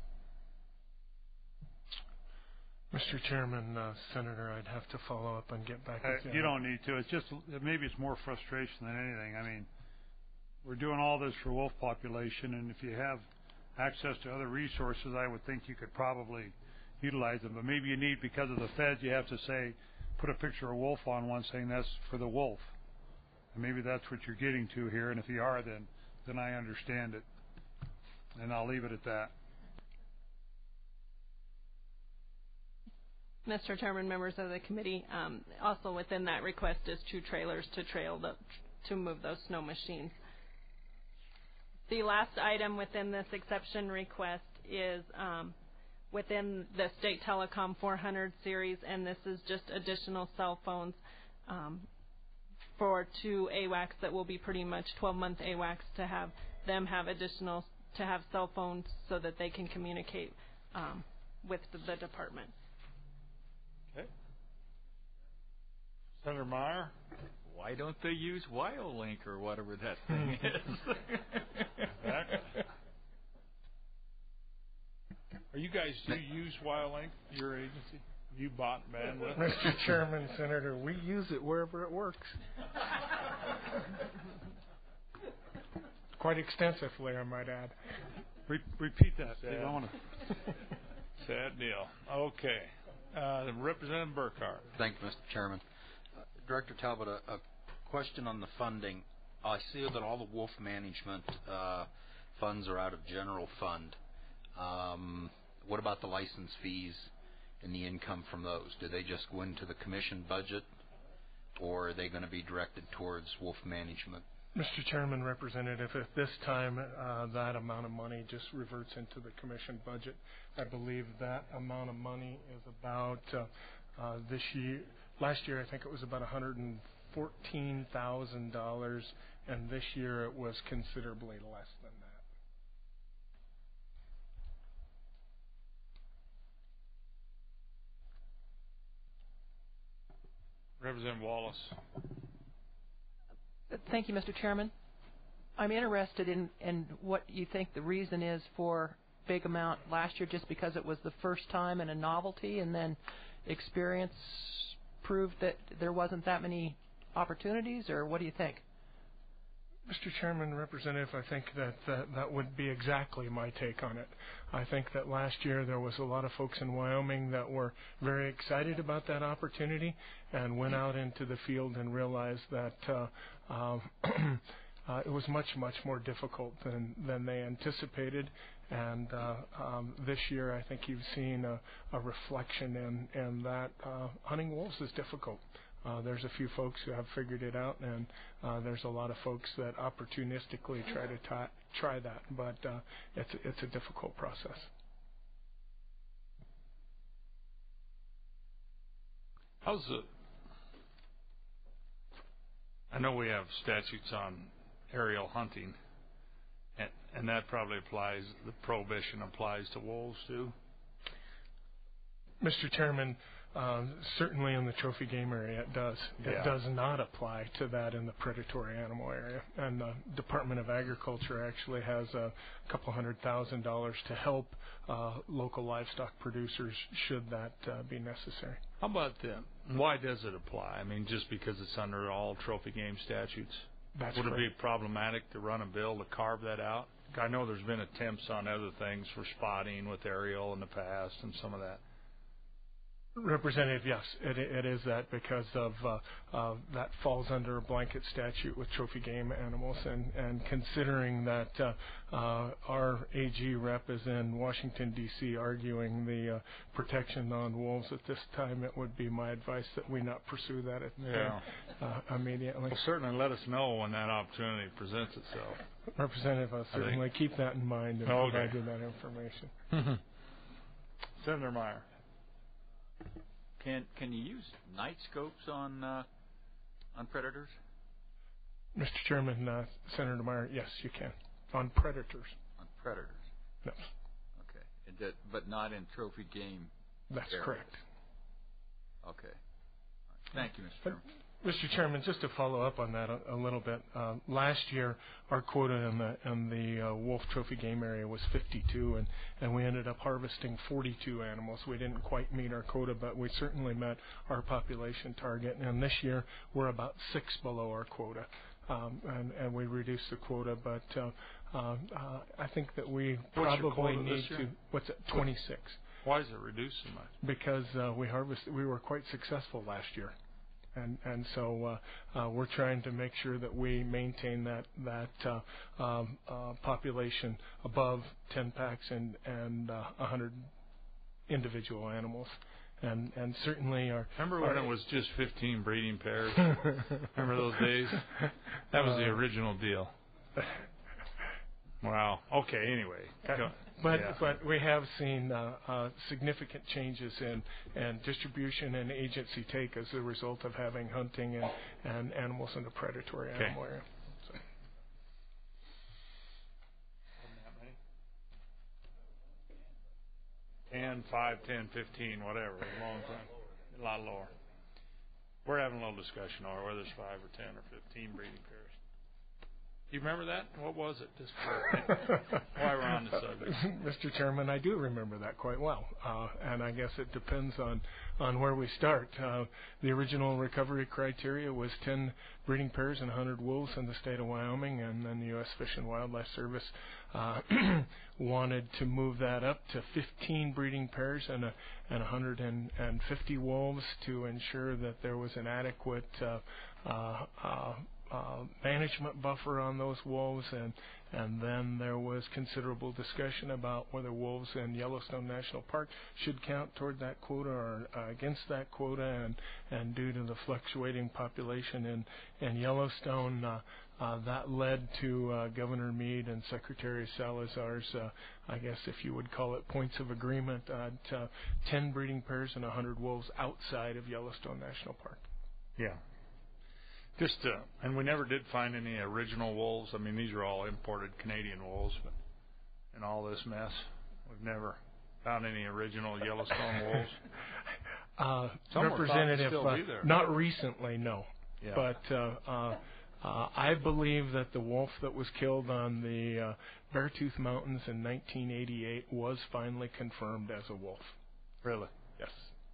Mr. Chairman, Senator, I'd have to follow up and get back with you. You don't need to. It's just, maybe it's more frustration than anything. I mean, we're doing all this for wolf population, and if you have access to other resources, I would think you could probably utilize them. But maybe you need, because of the feds, you have to say, put a picture of a wolf on one saying that's for the wolf. And maybe that's what you're getting to here, and if you are, then I understand it. And I'll leave it at that. Mr. Chairman, members of the committee, also within that request is 2 trailers to move those snow machines. The last item within this exception request is within the State Telecom 400 series, and this is just additional cell phones for 2 AWACS that will be pretty much 12-month AWACS, to have them have cell phones so that they can communicate with the department. Okay. Senator Meyer? Why don't they use WyoLink or whatever that thing is? Exactly. Are you guys, do you use WyoLink, your agency? You bought bandwidth? Mr. Chairman, Senator, we use it wherever it works. Quite extensively, I might add. Repeat that, Dave. I want to. Sad deal. Okay. Representative Burkhart. Thank you, Mr. Chairman. Director Talbot, a question on the funding. I see that all the wolf management funds are out of general fund. What about the license fees and the income from those? Do they just go into the commission budget, or are they going to be directed towards wolf management? Mr. Chairman, Representative, at this time, that amount of money just reverts into the commission budget. I believe that amount of money is about Last year, I think it was about $114,000, and this year it was considerably less than that. Representative Wallace. Thank you, Mr. Chairman. I'm interested in what you think the reason is for big amount last year, just because it was the first time and a novelty, and then experience proved that there wasn't that many opportunities, or what do you think? Mr. Chairman, Representative, I think that would be exactly my take on it. I think that last year there was a lot of folks in Wyoming that were very excited about that opportunity and went out into the field and realized that it was much, much more difficult than they anticipated. And this year I think you've seen a reflection in that hunting wolves is difficult. There's a few folks who have figured it out, and there's a lot of folks that opportunistically try that, but it's a difficult process. How's it? I know we have statutes on aerial hunting, and that probably applies. The prohibition applies to wolves too. Mr. Chairman, certainly in the trophy game area it does. Yeah. It does not apply to that in the predatory animal area. And the Department of Agriculture actually has a couple $100,000 to help local livestock producers should that be necessary. How about why does it apply? I mean, just because it's under all trophy game statutes? That's Would correct. it be problematic to run a bill to carve that out? I know there's been attempts on other things for spotting with aerial in the past and some of that. Representative, yes, it is that because of that falls under a blanket statute with trophy game animals, and considering that our AG rep is in Washington, D.C. arguing the protection on wolves at this time, it would be my advice that we not pursue that immediately. Well, certainly let us know when that opportunity presents itself. Representative, I'll certainly keep that in mind and provide you that information. Senator Meyer. Can you use night scopes on predators? Mr. Chairman, Senator Meyer, yes, you can. On predators. On predators? Yes. Okay. But not in trophy game That's areas. correct. Okay. Thank you, Mr. Chairman. Mr. Chairman, just to follow up on that a little bit, last year our quota in the wolf trophy game area was 52, and we ended up harvesting 42 animals. We didn't quite meet our quota, but we certainly met our population target. And this year we're about 6 below our quota, and we reduced the quota. But I think that we probably need to. What's it? 26. Why is it reduced so much? Because we were quite successful last year. And so we're trying to make sure that we maintain that population above 10 packs and 100 individual animals. And certainly Remember when it was just 15 breeding pairs? Remember those days? That was the original deal. Wow. Okay, anyway. But we have seen significant changes in distribution and agency take as a result of having hunting and animals in the predatory animal area. So. 10, 5, 10, 15, whatever. A long time. A lot lower. We're having a little discussion over whether it's 5 or 10 or 15 breeding pairs. Do you remember that? What was it? Just why we're on the subject. Mr. Chairman, I do remember that quite well, and I guess it depends on where we start. The original recovery criteria was 10 breeding pairs and 100 wolves in the state of Wyoming, and then the U.S. Fish and Wildlife Service wanted to move that up to 15 breeding pairs and 150 wolves to ensure that there was an adequate management buffer on those wolves, and then there was considerable discussion about whether wolves in Yellowstone National Park should count toward that quota or against that quota, and due to the fluctuating population in Yellowstone, that led to Governor Meade and Secretary Salazar's, I guess if you would call it, points of agreement at 10 breeding pairs and 100 wolves outside of Yellowstone National Park. Yeah. And we never did find any original wolves. I mean, these are all imported Canadian wolves, but in all this mess, we've never found any original Yellowstone wolves. Representative, be there. Not recently, no. Yeah. But I believe that the wolf that was killed on the Beartooth Mountains in 1988 was finally confirmed as a wolf. Really? Yes.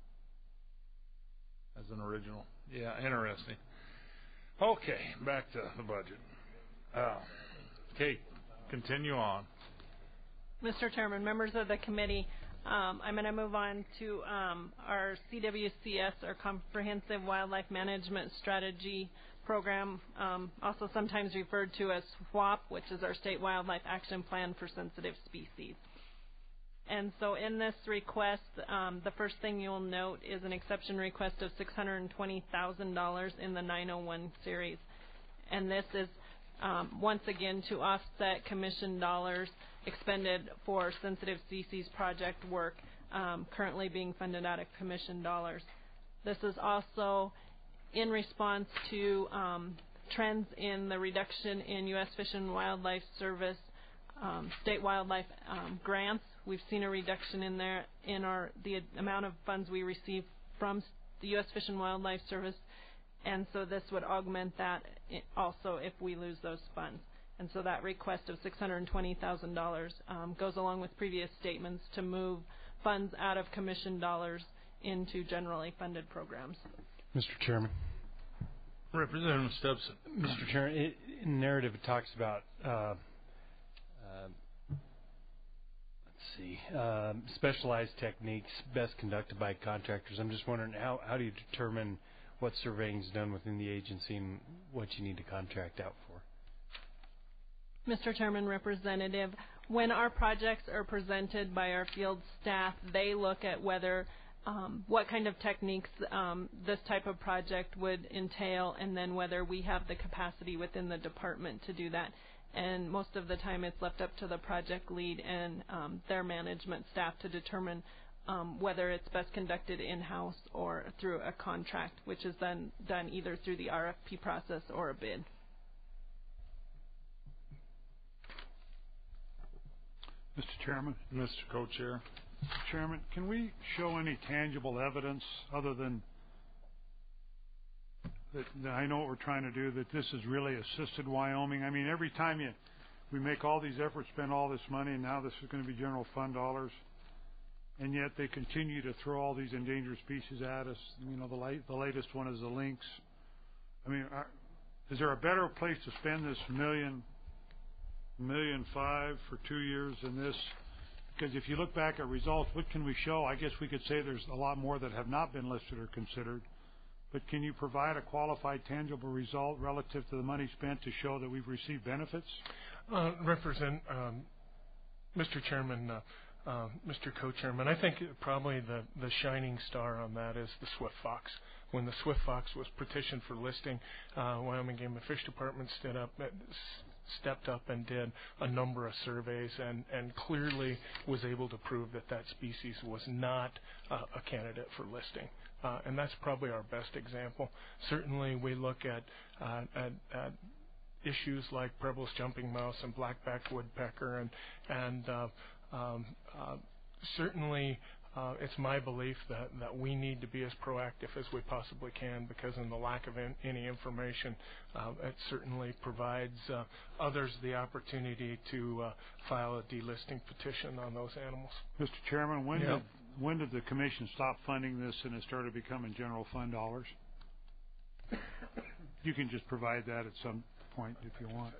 As an original. Yeah, interesting. Okay, back to the budget. Kate, continue on. Mr. Chairman, members of the committee, I'm going to move on to our CWCS, our Comprehensive Wildlife Management Strategy Program, also sometimes referred to as SWAP, which is our State Wildlife Action Plan for Sensitive Species. And so in this request, the first thing you'll note is an exception request of $620,000 in the 901 series. And this is, once again, to offset commission dollars expended for sensitive species project work currently being funded out of commission dollars. This is also in response to trends in the reduction in U.S. Fish and Wildlife Service state wildlife grants. We've seen a reduction in there in the amount of funds we receive from the U.S. Fish and Wildlife Service, and so this would augment that also if we lose those funds. And so that request of $620,000 goes along with previous statements to move funds out of commission dollars into generally funded programs. Mr. Chairman. Representative Stepson. Mr. Chairman, in the narrative it talks about specialized techniques best conducted by contractors. I'm just wondering how do you determine what surveying is done within the agency and what you need to contract out for? Mr. Chairman, Representative, when our projects are presented by our field staff, they look at whether what kind of techniques this type of project would entail, and then whether we have the capacity within the department to do that. And most of the time it's left up to the project lead and their management staff to determine whether it's best conducted in-house or through a contract, which is then done either through the RFP process or a bid. Mr. Chairman. Mr. Co-Chair. Mr. Chairman, can we show any tangible evidence other than that I know what we're trying to do, that this is really assisted Wyoming? I mean, every time we make all these efforts, spend all this money, and now this is going to be general fund dollars, and yet they continue to throw all these endangered species at us. You know, the latest one is the lynx. I mean, is there a better place to spend this $1.5 million for 2 years than this? Because if you look back at results, what can we show? I guess we could say there's a lot more that have not been listed or considered. But can you provide a qualified, tangible result relative to the money spent to show that we've received benefits? Mr. Chairman, Mr. Co-Chairman, I think probably the shining star on that is the Swift Fox. When the Swift Fox was petitioned for listing, Wyoming Game and Fish Department stepped up and did a number of surveys and clearly was able to prove that species was not a candidate for listing. And that's probably our best example. Certainly we look at issues like Preble's jumping mouse and blackback woodpecker, and certainly it's my belief that we need to be as proactive as we possibly can, because in the lack of any information, it certainly provides others the opportunity to file a delisting petition on those animals. Mr. Chairman, when did the Commission stop funding this and it started becoming general fund dollars? You can just provide that at some point if you want.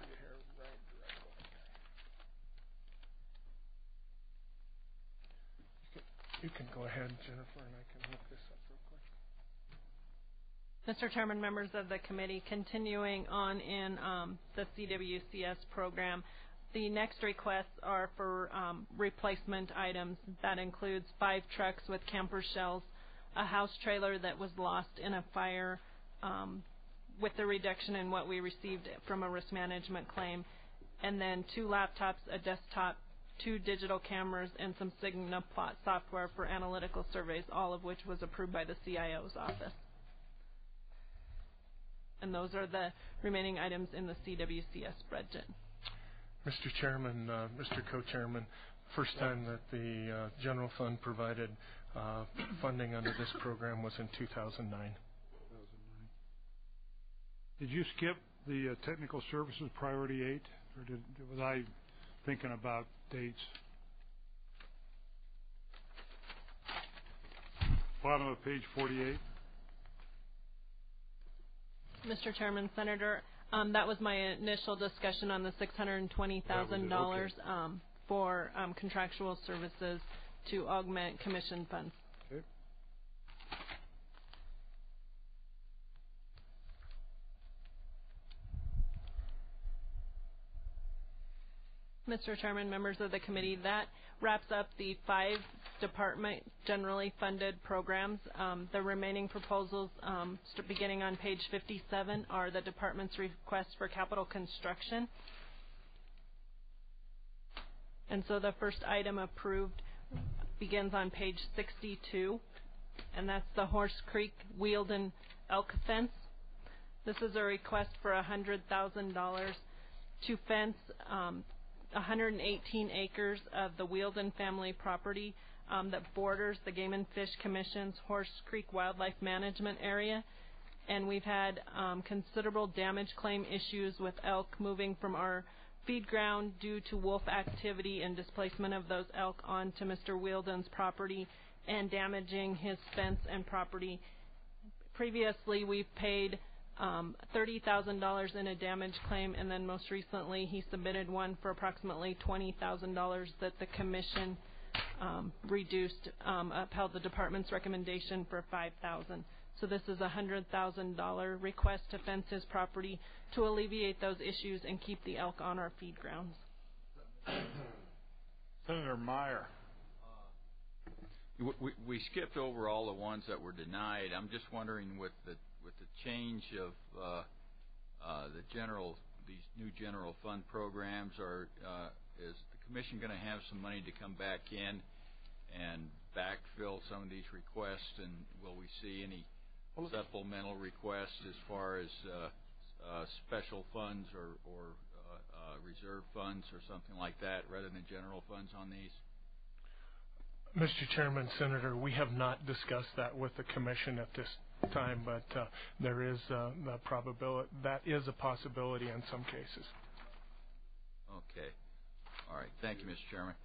You can go ahead, Jennifer, and I can look this up real quick. Mr. Chairman, members of the committee, continuing on in the CWCS program, the next requests are for replacement items. That includes 5 trucks with camper shells, a house trailer that was lost in a fire with the reduction in what we received from a risk management claim, and then 2 laptops, a desktop, 2 digital cameras, and some Signaplot software for analytical surveys, all of which was approved by the CIO's office. And those are the remaining items in the CWCS budget. Mr. Chairman, Mr. Co-Chairman, first time that the general fund provided funding under this program was in 2009. Did you skip the technical services priority 8, or was I thinking about dates? Bottom of page 48. Mr. Chairman, Senator, that was my initial discussion on the $620,000 for contractual services to augment commission funds. Okay. Mr. Chairman, members of the committee, that wraps up the 5 department generally funded programs. The remaining proposals, beginning on page 57, are the department's requests for capital construction. And so the first item approved begins on page 62, and that's the Horse Creek Wheelden Elk Fence. This is a request for $100,000 to fence 118 acres of the Wheelden family property that borders the Game and Fish Commission's Horse Creek Wildlife Management Area. And we've had considerable damage claim issues with elk moving from our feed ground due to wolf activity and displacement of those elk onto Mr. Wheelden's property and damaging his fence and property. Previously, we've paid $30,000 in a damage claim, and then most recently he submitted one for approximately $20,000 that the commission reduced, upheld the department's recommendation for $5,000. So this is a $100,000 request to fence his property to alleviate those issues and keep the elk on our feed grounds. Senator Meyer. We skipped over all the ones that were denied. I'm just wondering with the change of these new general fund programs, is the commission going to have some money to come back in and backfill some of these requests, and will we see any supplemental requests as far as special funds or reserve funds or something like that rather than general funds on these? Mr. Chairman, Senator, we have not discussed that with the commission at this time, but there is the probability, that is a possibility in some cases. Okay. All right. Thank you, Mr. Chairman.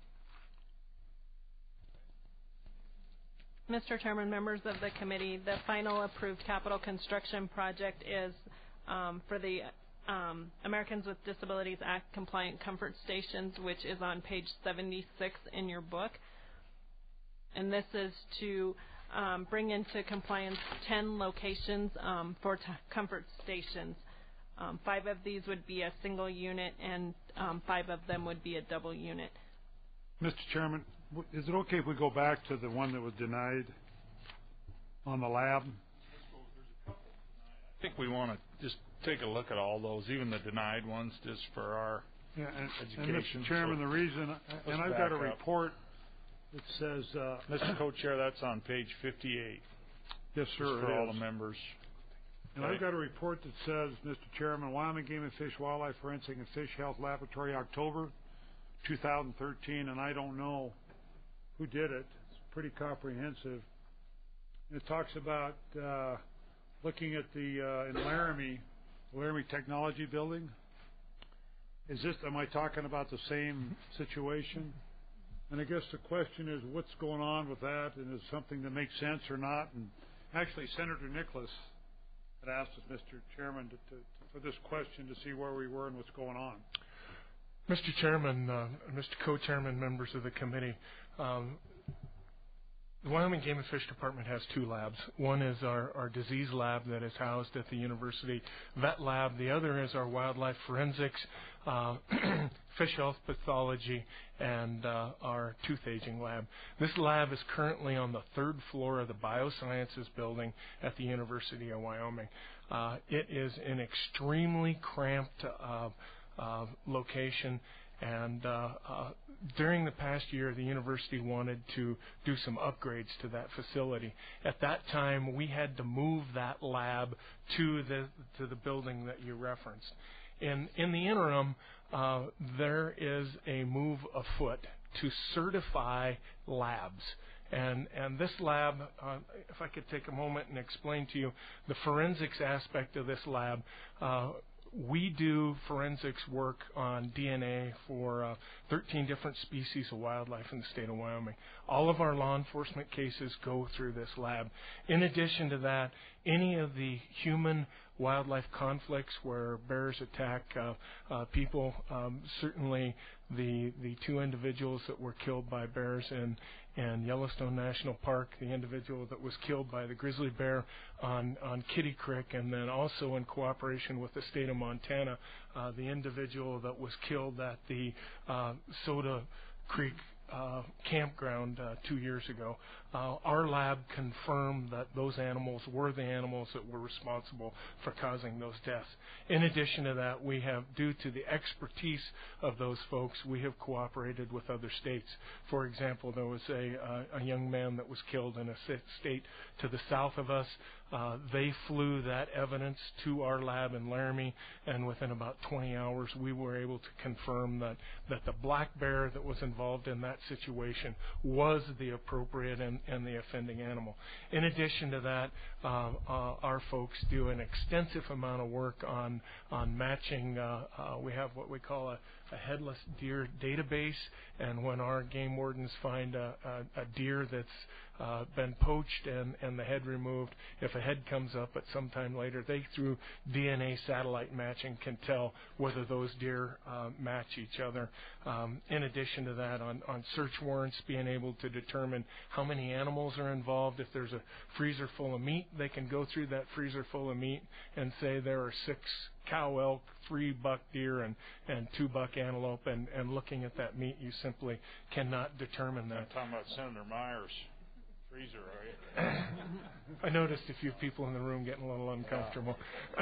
Mr. Chairman, members of the committee, the final approved capital construction project is for the Americans with Disabilities Act compliant comfort stations, which is on page 76 in your book. And this is to bring into compliance 10 locations for comfort stations. 5 of these would be a single unit, and 5 of them would be a double unit. Mr. Chairman, is it okay if we go back to the one that was denied on the lab? I think we want to just take a look at all those, even the denied ones, just for our education. And Mr. Chairman, the reason, and I've got a report that says, Mr. Co-Chair, that's on page 58. Yes, sir. Just for all the members. And I've got a report that says, Mr. Chairman, Wyoming Game and Fish Wildlife Forensic and Fish Health Laboratory, October 2013, and I don't know who did it. It's pretty comprehensive. It talks about looking at the in Laramie Technology Building. Am I talking about the same situation? And I guess the question is, what's going on with that, and is something that makes sense or not? And actually, Senator Nicholas had asked us, Mr. Chairman, for this question to see where we were and what's going on. Mr. Chairman, Mr. Co-Chairman, members of the committee, The Wyoming Game and Fish Department has two labs. One is our disease lab that is housed at the university vet lab. The other is our wildlife forensics, fish health pathology, and our tooth aging lab. This lab is currently on the third floor of the biosciences building at the University of Wyoming. It is an extremely cramped location. And during the past year, the university wanted to do some upgrades to that facility. At that time, we had to move that lab to the building that you referenced. In the interim, there is a move afoot to certify labs. And this lab, if I could take a moment and explain to you the forensics aspect of this lab, we do forensics work on DNA for 13 different species of wildlife in the state of Wyoming. All of our law enforcement cases go through this lab. In addition to that, any of the human-wildlife conflicts where bears attack people, certainly the two individuals that were killed by bears in Yellowstone National Park, the individual that was killed by the grizzly bear on Kitty Creek, and then also in cooperation with the state of Montana, the individual that was killed at the Soda Creek campground 2 years ago. Our lab confirmed that those animals were the animals that were responsible for causing those deaths. In addition to that, we have, due to the expertise of those folks, we have cooperated with other states. For example, there was a young man that was killed in a state to the south of us. They flew that evidence to our lab in Laramie, and within about 20 hours, we were able to confirm that the black bear that was involved in that situation was the appropriate and the offending animal. In addition to that, our folks do an extensive amount of work on matching. We have what we call a headless deer database, and when our game wardens find a deer that's been poached and the head removed, if a head comes up at some time later, they, through DNA satellite matching, can tell whether those deer match each other. In addition to that, on search warrants, being able to determine how many animals are involved. If there's a freezer full of meat, they can go through that freezer full of meat and say there are 6 cow elk, 3 buck deer, and 2 buck antelope, and looking at that meat, you simply cannot determine that. I'm talking about Senator Myers' freezer, are you? I noticed a few people in the room getting a little uncomfortable.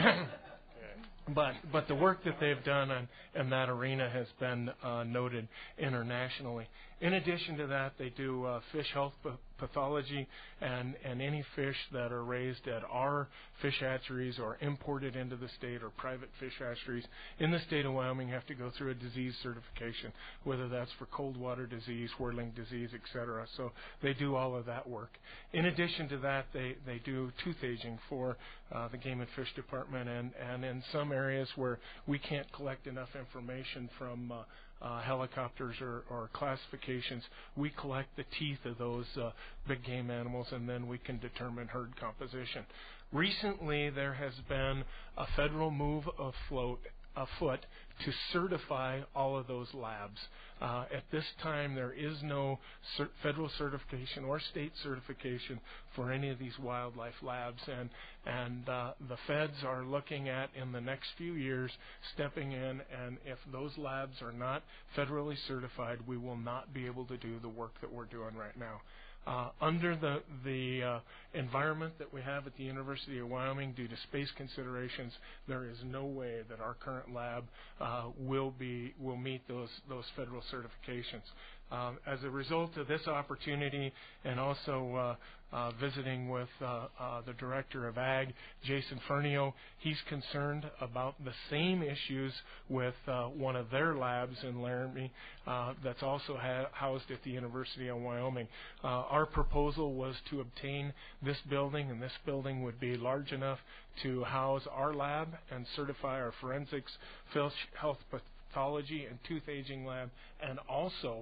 But the work that they've done in that arena has been noted internationally. In addition to that, they do fish health pathology, and any fish that are raised at our fish hatcheries or imported into the state, or private fish hatcheries in the state of Wyoming, have to go through a disease certification, whether that's for cold water disease, whirling disease, etc. So they do all of that work. In addition to that, they do tooth aging for the Game and Fish Department, and in some areas where we can't collect enough information from helicopters or classifications, we collect the teeth of those big game animals, and then we can determine herd composition. Recently, there has been a federal move afoot to certify all of those labs. At this time, there is no federal certification or state certification for any of these wildlife labs, and the feds are looking at, in the next few years, stepping in, and if those labs are not federally certified, we will not be able to do the work that we're doing right now. Under the environment that we have at the University of Wyoming, due to space considerations, there is no way that our current lab will meet those federal certifications. As a result of this opportunity, and also visiting with the Director of Ag, Jason Fernio, he's concerned about the same issues with one of their labs in Laramie that's also housed at the University of Wyoming. Our proposal was to obtain this building, and this building would be large enough to house our lab and certify our forensics, fish health pathology, and tooth aging lab, and also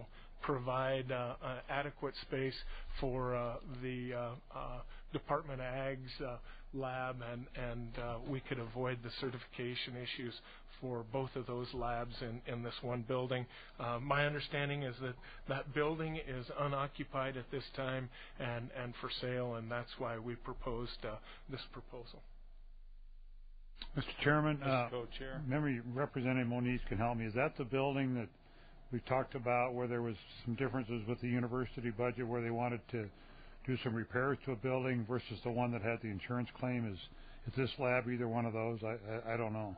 provide adequate space for the Department of Ag's lab, and we could avoid the certification issues for both of those labs in this one building. My understanding is that building is unoccupied at this time and for sale, and that's why we proposed this proposal. Mr. Chairman, Mr. Co-Chair. Maybe Representative Moniz can help me. Is that the building that we talked about where there was some differences with the university budget, where they wanted to do some repairs to a building versus the one that had the insurance claim? Is this lab either one of those? I don't know.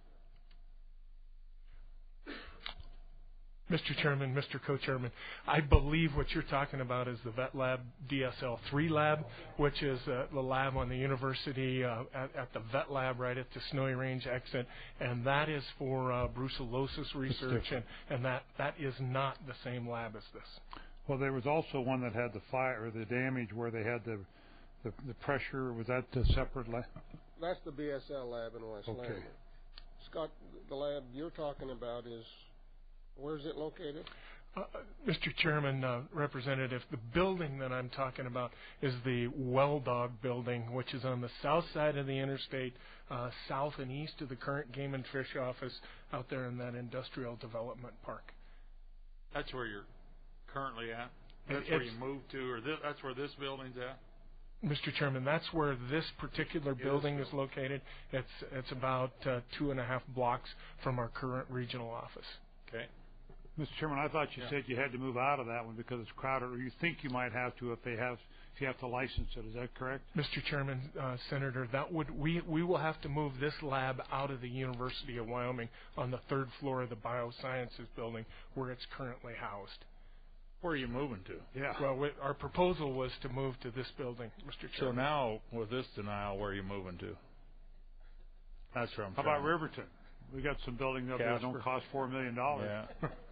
Mr. Chairman, Mr. Co-Chairman, I believe what you're talking about is the Vet Lab DSL-3 lab, which is the lab on the university at the Vet Lab right at the Snowy Range exit, and that is for brucellosis research, and that is not the same lab as this. Well, there was also one that had the fire or the damage where they had the pressure. Was that a separate lab? That's the BSL lab in West Lander. Scott, the lab you're talking about is, where is it located? Mr. Chairman, Representative, the building that I'm talking about is the Well Dog building, which is on the south side of the interstate, south and east of the current Game and Fish office out there in that industrial development park. That's where you're currently at? That's where you moved to, or that's where this building's at? Mr. Chairman, that's where this particular building is located. It's about 2.5 blocks from our current regional office. Okay. Mr. Chairman, I thought you said you had to move out of that one because it's crowded, or you think you might have to if you have to license it. Is that correct? Mr. Chairman, Senator, we will have to move this lab out of the University of Wyoming on the 3rd floor of the Biosciences building where it's currently housed. Where are you moving to? Yeah. Well, our proposal was to move to this building, Mr. Chairman. So now, with this denial, where are you moving to? That's where I'm How about Riverton? We got some buildings up there that don't cost $4 million. Yeah.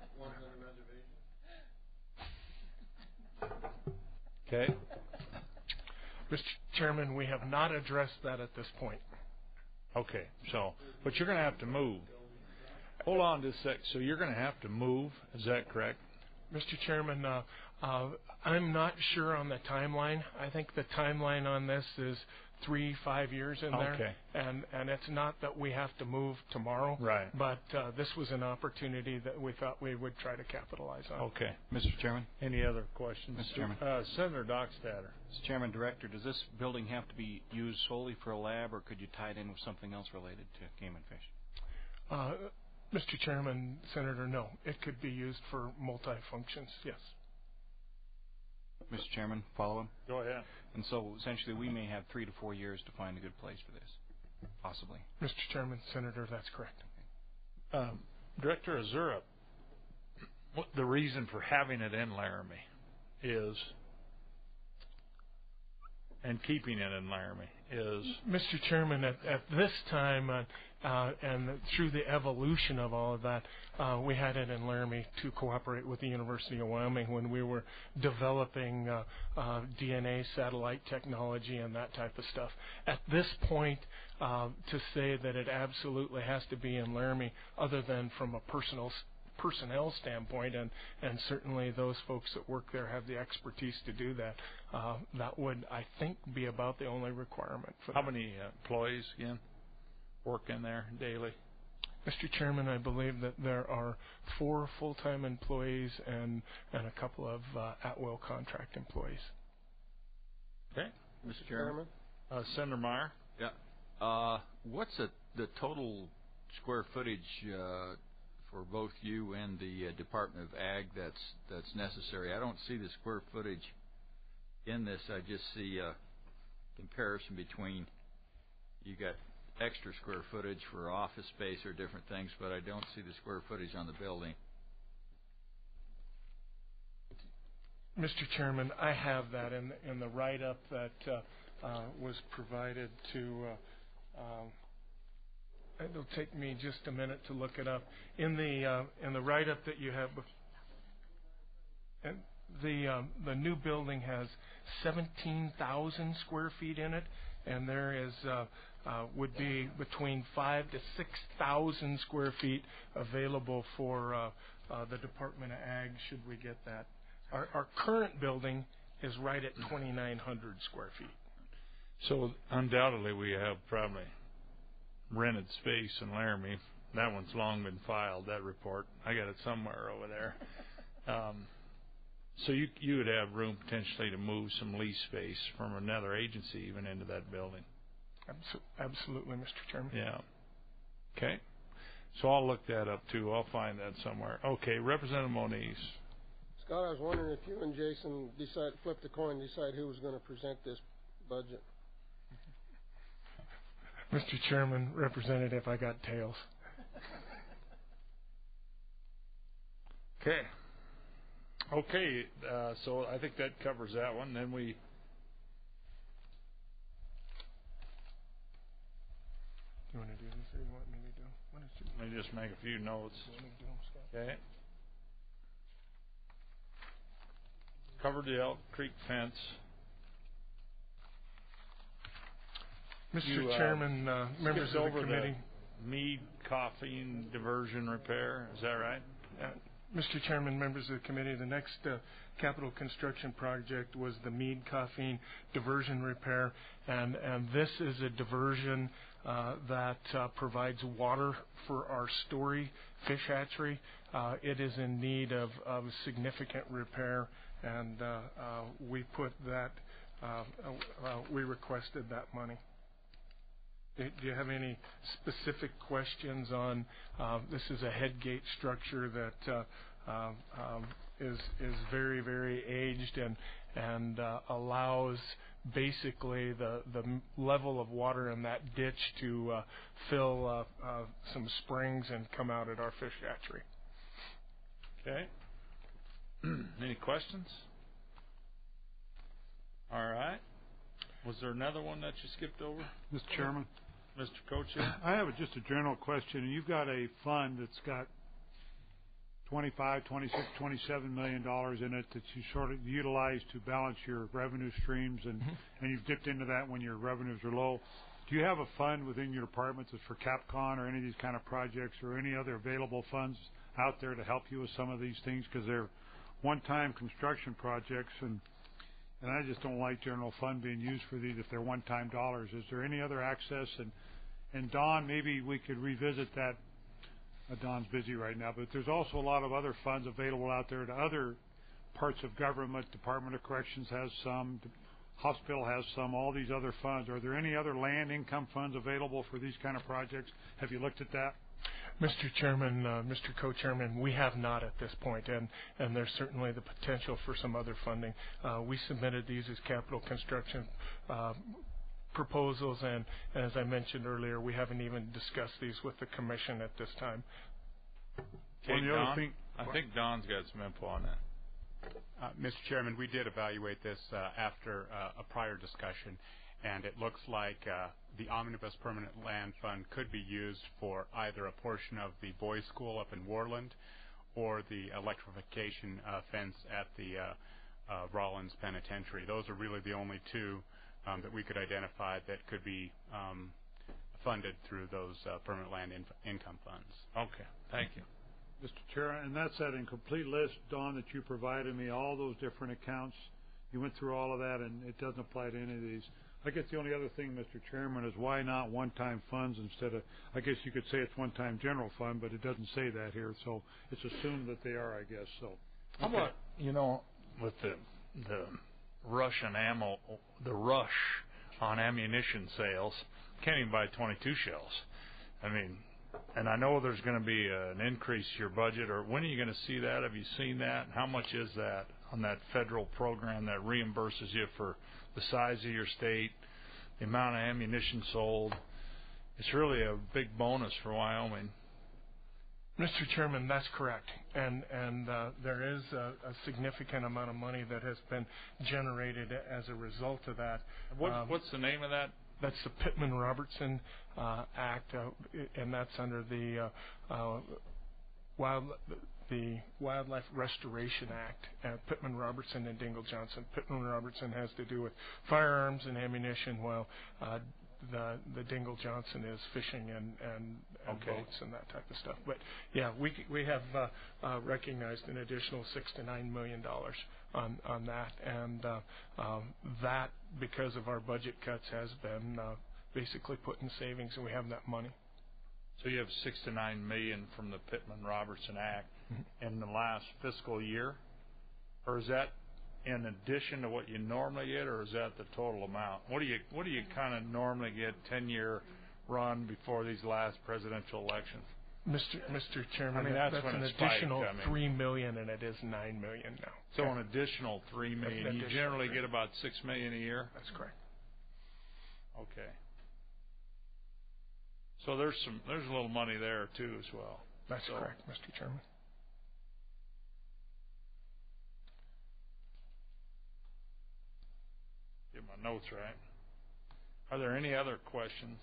Okay. Mr. Chairman, we have not addressed that at this point. Okay. So, but you're going to have to move. Hold on just a sec. So you're going to have to move. Is that correct? Mr. Chairman, I'm not sure on the timeline. I think the timeline on this is 3-5 years in there. Okay. And it's not that we have to move tomorrow. Right. But this was an opportunity that we thought we would try to capitalize on. Okay. Mr. Chairman? Any other questions? Mr. Chairman? Senator Dockstader. Mr. Chairman, Director, does this building have to be used solely for a lab, or could you tie it in with something else related to game and fish? Mr. Chairman, Senator, no. It could be used for multi-functions, yes. Mr. Chairman, follow-up? Go ahead. And so, essentially, we may have 3 to 4 years to find a good place for this, possibly. Mr. Chairman, Senator, that's correct. Director Azura, what the reason for having it in Laramie is, and keeping it in Laramie is? Mr. Chairman, at this time, and through the evolution of all of that, we had it in Laramie to cooperate with the University of Wyoming when we were developing DNA satellite technology and that type of stuff. At this point, to say that it absolutely has to be in Laramie, other than from a personnel standpoint, and certainly those folks that work there have the expertise to do that, that would, I think, be about the only requirement for How many employees, again, work in there daily? Mr. Chairman, I believe that there are 4 full-time employees and a couple of at-will contract employees. Okay. Mr. Chairman? Senator Meyer? Yeah. What's the total square footage for both you and the Department of Ag that's necessary? I don't see the square footage in this. I just see a comparison between, you got extra square footage for office space or different things, but I don't see the square footage on the building. Mr. Chairman, I have that in the write-up that was provided to. It'll take me just a minute to look it up. In the write-up that you have, the new building has 17,000 square feet in it, and there is would be between 5,000 to 6,000 square feet available for the Department of Ag should we get that. Our current building is right at 2,900 square feet. So undoubtedly we have probably rented space in Laramie. That one's long been filed, that report. I got it somewhere over there. So you would have room potentially to move some lease space from another agency even into that building. Absolutely, Mr. Chairman. Yeah. Okay. So I'll look that up too. I'll find that somewhere. Okay, Representative Moniz. Scott, I was wondering if you and Jason flip the coin, decide who was going to present this budget. Mr. Chairman, Representative, I got tails. Okay. Okay, so I think that covers that one. Then we... You want to do this or you want me to do? Let me just make a few notes. Okay. Covered the Elk Creek fence. Mr. Chairman, members of the committee. Mead Caffeine Diversion Repair, is that right? Mr. Chairman, members of the committee, the next capital construction project was the Mead Caffeine Diversion Repair, and this is a diversion that provides water for our Story fish hatchery. It is in need of significant repair, and we put that. We requested that money. Do you have any specific questions on this? Is a headgate structure that is very, very aged and allows basically the level of water in that ditch to fill some springs and come out at our fish hatchery. Okay. Any questions? All right. Was there another one that you skipped over? Mr. Chairman. Mr. Co-Chair? I have just a general question. You've got a fund that's got $25, $26, $27 million in it that you sort of utilize to balance your revenue streams, and you've dipped into that when your revenues are low. Do you have a fund within your department that's for CapCon or any of these kind of projects or any other available funds out there to help you with some of these things? Because they're one-time construction projects, and I just don't like general fund being used for these if they're one-time dollars. Is there any other access? And Don, maybe we could revisit that. Don's busy right now, but there's also a lot of other funds available out there to other parts of government. Department of Corrections has some. The hospital has some. All these other funds. Are there any other land income funds available for these kind of projects? Have you looked at that? Mr. Chairman, Mr. Co-Chairman, we have not at this point, and there's certainly the potential for some other funding. We submitted these as capital construction proposals, and as I mentioned earlier, we haven't even discussed these with the Commission at this time. Okay, Don, I think Don's got some info on that. Mr. Chairman, we did evaluate this after a prior discussion, and it looks like the Omnibus Permanent Land Fund could be used for either a portion of the boys' school up in Worland or the electrification fence at the Rollins Penitentiary. Those are really the only two that we could identify that could be funded through those permanent land income funds. Okay, thank you. Mr. Chair, and that's that incomplete list, Don, that you provided me, all those different accounts. You went through all of that, and it doesn't apply to any of these. I guess the only other thing, Mr. Chairman, is why not one-time funds instead of, I guess you could say it's one-time general fund, but it doesn't say that here, so it's assumed that they are, I guess. So, how about, with the rush on ammo, the rush on ammunition sales, can't even buy 22 shells. I mean, and I know there's going to be an increase to your budget, or when are you going to see that? Have you seen that? How much is that on that federal program that reimburses you for the size of your state, the amount of ammunition sold? It's really a big bonus for Wyoming. Mr. Chairman, that's correct, and there is a significant amount of money that has been generated as a result of that. What's the name of that? That's the Pittman-Robertson Act, and that's under the Wildlife Restoration Act. Pittman-Robertson and Dingell-Johnson. Pittman-Robertson has to do with firearms and ammunition, while the Dingle Johnson is fishing and Okay. boats and that type of stuff. But yeah, we have recognized an additional $6 to $9 million on that, and that, because of our budget cuts, has been basically put in savings, and we have that money. So you have $6 to $9 million from the Pittman-Robertson Act in the last fiscal year, or is that in addition to what you normally get, or is that the total amount? What do you kind of normally get 10-year run before these last presidential elections? Mr. Chairman, I mean, that's an when it additional spiked, $3 million, and it is $9 million now. So an additional $3 million. You generally get about $6 million a year. That's correct. Okay. So there's a little money there too as well. That's correct, Mr. Chairman. Get my notes right. Are there any other questions?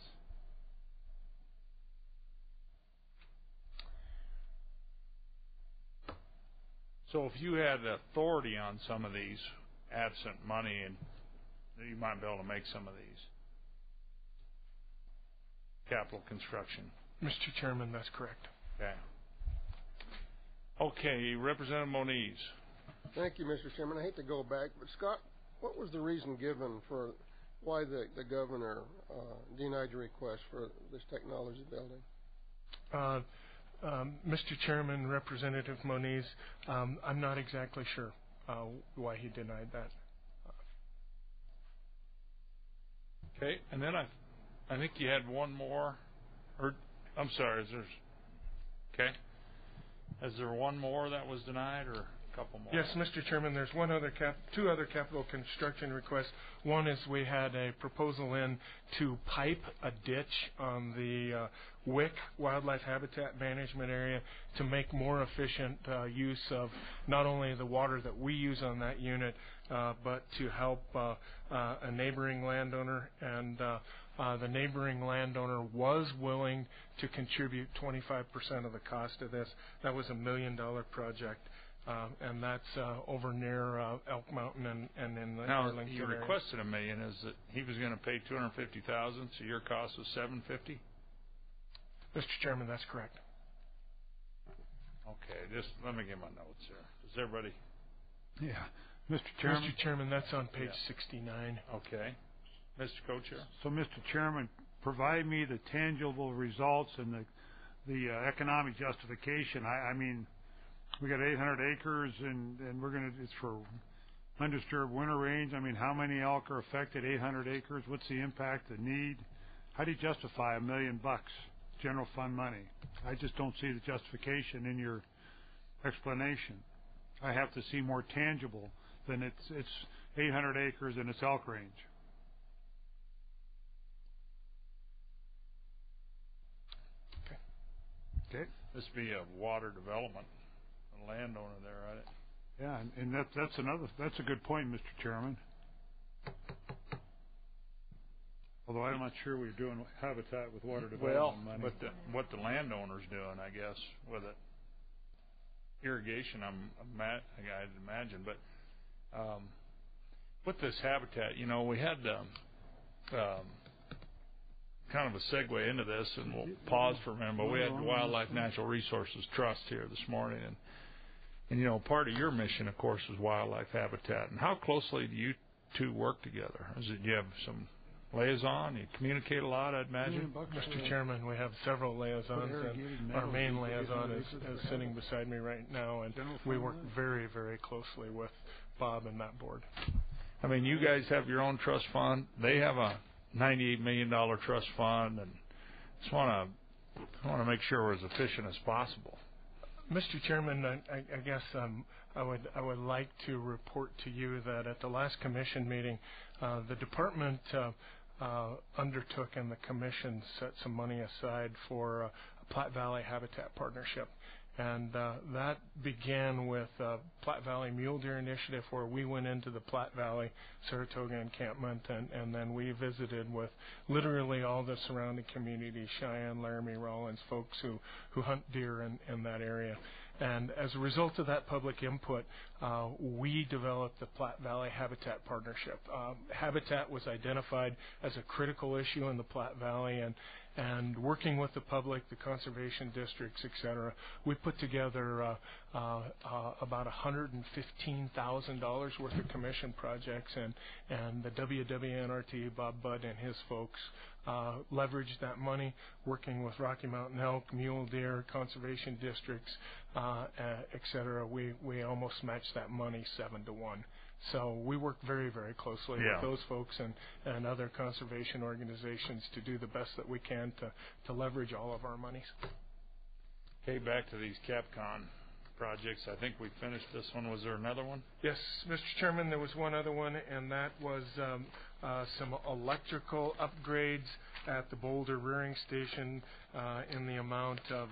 So if you had authority on some of these absent money, and you might be able to make some of these capital construction. Mr. Chairman, that's correct. Okay. Okay, Representative Moniz. Thank you, Mr. Chairman. I hate to go back, but Scott, what was the reason given for why the governor denied your request for this technology building? Mr. Chairman, Representative Moniz, I'm not exactly sure why he denied that. Okay, and then I think you had one more, or I'm sorry, okay? Is there one more that was denied, or a couple more? Yes, Mr. Chairman, there's two other capital construction requests. One is we had a proposal in to pipe a ditch on the Wick Wildlife Habitat Management Area to make more efficient use of not only the water that we use on that unit, but to help a neighboring landowner. And the neighboring landowner was willing to contribute 25% of the cost of this. That was $1 million project. And that's over near Elk Mountain and in the Arlington area. Now, you requested $1 million. Is that he was going to pay $250,000, so your cost was $750,000? Mr. Chairman, that's correct. Okay, just let me get my notes here. Does everybody? Yeah, Mr. Chairman. Mr. Chairman, that's on page 69. Okay, Mr. Co-Chair. So, Mr. Chairman, provide me the tangible results and the economic justification. I mean, we got 800 acres, and it's for undisturbed winter range. I mean, how many elk are affected? 800 acres. What's the impact? The need? How do you justify $1 million general fund money? I just don't see the justification in your explanation. I have to see more tangible than it's 800 acres and it's elk range. Okay. This would be a water development. Landowner there, right? Yeah, and that's a good point, Mr. Chairman. Although I'm not sure we're doing habitat with water development money. But what the landowner's doing, I guess, with it, irrigation, I'd imagine. But with this habitat, we had kind of a segue into this, and we'll pause for a minute. But we had the Wildlife Natural Resources Trust here this morning, and part of your mission, of course, is wildlife habitat. And how closely do you two work together? You have some liaison? You communicate a lot, I'd imagine? Mr. Chairman, we have several liaisons, and our main liaison is sitting beside me right now, and we work very, very closely with Bob and that board. I mean, you guys have your own trust fund. They have a $98 million trust fund, and just want to make sure we're as efficient as possible. Mr. Chairman, I guess I would like to report to you that at the last commission meeting, the department undertook and the commission set some money aside for a Platte Valley Habitat Partnership. And that began with Platte Valley Mule Deer Initiative, where we went into the Platte Valley Saratoga encampment, and then we visited with literally all the surrounding communities, Cheyenne, Laramie, Rawlins, folks who hunt deer in that area. And as a result of that public input, we developed the Platte Valley Habitat Partnership. Habitat was identified as a critical issue in the Platte Valley, and working with the public, the conservation districts, et cetera, we put together about $115,000 worth of commission projects, and the WWNRT, Bob Budd and his folks, leveraged that money, working with Rocky Mountain Elk, Mule Deer, conservation districts, et cetera. We almost matched that money 7-1. So we work very, very closely with those folks and other conservation organizations to do the best that we can to leverage all of our monies. Okay, back to these CapCon projects. I think we finished this one. Was there another one? Yes, Mr. Chairman, there was one other one, and that was some electrical upgrades at the Boulder Rearing Station in the amount of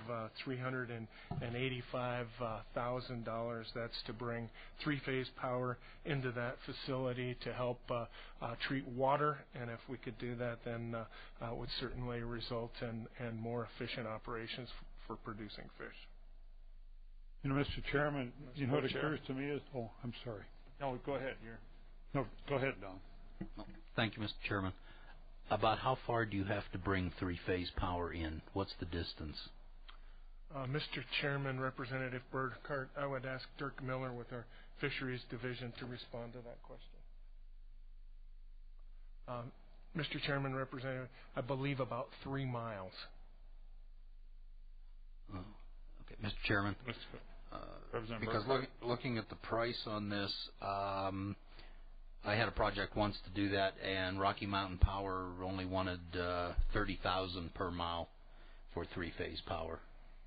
$385,000. That's to bring three-phase power into that facility to help treat water, and if we could do that, then it would certainly result in more efficient operations for producing fish. You know, Mr. Chairman, what occurs to me is, I'm sorry. No, go ahead. No, go ahead, Don. Thank you, Mr. Chairman. About how far do you have to bring three-phase power in? What's the distance? Mr. Chairman, Representative Burkhart, I would ask Dirk Miller with our Fisheries Division to respond to that question. Mr. Chairman, Representative, I believe about 3 miles. Okay, Mr. Chairman, because looking at the price on this, I had a project once to do that, and Rocky Mountain Power only wanted $30,000 per mile for three-phase power.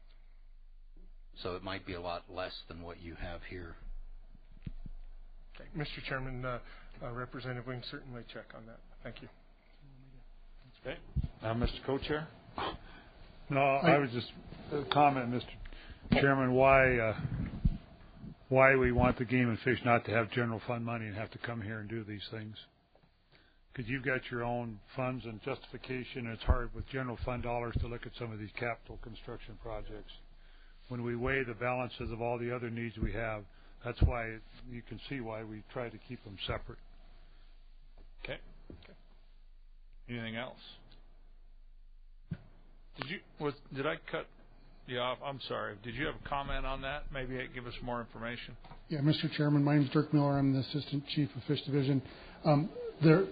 So it might be a lot less than what you have here. Okay. Mr. Chairman, Representative, we can certainly check on that. Thank you. Okay. Mr. Co-Chair? No, I was just comment, Mr. Chairman, why we want the Game and Fish not to have general fund money and have to come here and do these things. Because you've got your own funds and justification, and it's hard with general fund dollars to look at some of these capital construction projects. When we weigh the balances of all the other needs we have, that's why you can see why we try to keep them separate. Okay. Anything else? Did I cut you off? I'm sorry. Did you have a comment on that? Maybe give us more information. Yeah, Mr. Chairman, my name is Dirk Miller. I'm the Assistant Chief of Fish Division. There's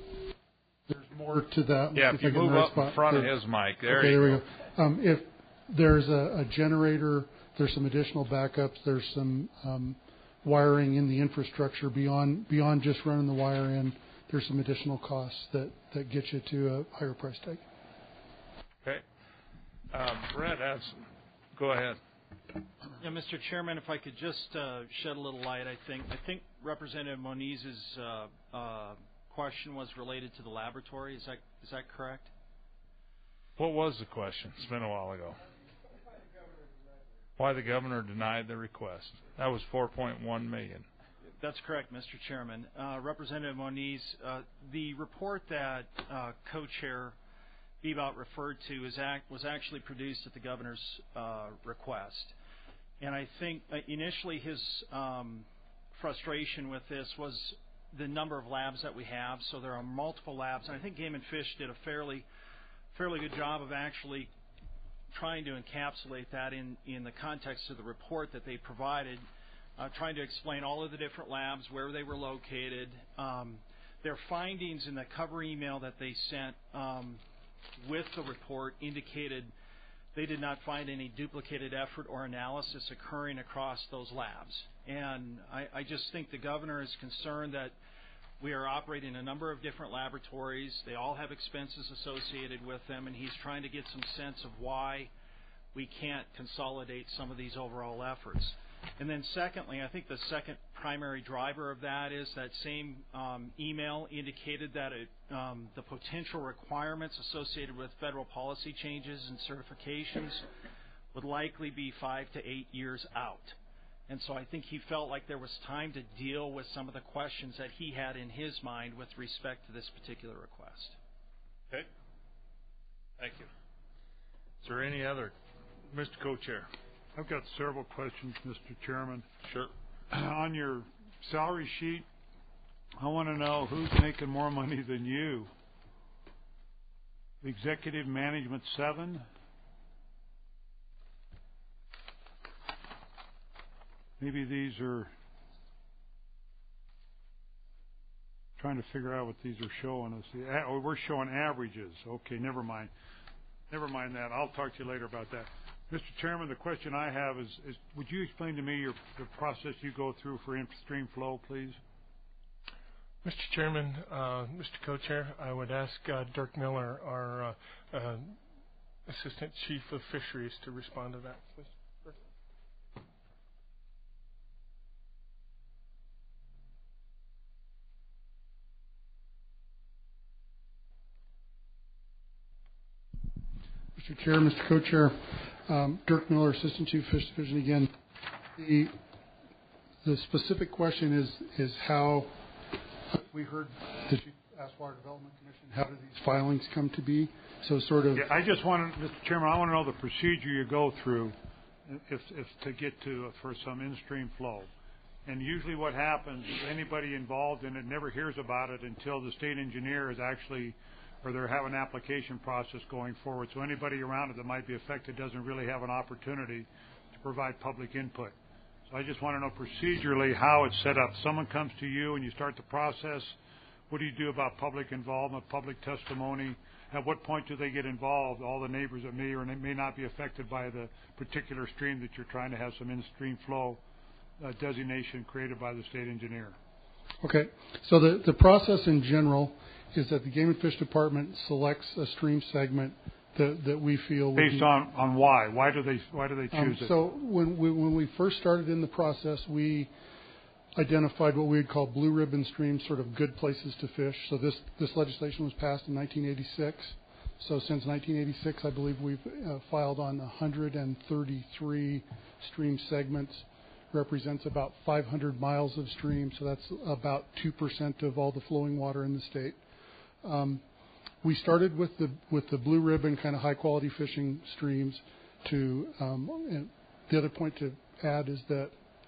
more to that. Yeah, if you move up in front of his mic. There you go. If there's a generator, there's some additional backups. There's some wiring in the infrastructure beyond just running the wire in. There's some additional costs that get you to a higher price tag. Okay. Brett, go ahead. Yeah, Mr. Chairman, if I could just shed a little light, I think Representative Moniz's question was related to the laboratory. Is that correct? What was the question? It's been a while ago. Why the governor denied the request? That was $4.1 million. That's correct, Mr. Chairman. Representative Moniz, the report that co-chair Bebout referred to was actually produced at the governor's request. And I think initially his frustration with this was the number of labs that we have. So there are multiple labs. And I think Game and Fish did a fairly good job of actually trying to encapsulate that in the context of the report that they provided, trying to explain all of the different labs, where they were located. Their findings in the cover email that they sent with the report indicated they did not find any duplicated effort or analysis occurring across those labs. And I just think the governor is concerned that we are operating a number of different laboratories. They all have expenses associated with them, and he's trying to get some sense of why we can't consolidate some of these overall efforts. And then secondly, I think the second primary driver of that is that same email indicated that the potential requirements associated with federal policy changes and certifications would likely be 5 to 8 years out. And so I think he felt like there was time to deal with some of the questions that he had in his mind with respect to this particular request. Okay. Thank you. Is there any other? Mr. Co-Chair. I've got several questions, Mr. Chairman. Sure. on your salary sheet, I want to know who's making more money than you. Executive management 7. Maybe these are trying to figure out what these are showing us. We're showing averages. Okay, never mind. Never mind that. I'll talk to you later about that. Mr. Chairman, the question I have is would you explain to me the process you go through for in-stream flow, please? Mr. Chairman, Mr. Co-Chair, I would ask Dirk Miller, our Assistant Chief of Fisheries, to respond to that, please. Mr. Chair, Mr. Co-Chair, Dirk Miller, Assistant Chief Fish Division again. The specific question is how we heard that you asked Water Development Commission, how do these filings come to be? So sort of. Yeah, I just want to, Mr. Chairman, I want to know the procedure you go through if to get to for some in-stream flow. And usually what happens is anybody involved in it never hears about it until the state engineer is actually, or they have an application process going forward. So anybody around it that might be affected doesn't really have an opportunity to provide public input. So I just want to know procedurally how it's set up. Someone comes to you and you start the process. What do you do about public involvement, public testimony? At what point do they get involved, all the neighbors that may or may not be affected by the particular stream that you're trying to have some in-stream flow designation created by the state engineer? Okay. So the process in general is that the Game and Fish Department selects a stream segment that we feel would based on why? Why do they choose it? So when we first started in the process, we identified what we would call blue ribbon streams, sort of good places to fish. So this legislation was passed in 1986. So since 1986, I believe we've filed on 133 stream segments. Represents about 500 miles of stream, so that's about 2% of all the flowing water in the state. We started with the blue ribbon kind of high quality fishing streams. And the other point to add is that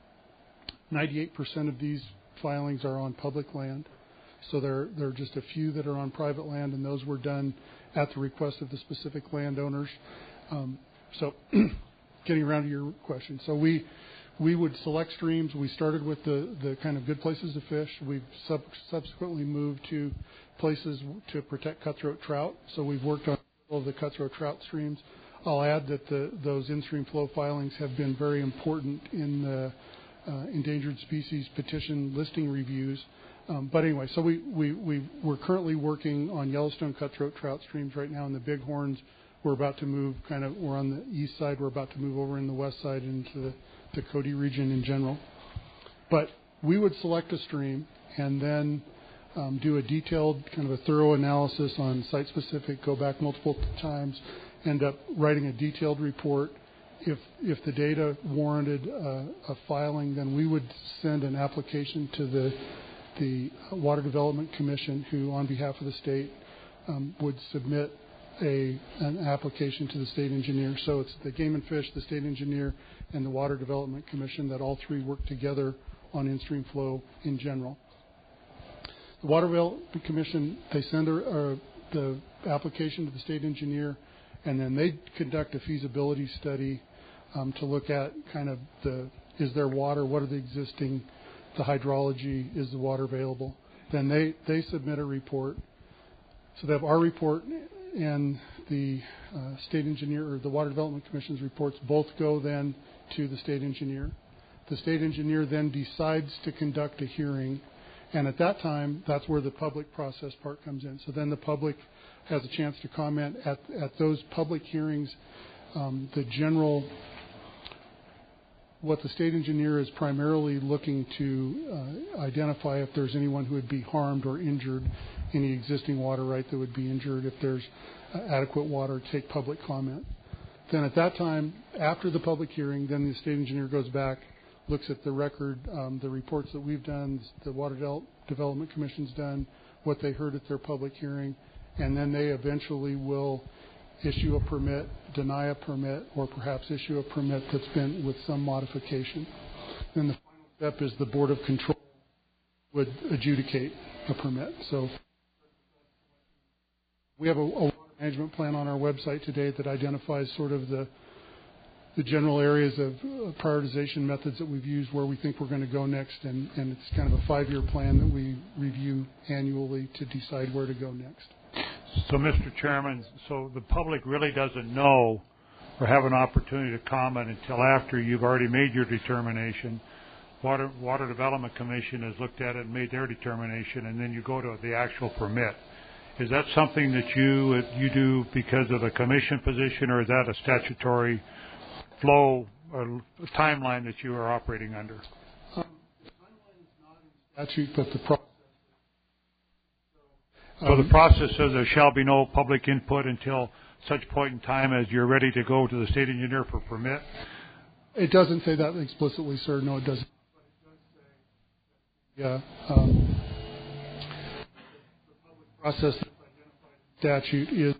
98% of these filings are on public land. So there are just a few that are on private land, and those were done at the request of the specific landowners. So getting around to your question, so we would select streams. We started with the kind of good places to fish. We've subsequently moved to places to protect cutthroat trout. So we've worked on all of the cutthroat trout streams. I'll add that those in-stream flow filings have been very important in the endangered species petition listing reviews. But anyway, so we're currently working on Yellowstone cutthroat trout streams right now in the Bighorns. We're about to move we're on the east side. We're about to move over in the west side into the Cody region in general. But we would select a stream and then do a detailed, kind of a thorough analysis on site-specific, go back multiple times, end up writing a detailed report. If the data warranted a filing, then we would send an application to the Water Development Commission, who on behalf of the state would submit an application to the state engineer. So it's the Game and Fish, the state engineer, and the Water Development Commission that all three work together on in-stream flow in general. The Water Development Commission, they send the application to the state engineer, and then they conduct a feasibility study to look at kind of is there water, what are the hydrology, is the water available. Then they submit a report. So they have our report and the state engineer or the Water Development Commission's reports both go then to the state engineer. The state engineer then decides to conduct a hearing, and at that time, that's where the public process part comes in. So then the public has a chance to comment at those public hearings. What the state engineer is primarily looking to identify if there's anyone who would be harmed or injured, any existing water right that would be injured, if there's adequate water, take public comment. Then at that time, after the public hearing, then the state engineer goes back, looks at the record, the reports that we've done, the Water Development Commission's done, what they heard at their public hearing, and then they eventually will issue a permit, deny a permit, or perhaps issue a permit that's been with some modification. Then the final step is the Board of Control would adjudicate a permit. So we have a water management plan on our website today that identifies sort of the general areas of prioritization methods that we've used, where we think we're going to go next, and it's kind of a 5-year plan that we review annually to decide where to go next. So, Mr. Chairman, so the public really doesn't know or have an opportunity to comment until after you've already made your determination. Water Development Commission has looked at it and made their determination, and then you go to the actual permit. Is that something that you do because of a commission position, or is that a statutory flow or timeline that you are operating under? The timeline is not in statute, but the process. So the process says there shall be no public input until such point in time as you're ready to go to the state engineer for permit? It doesn't say that explicitly, sir. No, it doesn't. But it does say, the public process that's identified in statute is.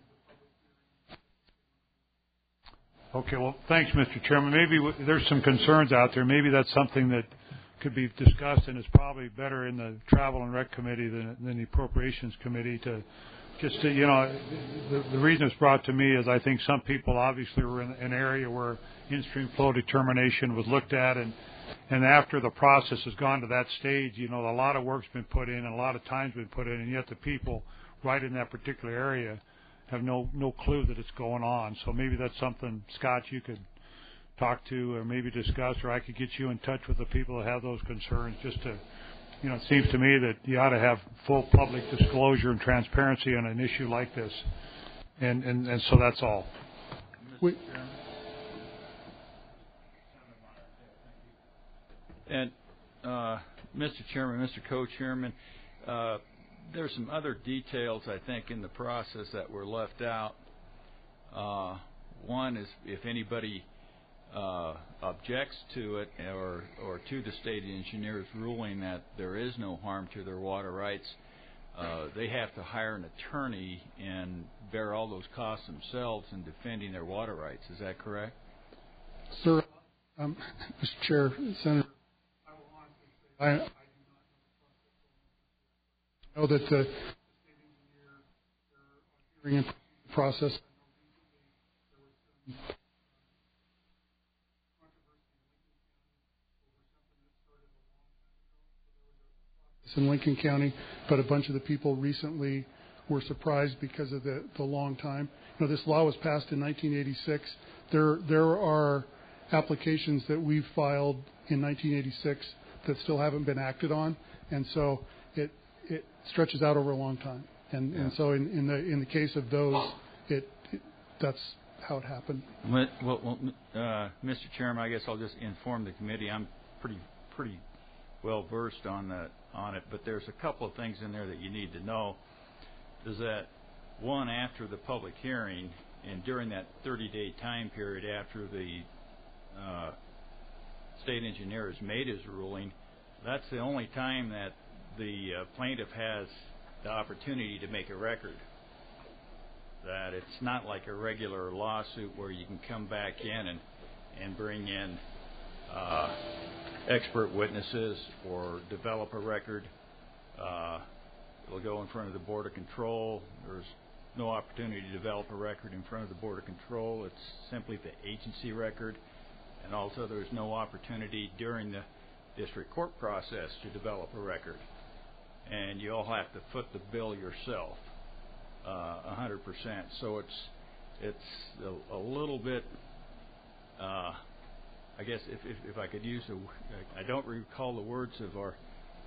Okay, well, thanks, Mr. Chairman. Maybe there's some concerns out there. Maybe that's something that could be discussed, and it's probably better in the Travel and Rec Committee than the Appropriations Committee to just to, the reason it's brought to me is I think some people obviously were in an area where in-stream flow determination was looked at, and after the process has gone to that stage, a lot of work's been put in and a lot of time's been put in, and yet the people right in that particular area have no clue that it's going on. So maybe that's something, Scott, you could talk to or maybe discuss, or I could get you in touch with the people that have those concerns just to, it seems to me that you ought to have full public disclosure and transparency on an issue like this. And so that's all. And Mr. Chairman, Mr. Co-Chairman, there's some other details, I think, in the process that were left out. One is if anybody objects to it or to the state engineer's ruling that there is no harm to their water rights, they have to hire an attorney and bear all those costs themselves in defending their water rights. Is that correct? Sir, Mr. Chair, Senator, I do not know that the state engineer, their hearing process. In Lincoln County, but a bunch of the people recently were surprised because of the long time. This law was passed in 1986. There are applications that we've filed in 1986 that still haven't been acted on, and so it stretches out over a long time. And so in the case of those, that's how it happened. Well, Mr. Chairman, I guess I'll just inform the committee. I'm pretty well versed on it, but there's a couple of things in there that you need to know. Is that one, after the public hearing and during that 30-day time period after the state engineer has made his ruling, that's the only time that the plaintiff has the opportunity to make a record. That it's not like a regular lawsuit where you can come back in and bring in expert witnesses or develop a record. It'll go in front of the Board of Control. There's no opportunity to develop a record in front of the Board of Control. It's simply the agency record. And also there's no opportunity during the district court process to develop a record. And you all have to foot the bill yourself, 100%. So it's a little bit, I guess if I could use I don't recall the words of our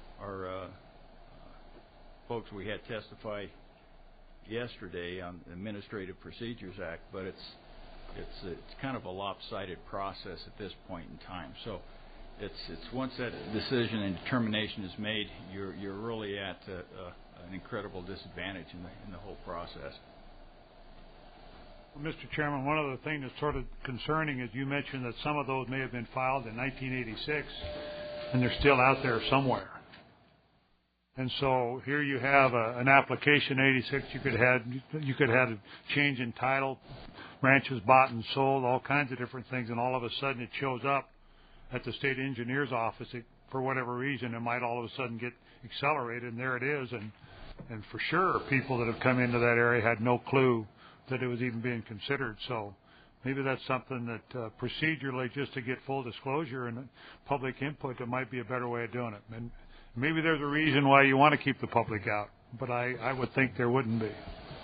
folks we had testify yesterday on the Administrative Procedures Act, but it's kind of a lopsided process at this point in time. So it's once that decision and determination is made, you're really at an incredible disadvantage in the whole process. Well, Mr. Chairman, one other thing that's sort of concerning is you mentioned that some of those may have been filed in 1986, and they're still out there somewhere. And so here you have an application 86. You could have a change in title, ranches bought and sold, all kinds of different things, and all of a sudden it shows up at the state engineer's office. for whatever reason, it might all of a sudden get accelerated, and there it is. And for sure, people that have come into that area had no clue that it was even being considered. So maybe that's something that procedurally, just to get full disclosure and public input, there might be a better way of doing it. And maybe there's a reason why you want to keep the public out, but I would think there wouldn't be.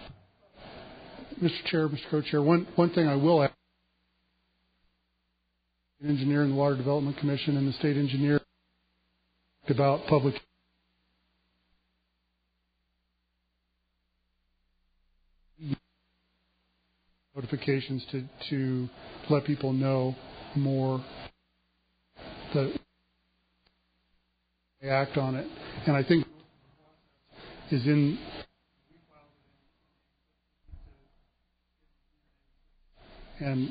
Mr. Chair, Mr. Co-Chair, one thing I will add, engineer in the Water Development Commission and the state engineer about public notifications to let people know more that they act on it. And I think is in and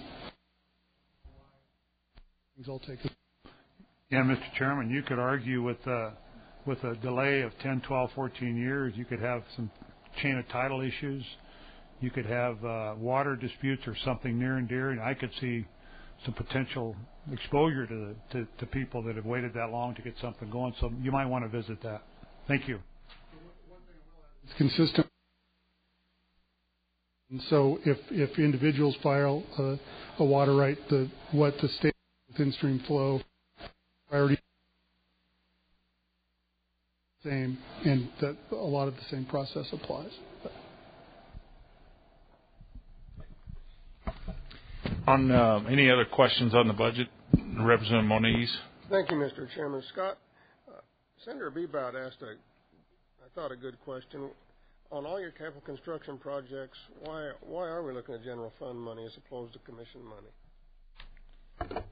things all take. Yeah, Mr. Chairman, you could argue with a delay of 10, 12, 14 years, you could have some chain of title issues. You could have water disputes or something near and dear, and I could see some potential exposure to people that have waited that long to get something going. So you might want to visit that. Thank you. It's consistent. And so if individuals file a water right, what the state within stream flow priority same, and that a lot of the same process applies. On any other questions on the budget, Representative Moniz? Thank you, Mr. Chairman. Scott, Senator Bebout asked a good question. On all your capital construction projects, why are we looking at general fund money as opposed to commission money?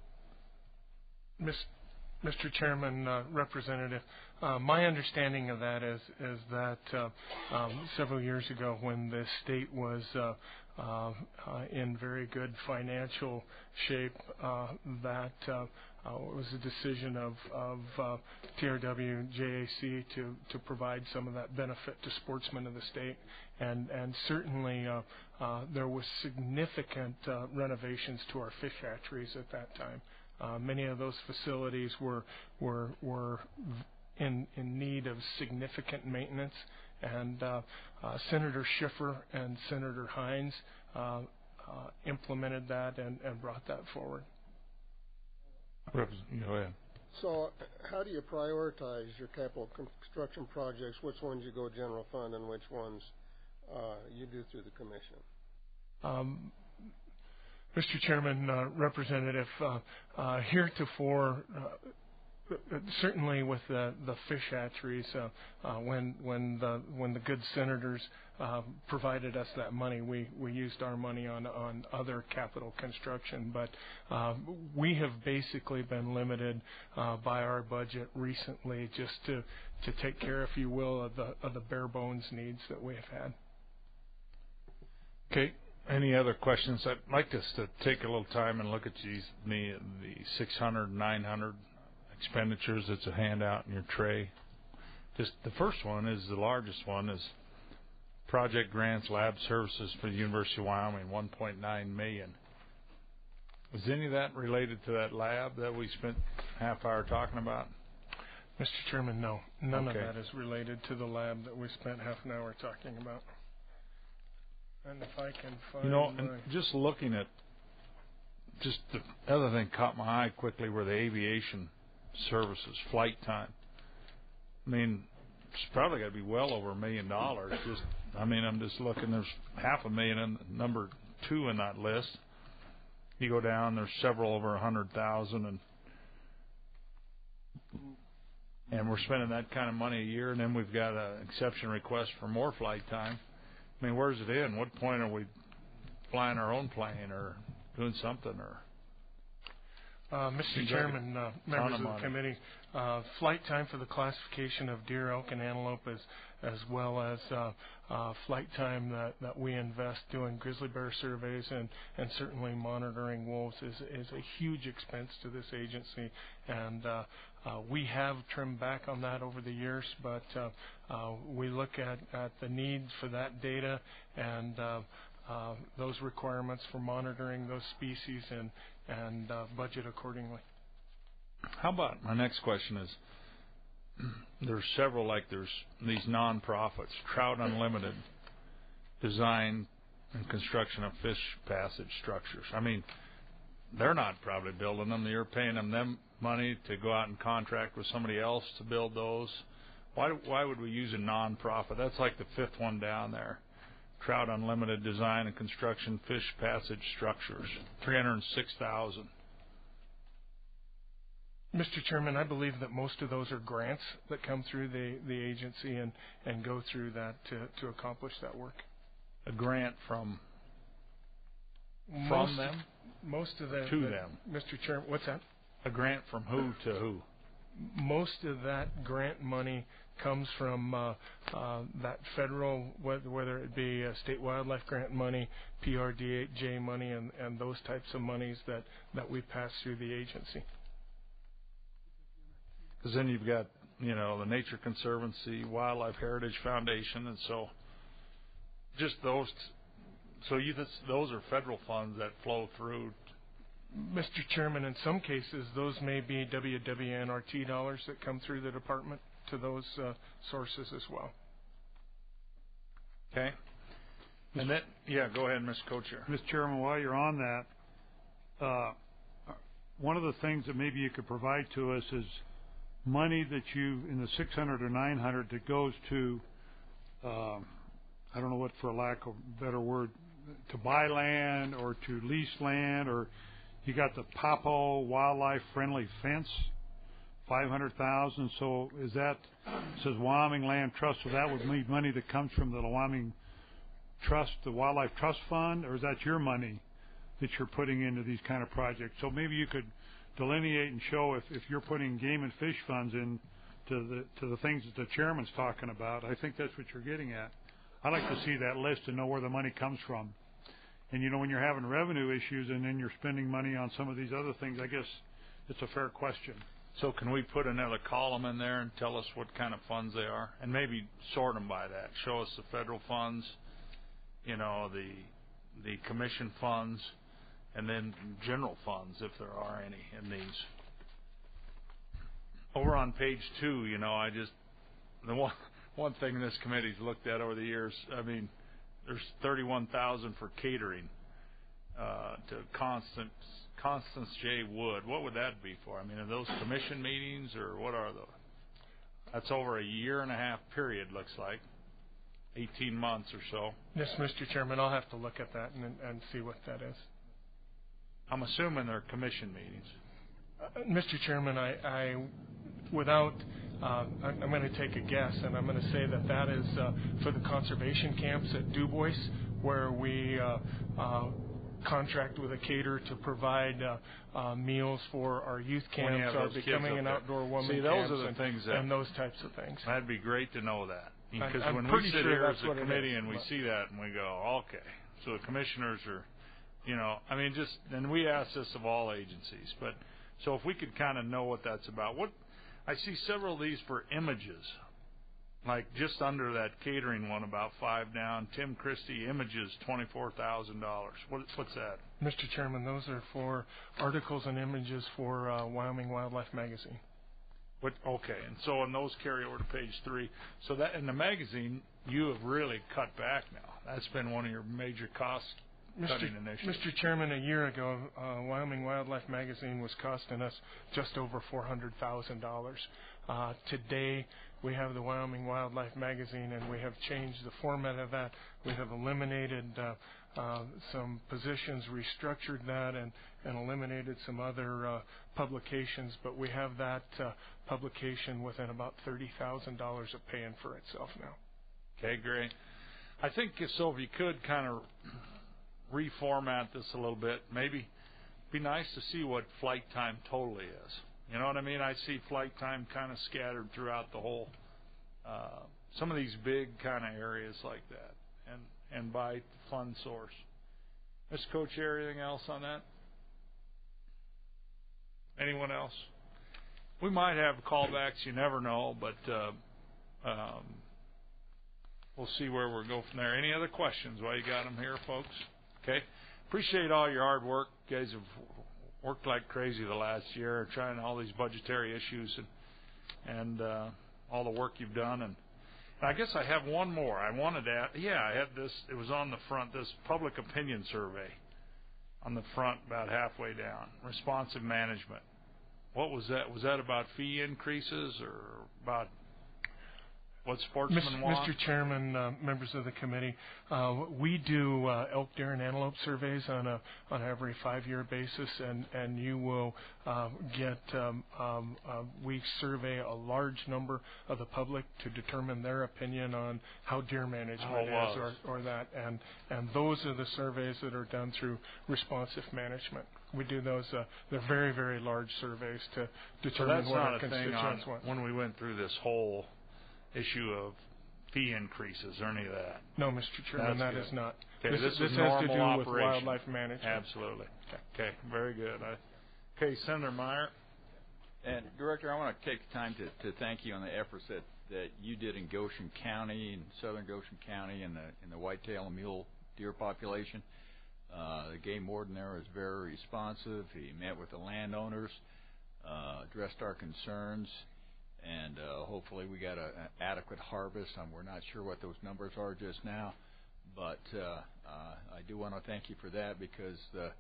Mr. Chairman, Representative, my understanding of that is that several years ago, when the state was in very good financial shape, that it was a decision of TRW JAC to provide some of that benefit to sportsmen of the state, and certainly there was significant renovations to our fish hatcheries at that time. Many of those facilities were in need of significant maintenance, and Senator Schiffer and Senator Hines implemented that and brought that forward. Go ahead. So how do you prioritize your capital construction projects? Which ones you go general fund and which ones you do through the commission? Mr. Chairman, Representative, heretofore, certainly with the fish hatcheries, when the good senators provided us that money, we used our money on other capital construction. But we have basically been limited by our budget recently just to take care, if you will, of the bare bones needs that we have had. Okay. Any other questions? I'd like us to take a little time and look at the 600, 900 expenditures. It's a handout in your tray. Just the first one is the largest one, is project grants, lab services for the University of Wyoming, $1.9 million. Is any of that related to that lab that we spent half hour talking about? Mr. Chairman, no. None of that is related to the lab that we spent half an hour talking about. And if I can find and just looking at, just the other thing caught my eye quickly were the aviation services, flight time. I mean, it's probably got to be well over $1 million. I'm just looking. There's $500,000 in number 2 in that list. You go down, there's several over 100,000, and we're spending that kind of money a year, and then we've got an exception request for more flight time. I mean, where's it in? What point are we flying our own plane or doing something? Or Mr. Chairman, members of the committee, flight time for the classification of deer, elk, and antelope, as well as flight time that we invest doing grizzly bear surveys and certainly monitoring wolves is a huge expense to this agency, and we have trimmed back on that over the years, but we look at the needs for that data and those requirements for monitoring those species and budget accordingly. How about my next question is, there's several, like there's these nonprofits, Trout Unlimited, design and construction of fish passage structures. I mean, they're not probably building them. You're paying them money to go out and contract with somebody else to build those. Why would we use a nonprofit? That's like the fifth one down there. Trout Unlimited design and construction fish passage structures, $306,000. Mr. Chairman, I believe that most of those are grants that come through the agency and go through that to accomplish that work. A grant from them? Most of that. To them. Mr. Chairman, what's that? A grant from who to who? Most of that grant money comes from that federal, whether it be state wildlife grant money, PRDJ money, and those types of monies that we pass through the agency. Because then you've got, the Nature Conservancy, Wildlife Heritage Foundation, and so just those. So those are federal funds that flow through. Mr. Chairman, in some cases, those may be WWNRT dollars that come through the department to those sources as well. Okay. And then, go ahead, Mr. Co-Chair. Mr. Chairman, while you're on that, one of the things that maybe you could provide to us is money that in the 600 or 900 that goes to, I don't know what, for lack of a better word, to buy land or to lease land, or you got the Papo Wildlife Friendly Fence, $500,000. So it says Wyoming Land Trust, so that would need money that comes from the Wyoming Trust, the Wildlife Trust Fund, or is that your money that you're putting into these kind of projects? So maybe you could delineate and show if you're putting game and fish funds in to the things that the chairman's talking about. I think that's what you're getting at. I'd like to see that list and know where the money comes from. And, when you're having revenue issues and then you're spending money on some of these other things, I guess it's a fair question. So can we put another column in there and tell us what kind of funds they are? And maybe sort them by that. Show us the federal funds, the commission funds, and then general funds, if there are any in these. Over on page 2, the one thing this committee's looked at over the years, there's $31,000 for catering to Constance J. Wood. What would that be for? Are those commission meetings, or what are those? That's over a 1.5-year period, looks like. 18 months or so. Yes, Mr. Chairman, I'll have to look at that and see what that is. I'm assuming they're commission meetings. Mr. Chairman, I'm going to take a guess, and I'm going to say that is for the conservation camps at Du Bois, where we contract with a caterer to provide meals for our youth camps, our Becoming an Outdoor Woman camps. See, those are the things and those types of things. That'd be great to know that. Because I'm when we sit here as a committee and we see that and we go, okay, so the commissioners are, and we ask this of all agencies, but so if we could kind of know what that's about. I see several of these for images, like just under that catering one, about 5 down. Tim Christie images, $24,000. What's that? Mr. Chairman, those are for articles and images for Wyoming Wildlife Magazine. Okay, and so and those carry over to page 3. So that in the magazine, you have really cut back now. That's been one of your major cost-cutting initiatives. Mr. Chairman, a year ago, Wyoming Wildlife Magazine was costing us just over $400,000. Today, we have the Wyoming Wildlife Magazine, and we have changed the format of that. We have eliminated some positions, restructured that, and eliminated some other publications, but we have that publication within about $30,000 of paying for itself now. Okay, great. I think if you could kind of reformat this a little bit, maybe be nice to see what flight time totally is. You know what I mean? I see flight time kind of scattered throughout the whole, some of these big kind of areas like that, and by fund source. Mr. Co-Chair, anything else on that? Anyone else? We might have callbacks, you never know, but we'll see where we'll go from there. Any other questions while you got them here, folks? Okay. Appreciate all your hard work. You guys have worked like crazy the last year trying all these budgetary issues and all the work you've done. And I guess I have one more. I had this. It was on the front, this public opinion survey on the front about halfway down, responsive management. What was that? Was that about fee increases or about what sportsmen want? Mr. Chairman, members of the committee, we do elk, deer, and antelope surveys on every 5-year basis, and you will get we survey a large number of the public to determine their opinion on how deer management is or that, and those are the surveys that are done through responsive management. We do those. They're very, very large surveys to determine what our constituents want. When we went through this whole issue of fee increases or any of that. No, Mr. Chairman, that is not. Okay, this has normal to do operation. with wildlife management. Absolutely. Okay, very good. Okay, Senator Meyer. And Director, I want to take the time to thank you on the efforts that you did in Goshen County, in southern Goshen County, in the whitetail and mule deer population. The game warden there was very responsive. He met with the landowners, addressed our concerns, and hopefully we got an adequate harvest. We're not sure what those numbers are just now, but I do want to thank you for that, because the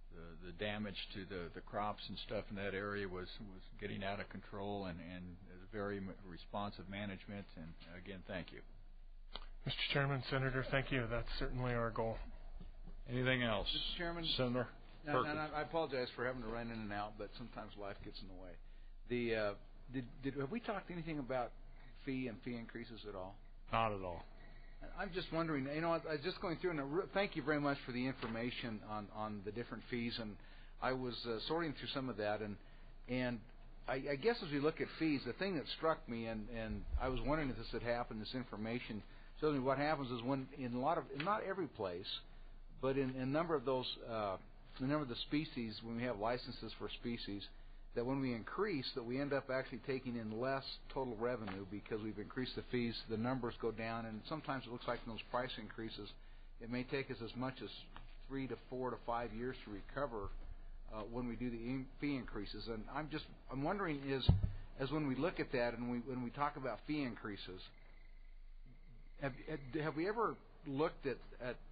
damage to the crops and stuff in that area was getting out of control, and very responsive management. And again, thank you. Mr. Chairman, Senator, thank you. That's certainly our goal. Anything else? Mr. Chairman, Senator Perkins. I apologize for having to run in and out, but sometimes life gets in the way. Have we talked anything about fee and fee increases at all? Not at all. I'm just wondering, I was just going through, and thank you very much for the information on the different fees, and I was sorting through some of that, and I guess as we look at fees, the thing that struck me, and I was wondering if this had happened, this information shows me what happens is when in not every place, but in a number of those, a number of the species, when we have licenses for species, that when we increase, that we end up actually taking in less total revenue because we've increased the fees, the numbers go down, and sometimes it looks like in those price increases, it may take us as much as 3 to 4 to 5 years to recover when we do the fee increases. And I'm wondering as when we look at that and when we talk about fee increases, have we ever looked at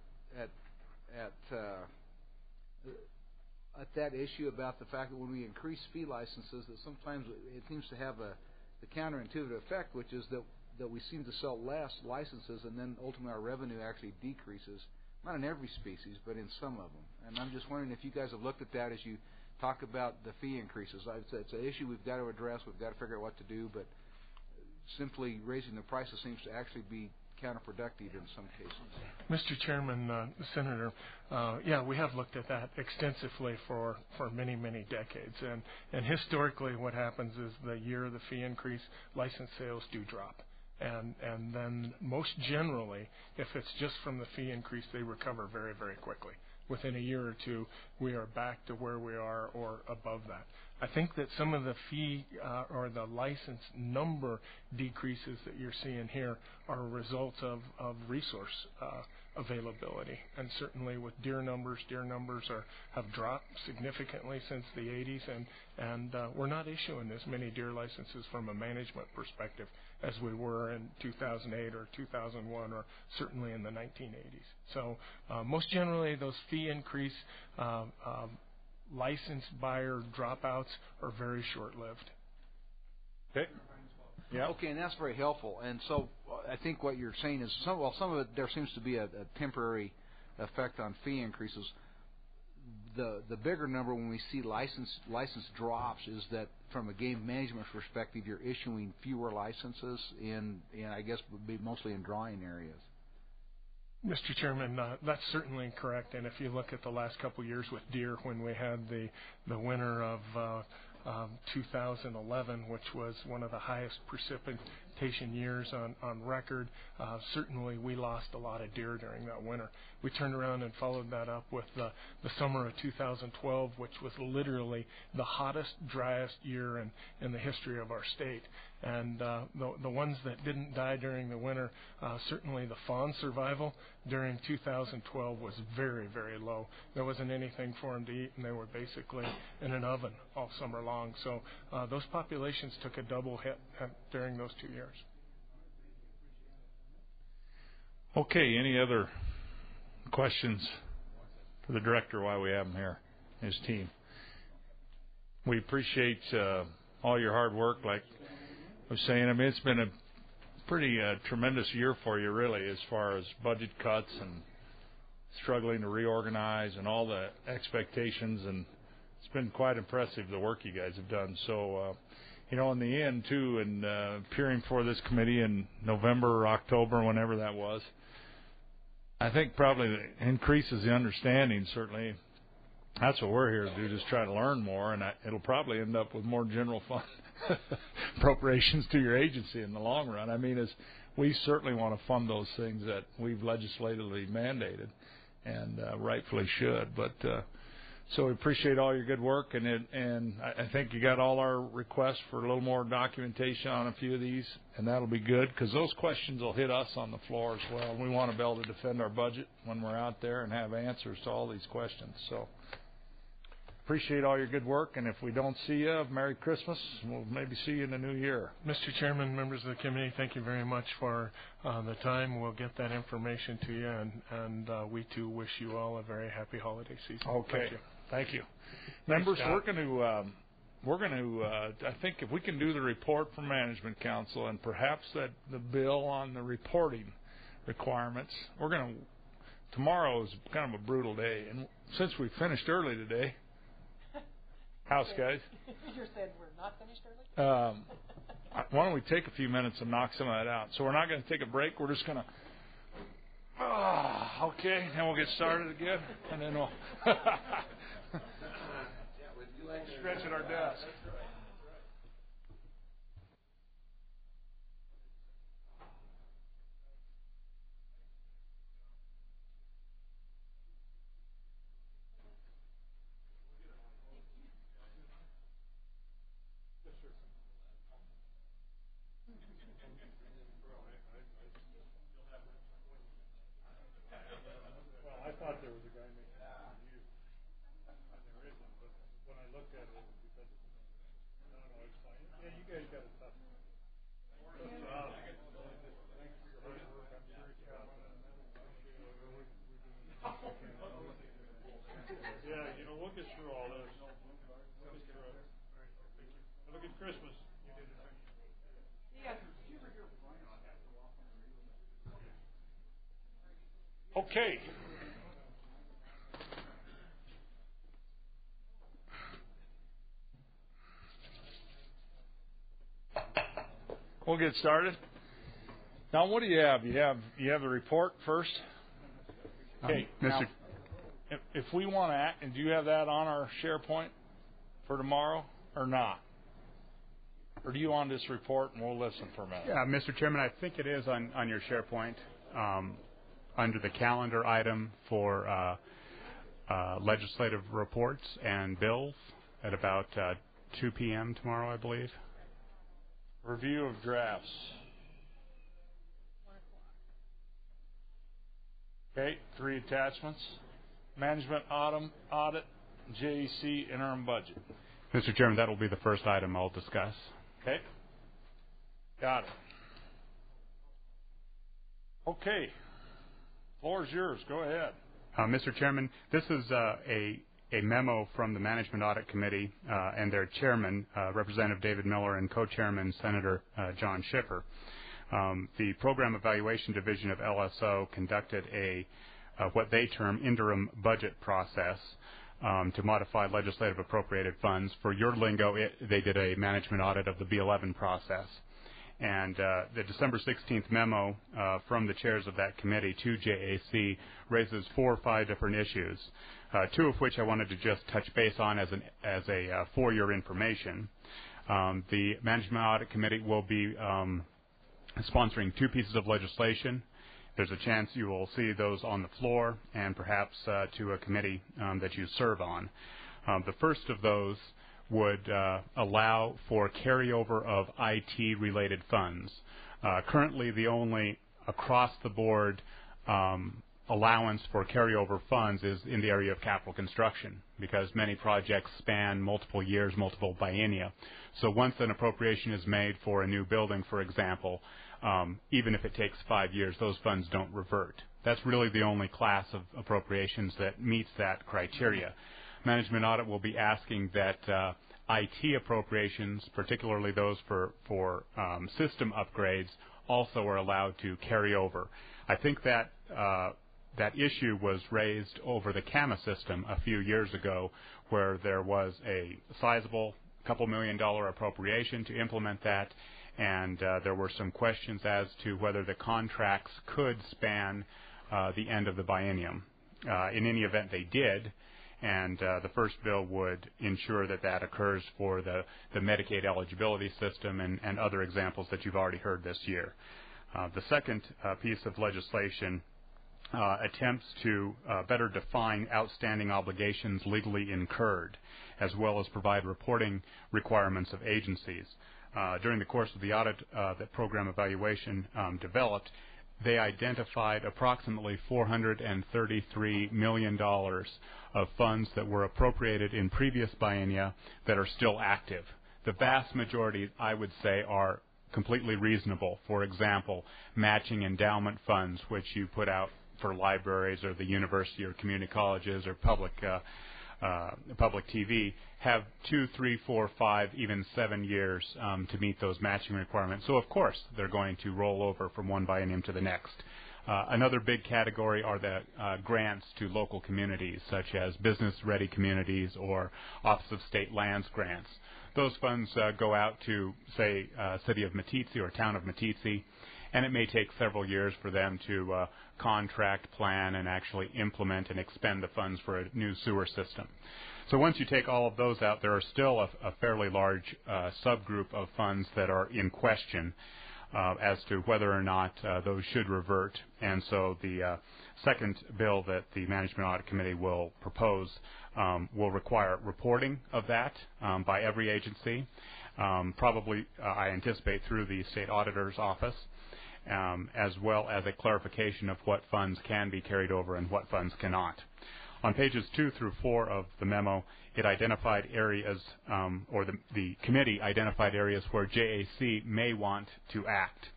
that issue about the fact that when we increase fee licenses, that sometimes it seems to have the counterintuitive effect, which is that we seem to sell less licenses, and then ultimately our revenue actually decreases, not in every species, but in some of them. And I'm just wondering if you guys have looked at that as you talk about the fee increases. It's an issue we've got to address. We've got to figure out what to do, but simply raising the prices seems to actually be counterproductive in some cases. Mr. Chairman, Senator, we have looked at that extensively for many, many decades. And historically what happens is the year of the fee increase, license sales do drop. And then most generally, if it's just from the fee increase, they recover very, very quickly. Within a year or two, we are back to where we are or above that. I think that some of the fee or the license number decreases that you're seeing here are a result of resource availability. And certainly with deer numbers have dropped significantly since the 80s, and we're not issuing as many deer licenses from a management perspective as we were in 2008 or 2001 or certainly in the 1980s. So most generally those fee increase licensed buyer dropouts are very short-lived. Okay. Yeah. Okay, and that's very helpful. And so I think what you're saying is some of it, there seems to be a temporary effect on fee increases. The bigger number when we see license drops is that from a game management perspective, you're issuing fewer licenses in I guess would be mostly in drawing areas. Mr. Chairman, that's certainly correct. And if you look at the last couple of years with deer, when we had the winter of 2011, which was one of the highest precipitation years on record. Certainly, we lost a lot of deer during that winter. We turned around and followed that up with the summer of 2012, which was literally the hottest, driest year in the history of our state. And the ones that didn't die during the winter, certainly the fawn survival during 2012 was very, very low. There wasn't anything for them to eat, and they were basically in an oven all summer long. So those populations took a double hit during those 2 years. Okay, any other questions for the director while we have him here, his team? We appreciate all your hard work, like I was saying. I mean, it's been a pretty tremendous year for you, really, as far as budget cuts and struggling to reorganize and all the expectations, and it's been quite impressive, the work you guys have done. So, in the end, too, and appearing for this committee in November or October, whenever that was, I think probably increases the understanding, certainly. That's what we're here to do, just try to learn more, and it'll probably end up with more general fund appropriations to your agency in the long run. I mean, we certainly want to fund those things that we've legislatively mandated, and rightfully should. But so we appreciate all your good work, and I think you got all our requests for a little more documentation on a few of these, and that'll be good, because those questions will hit us on the floor as well. We want to be able to defend our budget when we're out there and have answers to all these questions. So appreciate all your good work, and if we don't see you, Merry Christmas. We'll maybe see you in the new year. Mr. Chairman, members of the committee, thank you very much for the time. We'll get that information to you, and we too wish you all a very happy holiday season. Okay. Thank you. Members, we're going to I think if we can do the report from Management Council and perhaps the bill on the reporting requirements, tomorrow is kind of a brutal day, and since we finished early today, house guys. You just said we're not finished early? Why don't we take a few minutes and knock some of that out? So we're not going to take a break. We're just going to... okay, then we'll get started again, and then we'll stretch at our desk. Okay. We'll get started. Now, what do you have? You have the report first. Okay, now, if we want to act, and do you have that on our SharePoint for tomorrow or not? Or do you want this report and we'll listen for a minute? Yeah, Mr. Chairman, I think it is on your SharePoint under the calendar item for legislative reports and bills at about 2 p.m. tomorrow, I believe. Review of drafts. Okay, 3 attachments. Management audit, JEC interim budget. Mr. Chairman, that will be the first item I'll discuss. Okay. Got it. Okay. Floor is yours. Go ahead. Mr. Chairman, this is a memo from the Management Audit Committee and their chairman, Representative David Miller, and co-chairman, Senator John Schiffer. The Program Evaluation Division of LSO conducted what they term interim budget process to modify legislative appropriated funds. For your lingo, they did a management audit of the B11 process. And the December 16th memo from the chairs of that committee to JAC raises 4 or 5 different issues, 2 of which I wanted to just touch base on as for your information. The Management Audit Committee will be sponsoring two pieces of legislation. There's a chance you will see those on the floor and perhaps to a committee that you serve on. The first of those would allow for carryover of IT-related funds. Currently, the only across-the-board allowance for carryover funds is in the area of capital construction, because many projects span multiple years, multiple biennia. So once an appropriation is made for a new building, for example, even if it takes 5 years, those funds don't revert. That's really the only class of appropriations that meets that criteria. Management Audit will be asking that IT appropriations, particularly those for system upgrades, also are allowed to carry over. I think that that issue was raised over the CAMA system a few years ago, where there was a sizable couple $1 million appropriation to implement that, and there were some questions as to whether the contracts could span the end of the biennium. In any event, they did, and the first bill would ensure that that occurs for the Medicaid eligibility system and other examples that you've already heard this year. The second piece of legislation attempts to better define outstanding obligations legally incurred, as well as provide reporting requirements of agencies. During the course of the audit that program evaluation developed, they identified approximately $433 million of funds that were appropriated in previous biennia that are still active. The vast majority, I would say, are completely reasonable. For example, matching endowment funds, which you put out for libraries or the university or community colleges or public TV, have 2, 3, 4, 5, even 7 years to meet those matching requirements. So, of course, they're going to roll over from one biennium to the next. Another big category are the grants to local communities, such as business-ready communities or Office of State Lands grants. Those funds go out to, say, City of Meeteetse or Town of Meeteetse, and it may take several years for them to contract, plan, and actually implement and expend the funds for a new sewer system. So once you take all of those out, there are still a fairly large subgroup of funds that are in question as to whether or not those should revert. And so the second bill that the Management Audit Committee will propose will require reporting of that by every agency, probably, I anticipate, through the State Auditor's Office, as well as a clarification of what funds can be carried over and what funds cannot. On pages 2 through 4 of the memo, it identified areas, or the committee identified areas where JAC may want to act.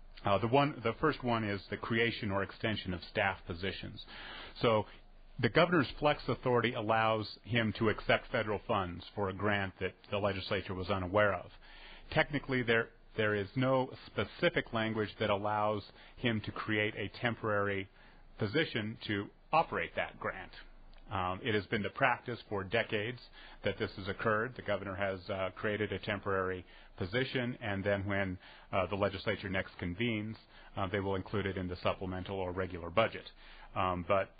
The first one is the creation or extension of staff positions. So the governor's flex authority allows him to accept federal funds for a grant that the legislature was unaware of. Technically, there is no specific language that allows him to create a temporary position to operate that grant. It has been the practice for decades that this has occurred. The governor has created a temporary position, and then when the legislature next convenes, they will include it in the supplemental or regular budget. But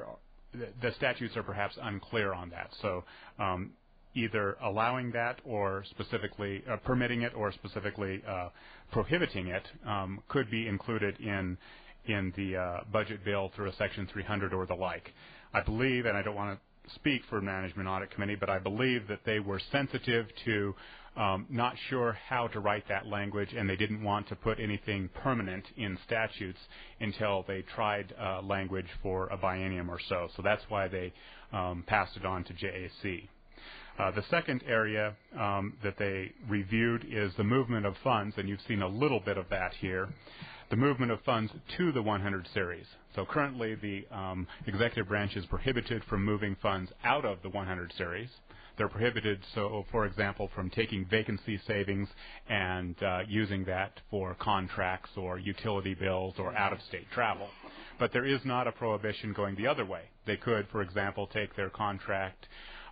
the statutes are perhaps unclear on that. So either allowing that or specifically permitting it or specifically prohibiting it could be included in the budget bill through a Section 300 or the like. I believe, and I don't want to speak for Management Audit Committee, but I believe that they were sensitive to not sure how to write that language, and they didn't want to put anything permanent in statutes until they tried language for a biennium or so. So that's why they passed it on to JAC. The second area that they reviewed is the movement of funds, and you've seen a little bit of that here, the movement of funds to the 100 series. So currently the executive branch is prohibited from moving funds out of the 100 series. They're prohibited, so for example, from taking vacancy savings and using that for contracts or utility bills or out-of-state travel. But there is not a prohibition going the other way. They could, for example, take their contract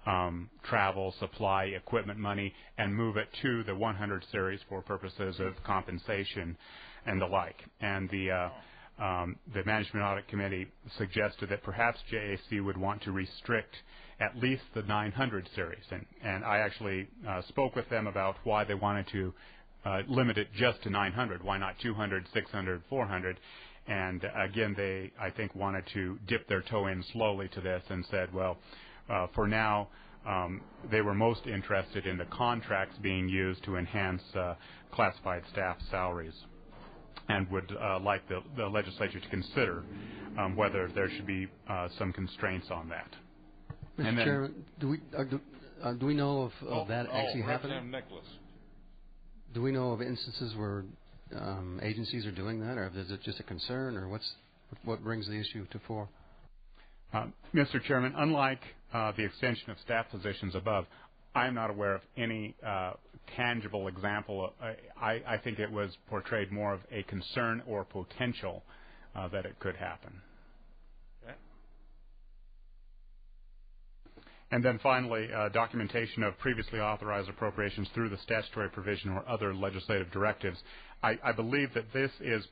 travel, supply, equipment money, and move it to the 100 series for purposes of compensation and the like. And the Management Audit Committee suggested that perhaps JAC would want to restrict at least the 900 series. And I actually spoke with them about why they wanted to limit it just to 900? Why not 200, 600, 400? And again, they, I think, wanted to dip their toe in slowly to this and said, well, for now, they were most interested in the contracts being used to enhance classified staff salaries, and would like the legislature to consider whether there should be some constraints on that. Mr. Chairman, do we know of that actually happening? Nicholas. Do we know of instances where agencies are doing that, or is it just a concern, or what brings the issue to fore? Mr. Chairman, unlike the extension of staff positions above, I am not aware of any tangible example. I think it was portrayed more of a concern or potential that it could happen. Okay. And then finally, documentation of previously authorized appropriations through the statutory provision or other legislative directives. I believe that this is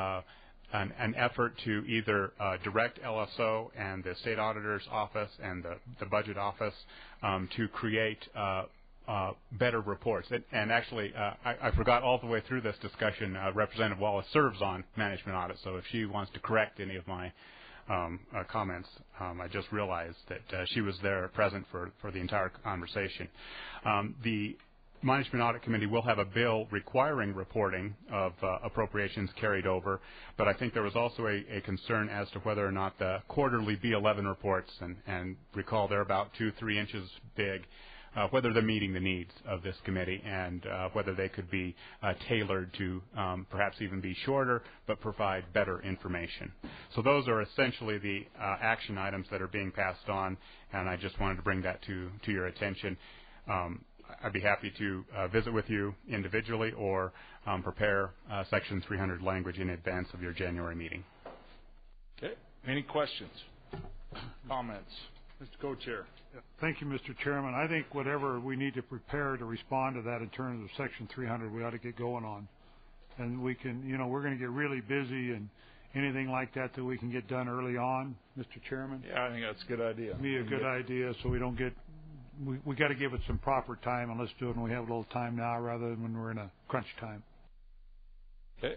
an effort to either direct LSO and the State Auditor's Office and the Budget Office to create better reports. And actually, I forgot all the way through this discussion, Representative Wallace serves on management audit, so if she wants to correct any of my comments, I just realized that she was there present for the entire conversation. The Management Audit Committee will have a bill requiring reporting of appropriations carried over, but I think there was also a concern as to whether or not the quarterly B11 reports, and recall they're about 2-3 inches big, whether they're meeting the needs of this committee, and whether they could be tailored to perhaps even be shorter but provide better information. So those are essentially the action items that are being passed on, and I just wanted to bring that to your attention. I'd be happy to visit with you individually or prepare Section 300 language in advance of your January meeting. Okay. Any questions? Comments? Mr. Co-Chair. Yeah. Thank you, Mr. Chairman. I think whatever we need to prepare to respond to that in terms of Section 300, we ought to get going on. And we can, we're going to get really busy, and anything like that we can get done early on, Mr. Chairman. Yeah, I think that's a good idea. Be a good idea, so we don't get. We got to give it some proper time, and let's do it when we have a little time now rather than when we're in a crunch time. Okay.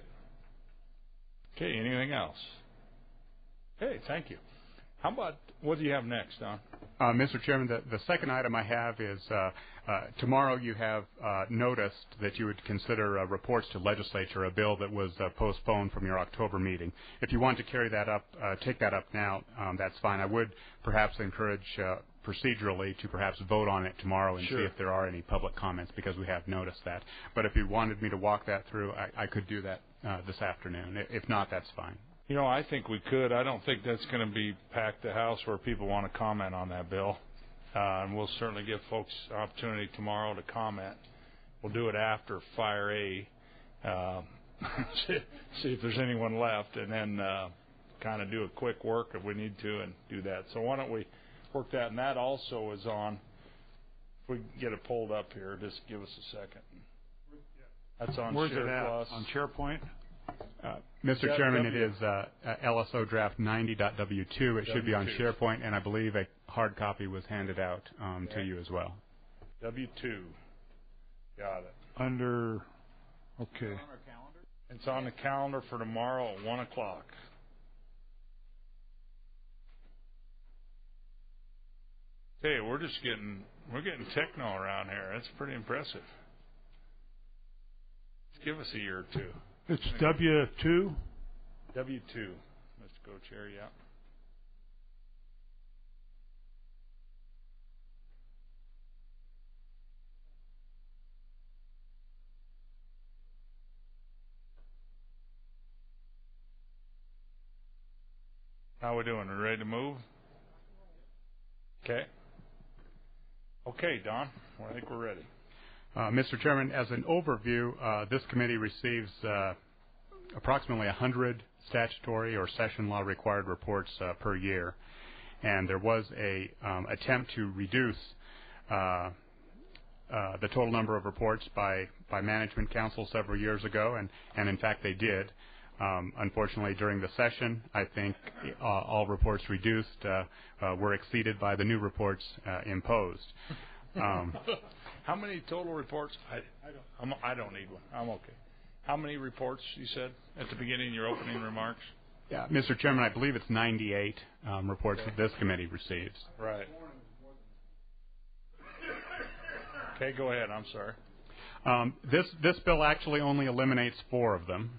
Okay, anything else? Okay, thank you. How about, what do you have next, Don? Mr. Chairman, the second item I have is tomorrow you have noticed that you would consider reports to legislature, a bill that was postponed from your October meeting. If you want to carry that up, take that up now, that's fine. I would perhaps encourage procedurally to perhaps vote on it tomorrow and see if there are any public comments, because we have noticed that. But if you wanted me to walk that through, I could do that this afternoon. If not, that's fine. I think we could. I don't think that's going to be packed the House where people want to comment on that bill. And we'll certainly give folks an opportunity tomorrow to comment. We'll do it after Fire A, see if there's anyone left, and then kind of do a quick work if we need to and do that. So why don't we work that? And that also is on, if we can get it pulled up here, just give us a second. That's on Where's Share it at? Plus. On SharePoint? Mr. Chairman, it is LSO draft 90.W2. It should be on SharePoint, and I believe a hard copy was handed out to you as well. W2. Got it. Under, okay. It's on the calendar for tomorrow at 1 o'clock. Hey, we're getting techno around here. That's pretty impressive. Give us a year or two. It's W2? W2, Mr. Co-Chair, yeah. How we doing? We ready to move? Okay. Okay, Don. Well, I think we're ready. Mr. Chairman, as an overview, this committee receives approximately 100 statutory or session law required reports per year, and there was a attempt to reduce the total number of reports by Management Council several years ago, and in fact they did. Unfortunately, during the session, I think all reports reduced were exceeded by the new reports imposed. How many total reports? I don't need one. I'm okay. How many reports, you said, at the beginning of your opening remarks? Yeah, Mr. Chairman, I believe it's 98 reports that this committee receives. Right. Okay, go ahead. I'm sorry. This bill actually only eliminates 4 of them,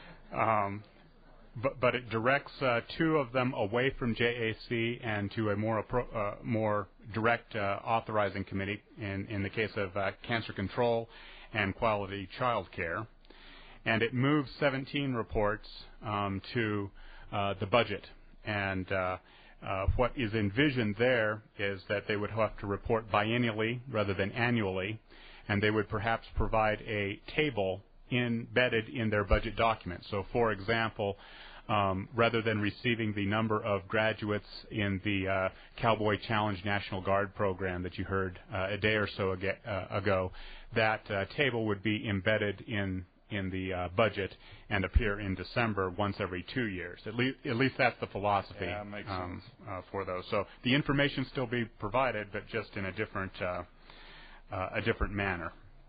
but it directs 2 of them away from JAC and to a more direct authorizing committee in the case of cancer control and quality child care. And it moves 17 reports to the budget. And what is envisioned there is that they would have to report biennially rather than annually, and they would perhaps provide a table embedded in their budget document. So, for example, rather than receiving the number of graduates in the Cowboy Challenge National Guard program that you heard a day or so ago, that table would be embedded in the budget and appear in December once every 2 years. At least that's the philosophy for those. So the information still be provided, but just in a different manner.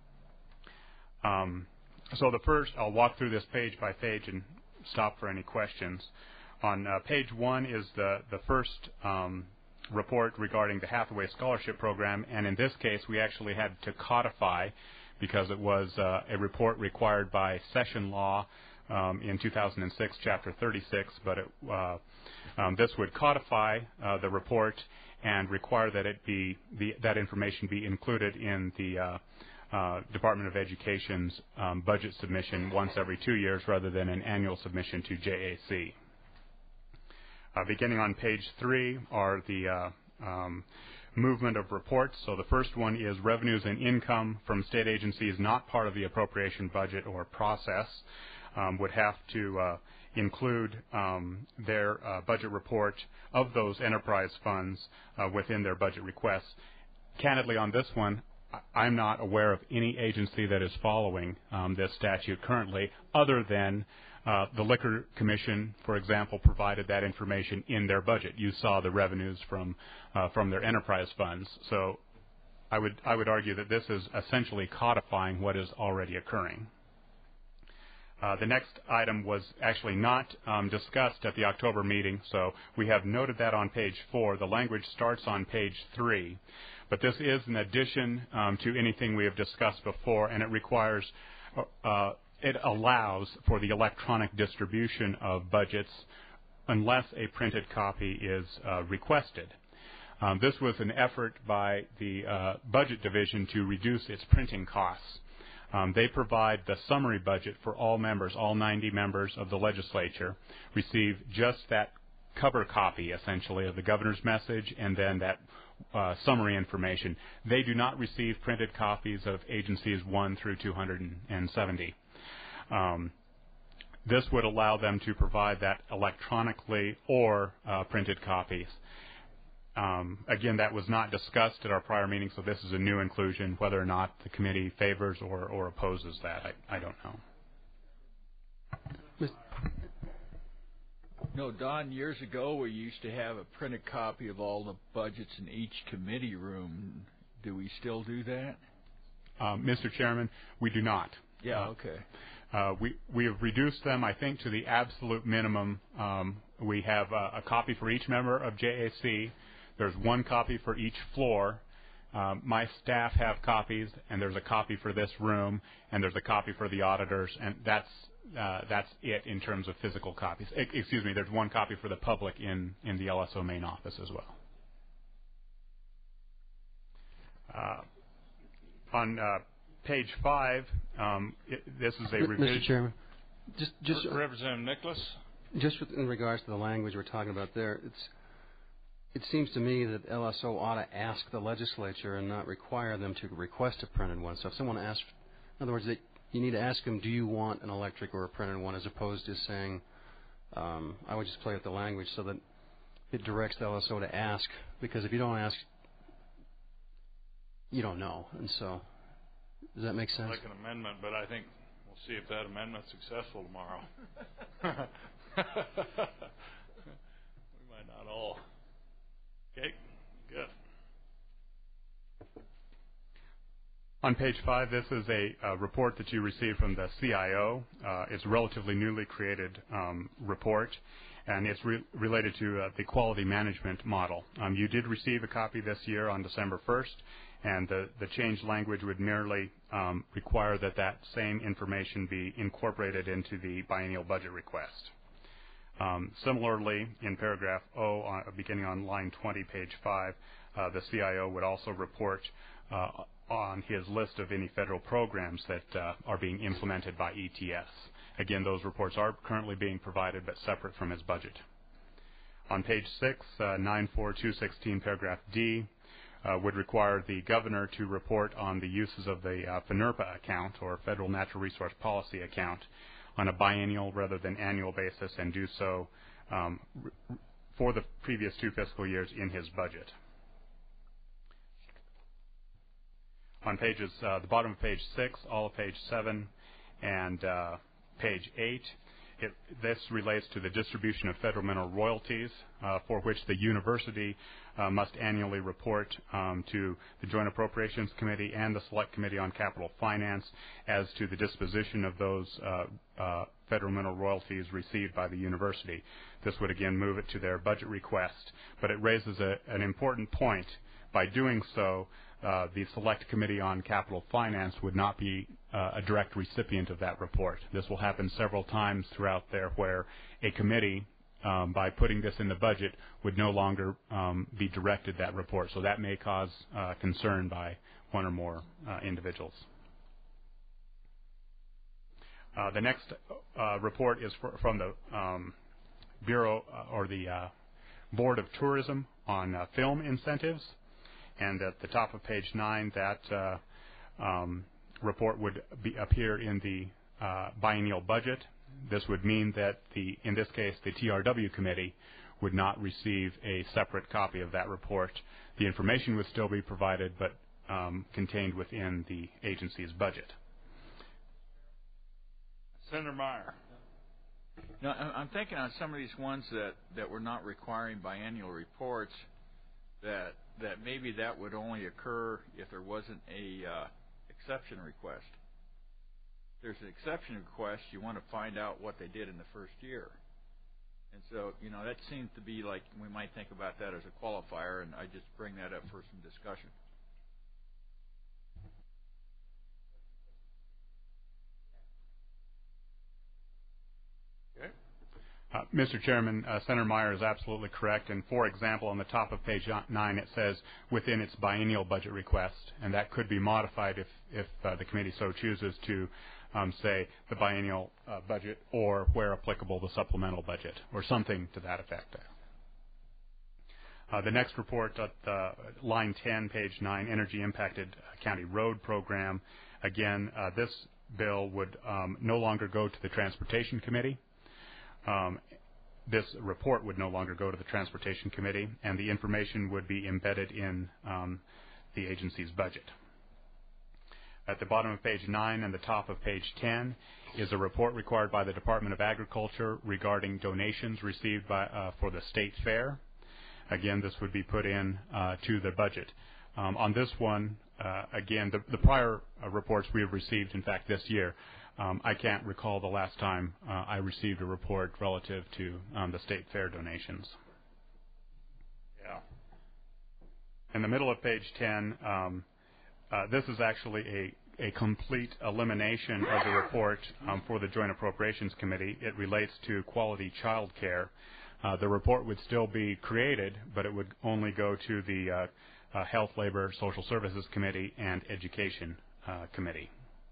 So the first, I'll walk through this page by page and stop for any questions. On page 1 is the first report regarding the Hathaway Scholarship Program, and in this case we actually had to codify because it was a report required by session law in 2006, Chapter 36, but this would codify the report and require that that information be included in the Department of Education's budget submission once every 2 years rather than an annual submission to JAC. Beginning on page 3 are the movement of reports. So the first one is revenues and income from state agencies not part of the appropriation budget or process would have to include their budget report of those enterprise funds within their budget requests. Candidly, on this one, I'm not aware of any agency that is following this statute currently, other than the Liquor Commission, for example, provided that information in their budget. You saw the revenues from their enterprise funds. So I would argue that this is essentially codifying what is already occurring. The next item was actually not discussed at the October meeting, so we have noted that on page 4. The language starts on page 3. But this is an addition to anything we have discussed before, and it requires, it allows for the electronic distribution of budgets unless a printed copy is requested. This was an effort by the Budget Division to reduce its printing costs. They provide the summary budget for all members, all 90 members of the legislature, receive just that cover copy, essentially, of the governor's message and then that summary information. They do not receive printed copies of agencies 1 through 270. This would allow them to provide that electronically or printed copies. Again, that was not discussed at our prior meeting, so this is a new inclusion. Whether or not the committee favors or opposes that, I don't know. No, Don, years ago we used to have a printed copy of all the budgets in each committee room. Do we still do that? Mr. Chairman, we do not. Yeah, okay. We have reduced them, I think, to the absolute minimum. We have a copy for each member of JAC. There's one copy for each floor. My staff have copies, and there's a copy for this room, and there's a copy for the auditors, and that's it in terms of physical copies. Excuse me, there's one copy for the public in the LSO main office as well. On page 5, this is a revision. Mr. Chairman, just Representative Nicholas. Just in regards to the language we're talking about there, it seems to me that LSO ought to ask the legislature and not require them to request a printed one. So if someone asks, in other words, you need to ask them, do you want an electric or a printed one, as opposed to saying, I would just play with the language so that it directs the LSO to ask, because if you don't ask, you don't know. And so, does that make sense? Like an amendment, but I think we'll see if that amendment's successful tomorrow. We might not all. Okay, good. On page 5, this is a report that you received from the CIO. It's a relatively newly created report, and it's related to the quality management model. You did receive a copy this year on December 1st, and the changed language would merely require that same information be incorporated into the biennial budget request. Similarly, in paragraph O, beginning on line 20, page 5, the CIO would also report on his list of any federal programs that are being implemented by ETS. Again, those reports are currently being provided, but separate from his budget. On page 6, 94216, paragraph D, would require the governor to report on the uses of the FNRPA account, or Federal Natural Resource Policy account, on a biennial rather than annual basis, and do so for the previous 2 fiscal years in his budget. On pages, the bottom of page 6, all of page 7, and page 8, this relates to the distribution of federal mineral royalties, for which the university must annually report to the Joint Appropriations Committee and the Select Committee on Capital Finance as to the disposition of those federal mineral royalties received by the university. This would again move it to their budget request, but it raises an important point. By doing so, the Select Committee on Capital Finance would not be a direct recipient of that report. This will happen several times throughout there where a committee, by putting this in the budget, would no longer be directed that report. So that may cause concern by one or more individuals. The next report is from the Bureau or the Board of Tourism on film incentives. And at the top of page 9, that report would appear in the biennial budget. This would mean that in this case, the TRW committee would not receive a separate copy of that report. The information would still be provided, but contained within the agency's budget. Senator Meyer. No, I'm thinking on some of these ones that were not requiring biannual reports, that maybe that would only occur if there wasn't a exception request. If there's an exception request, you want to find out what they did in the first year. And so, that seems to be like we might think about that as a qualifier, and I just bring that up for some discussion. Okay. Mr. Chairman, Senator Meyer is absolutely correct. And for example, on the top of page 9, it says within its biennial budget request, and that could be modified if the committee so chooses to say the biennial budget, or where applicable, the supplemental budget, or something to that effect. The next report at line 10, page 9, Energy Impacted County Road Program. Again, this bill would no longer go to the Transportation Committee. This report would no longer go to the Transportation Committee, and the information would be embedded in the agency's budget. At the bottom of page 9 and the top of page 10 is a report required by the Department of Agriculture regarding donations received for the state fair. Again, this would be put in to the budget. On this one, again, the prior reports we have received, in fact, this year, I can't recall the last time I received a report relative to the state fair donations. Yeah. In the middle of page 10, this is actually a complete elimination of the report for the Joint Appropriations Committee. It relates to quality child care. The report would still be created, but it would only go to the Health, Labor, Social Services Committee and Education Committee.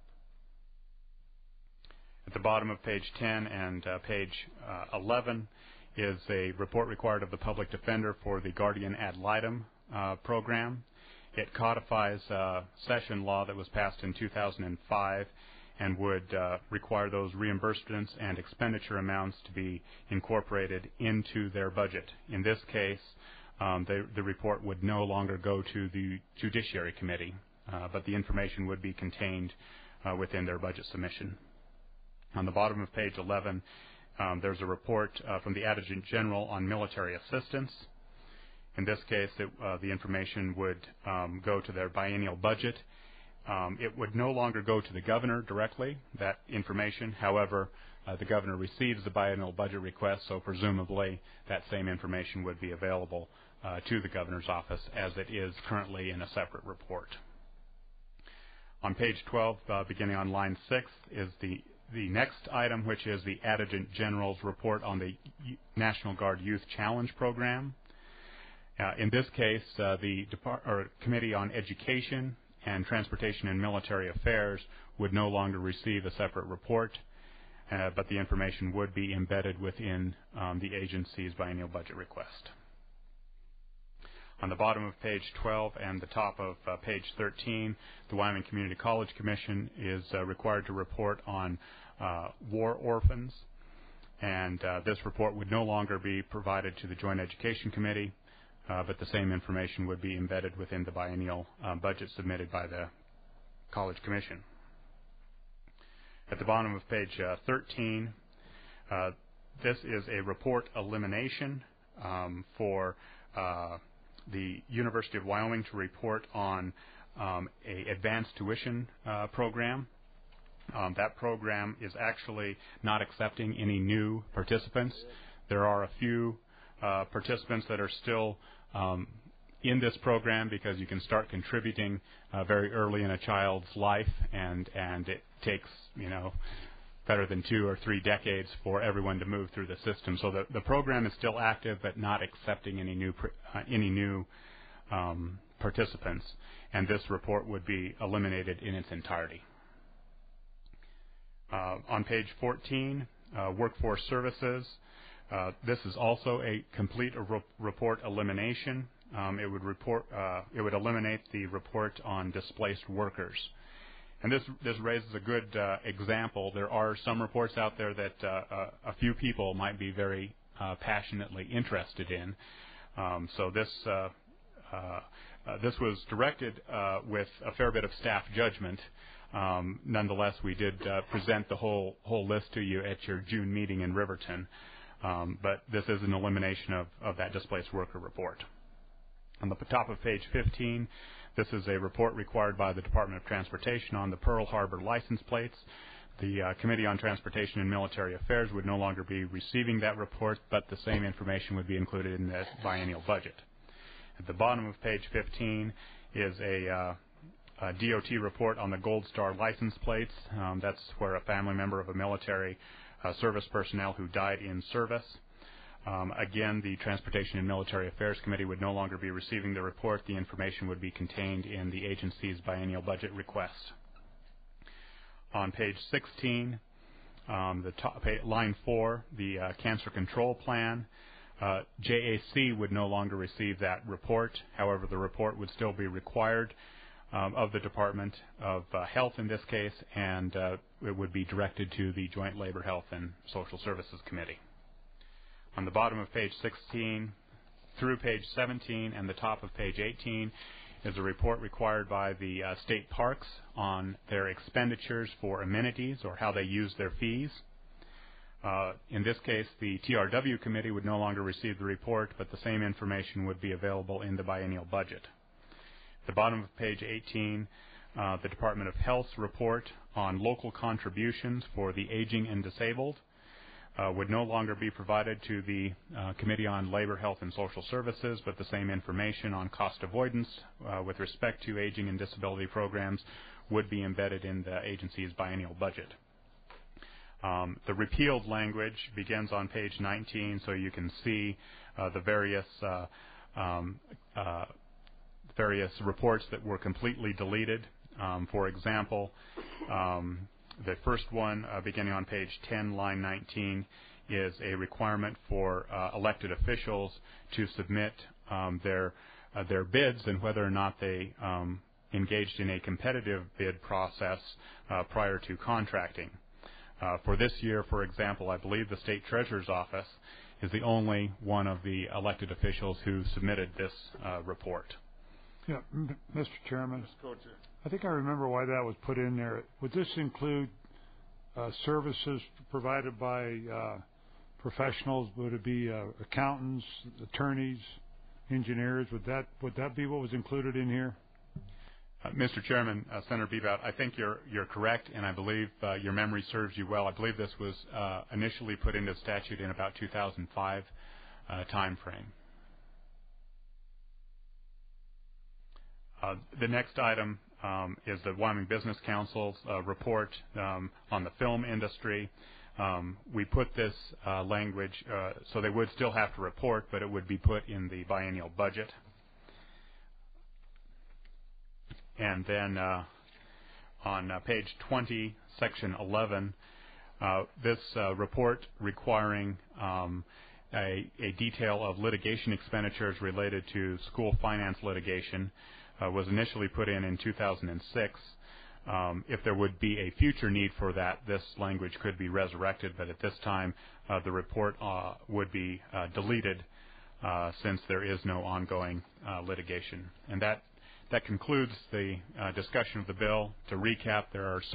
At the bottom of page 10 and page 11 is a report required of the Public Defender for the Guardian Ad Litem program. It codifies session law that was passed in 2005 and would require those reimbursements and expenditure amounts to be incorporated into their budget. In this case, the report would no longer go to the Judiciary Committee, but the information would be contained within their budget submission. On the bottom of page 11, there's a report from the Adjutant General on military assistance. In this case, the information would go to their biennial budget. It would no longer go to the governor directly, that information. However, the governor receives the biennial budget request, so presumably that same information would be available to the governor's office as it is currently in a separate report. On page 12, beginning on line 6, is the next item, which is the Adjutant General's report on the National Guard Youth Challenge Program. In this case, the Committee on Education and Transportation and Military Affairs would no longer receive a separate report, but the information would be embedded within the agency's biennial budget request. On the bottom of page 12 and the top of page 13, the Wyoming Community College Commission is required to report on war orphans, and this report would no longer be provided to the Joint Education Committee, but the same information would be embedded within the biennial budget submitted by the College Commission. At the bottom of page 13, this is a report elimination for the University of Wyoming to report on a advanced tuition program. That program is actually not accepting any new participants. There are a few participants that are still in this program because you can start contributing very early in a child's life, and it takes, better than 2 or 3 decades for everyone to move through the system. So the program is still active, but not accepting any new participants, and this report would be eliminated in its entirety. On page 14, Workforce Services. This is also a complete report elimination. It would eliminate the report on displaced workers. And this raises a good example. There are some reports out there that a few people might be very passionately interested in. So this was directed with a fair bit of staff judgment. Nonetheless, we did present the whole list to you at your June meeting in Riverton. But this is an elimination of that displaced worker report. On the top of page 15, this is a report required by the Department of Transportation on the Pearl Harbor license plates. The Committee on Transportation and Military Affairs would no longer be receiving that report, but the same information would be included in the biennial budget. At the bottom of page 15 is a DOT report on the Gold Star license plates. That's where a family member of a military service personnel who died in service. Again, the Transportation and Military Affairs Committee would no longer be receiving the report. The information would be contained in the agency's biennial budget request. On page 16, line 4, the Cancer Control Plan. JAC would no longer receive that report. However, the report would still be required of the Department of Health in this case, and it would be directed to the Joint Labor, Health, and Social Services Committee. On the bottom of page 16 through page 17 and the top of page 18 is a report required by the state parks on their expenditures for amenities or how they use their fees. In this case, the TRW committee would no longer receive the report, but the same information would be available in the biennial budget. At the bottom of page 18, the Department of Health's report on local contributions for the aging and disabled would no longer be provided to the Committee on Labor, Health, and Social Services, but the same information on cost avoidance with respect to aging and disability programs would be embedded in the agency's biennial budget. The repealed language begins on page 19, so you can see the various reports that were completely deleted. For example, the first one, beginning on page 10, line 19, is a requirement for elected officials to submit their bids and whether or not they engaged in a competitive bid process prior to contracting. For this year, for example, I believe the State Treasurer's Office is the only one of the elected officials who submitted this report. Yeah, Mr. Chairman. I think I remember why that was put in there. Would this include services provided by professionals? Would it be accountants, attorneys, engineers? Would that be what was included in here? Mr. Chairman, Senator Bebout, I think you're correct, and I believe your memory serves you well. I believe this was initially put into statute in about 2005 time frame. The next item is the Wyoming Business Council's report on the film industry. We put this language so they would still have to report, but it would be put in the biennial budget. And then on page 20, section 11, this report requiring a detail of litigation expenditures related to school finance litigation was initially put in 2006. If there would be a future need for that, this language could be resurrected, but at this time the report would be deleted since there is no ongoing litigation. And that concludes the discussion of the bill. To recap, there are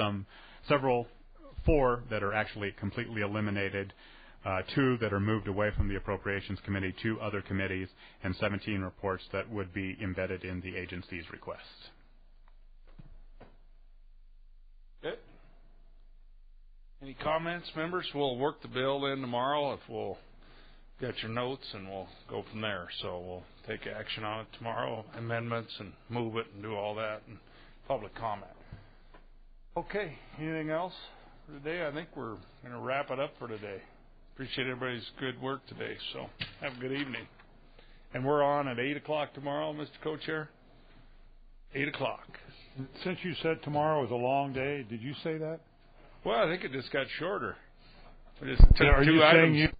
four that are actually completely eliminated, 2 that are moved away from the Appropriations Committee, 2 other committees, and 17 reports that would be embedded in the agency's requests. Okay. Any comments, members? We'll work the bill in tomorrow if we'll get your notes, and we'll go from there. So we'll take action on it tomorrow, amendments, and move it and do all that, and public comment. Okay, anything else for today? I think we're going to wrap it up for today. Appreciate everybody's good work today, so have a good evening. And we're on at 8 o'clock tomorrow, Mr. Co-Chair? 8 o'clock. Since you said tomorrow was a long day, did you say that? Well, I think it just got shorter. We just took 2 items.